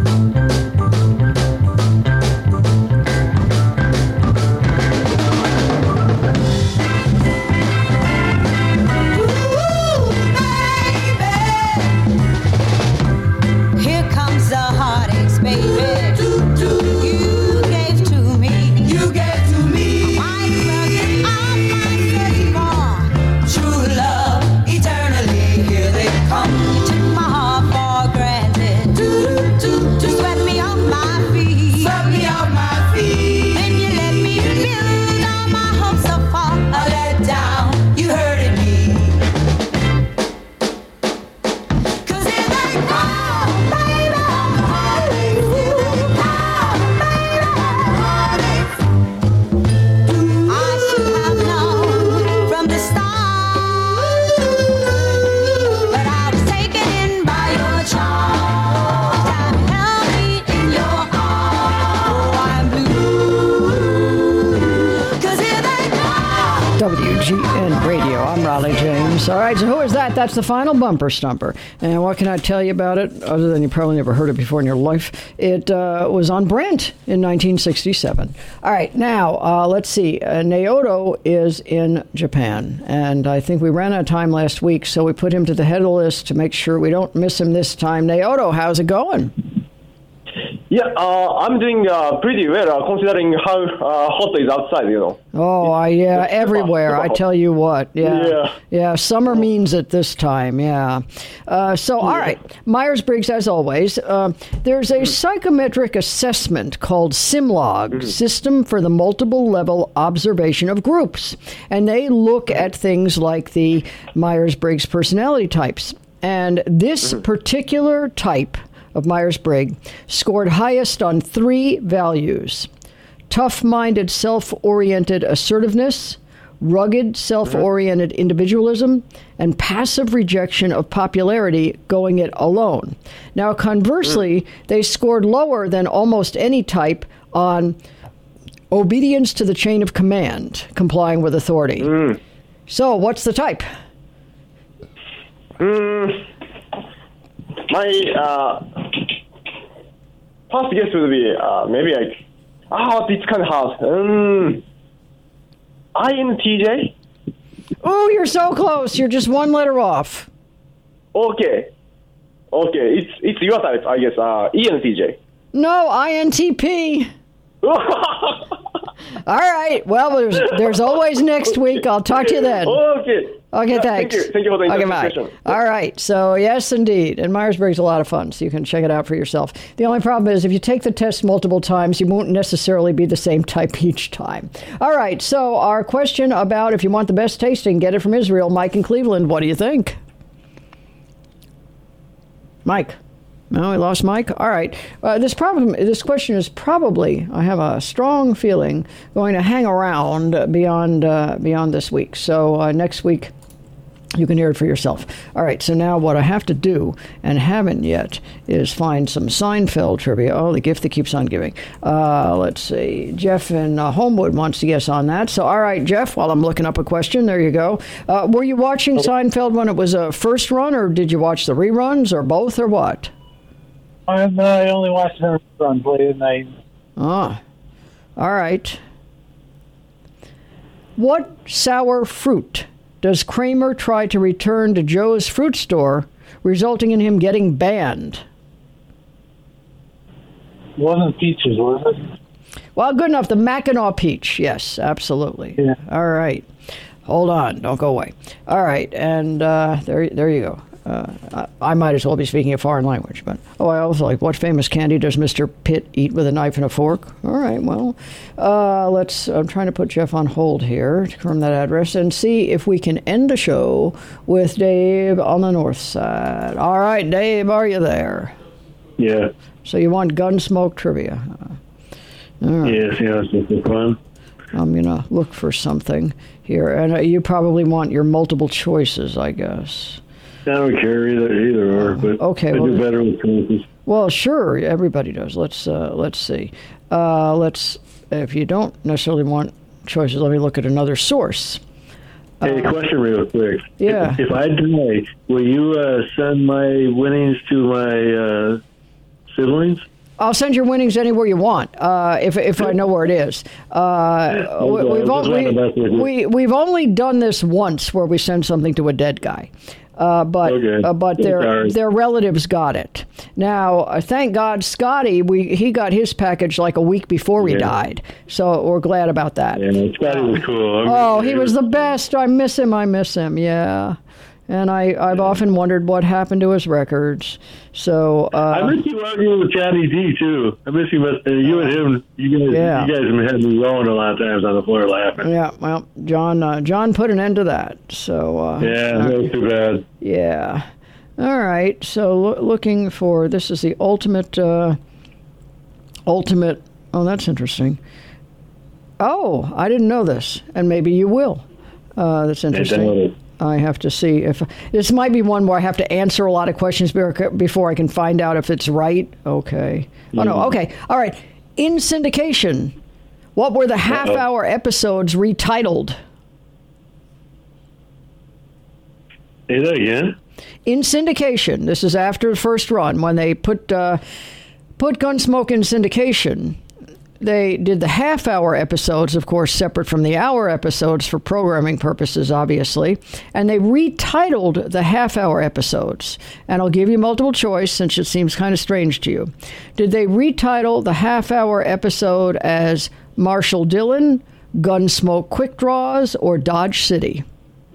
S17: Here comes the heartaches, baby. You gave to me. You gave to me. I'm searching for true love eternally. Here they come. You took my heart for granted. To swept me off my feet. Swept me off my feet. Then you let me build all my hopes so far. I let down. You hurted me. From the start, but I was taken in by your charm. Time held me in your arms. Oh, I'm blue. 'Cause here they come.
S1: W G N Radio. I'm Raleigh James. All right, so who is that? That's the final bumper stumper. And what can I tell you about it, other than you probably never heard it before in your life? It uh, was on Brent in nineteen sixty-seven. All right, now, uh, let's see. Uh, Naoto is in Japan, and I think we ran out of time last week, so we put him to the head of the list to make sure we don't miss him this time. Naoto, how's it going?
S13: Yeah, uh, I'm doing uh, pretty well uh, considering how uh, hot it is outside, you know.
S1: Oh, I, yeah, everywhere. I tell you what. Yeah.
S13: Yeah.
S1: Yeah, summer means it this time. Yeah. Uh, so, all right. Myers-Briggs, as always. Uh, there's a psychometric assessment called SIMLOG, System for the Multiple Level Observation of Groups. And they look at things like the Myers-Briggs personality types. And this particular type of Myers-Briggs scored highest on three values: tough-minded, self-oriented assertiveness, rugged, self-oriented individualism, and passive rejection of popularity, going it alone. Now, conversely, they scored lower than almost any type on obedience to the chain of command, complying with authority.
S13: Mm.
S1: So, what's the type?
S13: Mm. My uh, first guess would be uh, maybe like, oh, it's kind of hard. Um, I N T J?
S1: Oh, you're so close. You're just one letter off.
S13: Okay. Okay, it's it's your type, I guess. Uh, E N T J.
S1: No, I N T P. All right. Well, there's there's always next week. I'll talk to you then.
S13: Okay.
S1: Okay,
S13: Yeah,
S1: thanks.
S13: Thank you. Thank you for the
S1: Okay, bye.
S13: interpretation.
S1: All right. So, yes, indeed. And Myers-Briggs is a lot of fun, so you can check it out for yourself. The only problem is if you take the test multiple times, you won't necessarily be the same type each time. All right. So, our question about if you want the best tasting, get it from Israel. Mike in Cleveland, what do you think? Mike. No, we lost Mike. All right. Uh, this problem, this question is probably, I have a strong feeling, going to hang around beyond uh, beyond this week. So uh, next week, you can hear it for yourself. All right. So now what I have to do, and haven't yet, is find some Seinfeld trivia. Oh, the gift that keeps on giving. Uh, let's see. Jeff in uh, Homewood wants to guess on that. So all right, Jeff. While I'm looking up a question, there you go. Uh, were you watching Seinfeld when it was a first run, or did you watch the reruns, or both, or what?
S14: I, I only watched them run late at night.
S1: Ah, all right. What sour fruit does Kramer try to return to Joe's fruit store, resulting in him getting banned?
S14: It wasn't peaches, was it?
S1: Well, good enough. The Mackinac peach. Yes, absolutely.
S14: Yeah.
S1: All right. Hold on. Don't go away. All right. And uh, there, there you go. Uh, I, I might as well be speaking a foreign language, but oh, I also like, what famous candy does Mister Pitt eat with a knife and a fork? All right, well, uh, let's. I'm trying to put Jeff on hold here to confirm that address and see if we can end the show with Dave on the north side. All right, Dave, are you there?
S16: Yeah.
S1: So you want Gunsmoke trivia? Uh, all right.
S16: Yes, yes, it's fun.
S1: I'm gonna look for something here, and uh, you probably want your multiple choices, I guess.
S16: I don't care either, either or, but
S1: okay,
S16: I
S1: well,
S16: do better with choices.
S1: Well, sure, everybody does. Let's uh, let's see. Uh, let's. If you don't necessarily want choices, let me look at another source.
S16: Hey,
S1: Uh,
S16: question real quick.
S1: Yeah.
S16: If, if I die, will you uh, send my winnings to my uh, siblings?
S1: I'll send your winnings anywhere you want, uh, if if I know where it is. Uh, we,
S16: Okay,
S1: we've,
S16: I was just wondering about
S1: only,
S16: this.
S1: we, we've only done this once, where we send something to a dead guy. Uh, but
S16: Okay.
S1: uh, but their
S16: Sorry.
S1: their relatives got it. Now, uh, thank God, Scotty, we he got his package like a week before he
S16: Yeah.
S1: died. So we're glad about that.
S16: Yeah, Scotty was cool. I'm
S1: Oh, he was the best. I miss him. I miss him. Yeah. And I, I've often wondered what happened to his records. So uh,
S16: I miss you arguing with Johnny D too. I miss you. Uh, you and him. You guys.
S1: Yeah.
S16: You guys have had me rolling a lot of times on the floor laughing.
S1: yeah, well, John uh, John put an end to that. So uh,
S16: Yeah, that was too bad.
S1: yeah. All right. So lo- looking for this is the ultimate uh, ultimate. Oh, that's interesting. Oh, I didn't know this, and maybe you will. Uh, that's interesting. I have to see if this might be one where I have to answer a lot of questions be- before I can find out if it's right. Okay. Oh no.
S16: Mhm.
S1: Okay. All right. In syndication, what were the half-hour episodes retitled?
S16: Say that again.
S1: In syndication, this is after the first run when they put uh, put Gunsmoke in syndication. They did the half-hour episodes, of course, separate from the hour episodes for programming purposes, obviously. And they retitled the half-hour episodes. And I'll give you multiple choice since it seems kind of strange to you. Did they retitle the half-hour episode as Marshall Dillon, Gunsmoke Quick Draws, or Dodge City?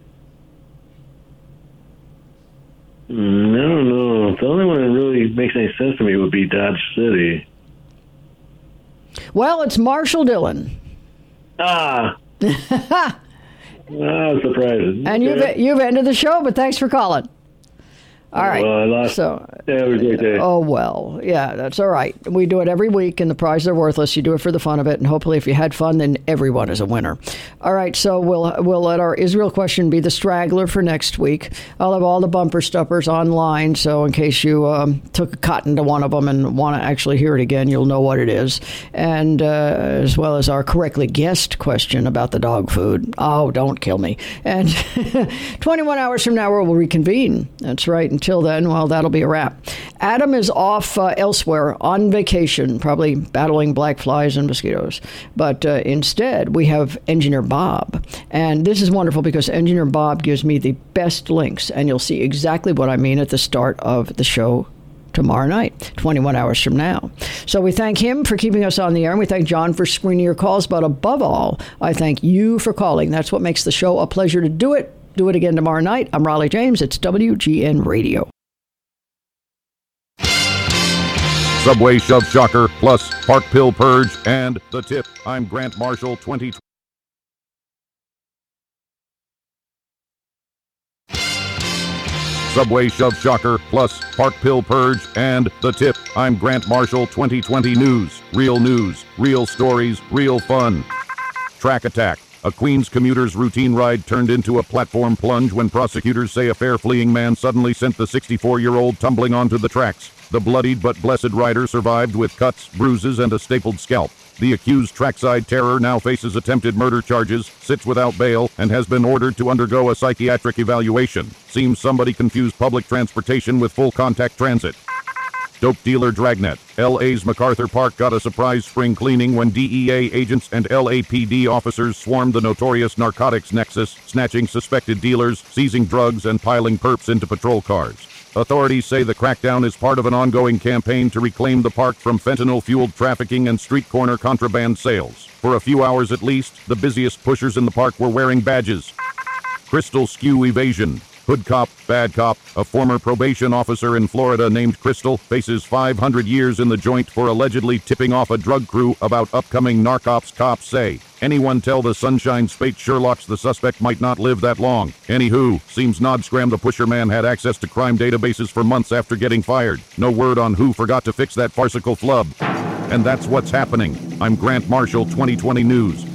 S16: Mm, I don't know. The only one that really makes any sense to me would be Dodge City.
S1: Well, it's Marshall Dillon.
S16: Ah. Ah, surprising.
S1: And you've,
S16: Okay.
S1: you've ended the show, but thanks for calling. All right.
S16: Well, I lost.
S1: So,
S16: yeah, it was a great day.
S1: Oh, well, yeah, that's all right. We do it every week, and the prizes are worthless. You do it for the fun of it, and hopefully if you had fun, then everyone is a winner. All right, so we'll we'll let our Israel question be the straggler for next week. I'll have all the bumper stuffers online, so in case you um, took a cotton to one of them and want to actually hear it again, you'll know what it is. And uh, as well as our correctly guessed question about the dog food. Oh, don't kill me. And twenty-one hours from now, we'll reconvene. That's right. Until then, well, that'll be a wrap. Adam is off uh, elsewhere on vacation, probably battling black flies and mosquitoes. But uh, instead, we have Engineer Bob. And this is wonderful because Engineer Bob gives me the best links. And you'll see exactly what I mean at the start of the show tomorrow night, twenty-one hours from now. So we thank him for keeping us on the air, and we thank John for screening your calls. But above all, I thank you for calling. That's what makes the show a pleasure to do it. Do it again tomorrow night. I'm Raleigh James. It's W G N Radio.
S12: Subway Shove Shocker, plus Park Pill Purge, and The Tip. I'm Grant Marshall, twenty twenty. Subway Shove Shocker, plus Park Pill Purge, and The Tip. I'm Grant Marshall, twenty twenty News. Real news, real stories, real fun. Track Attack. A Queens commuter's routine ride turned into a platform plunge when prosecutors say a fair-fleeing man suddenly sent the sixty-four-year-old tumbling onto the tracks. The bloodied but blessed rider survived with cuts, bruises, and a stapled scalp. The accused trackside terror now faces attempted murder charges, sits without bail, and has been ordered to undergo a psychiatric evaluation. Seems somebody confused public transportation with full-contact transit. Dope dealer dragnet. L A's MacArthur Park got a surprise spring cleaning when D E A agents and L A P D officers swarmed the notorious narcotics nexus, snatching suspected dealers, seizing drugs, and piling perps into patrol cars. Authorities say the crackdown is part of an ongoing campaign to reclaim the park from fentanyl-fueled trafficking and street corner contraband sales. For a few hours at least, the busiest pushers in the park were wearing badges. Crystal Skew Evasion. Hood cop, bad cop, a former probation officer in Florida named Crystal faces five hundred years in the joint for allegedly tipping off a drug crew about upcoming narcops, cops say. Anyone tell the Sunshine Spate Sherlocks the suspect might not live that long. Anywho, seems Nodscram the pusher man had access to crime databases for months after getting fired. No word on who forgot to fix that farcical flub. And that's what's happening. I'm Grant Marshall, twenty twenty News.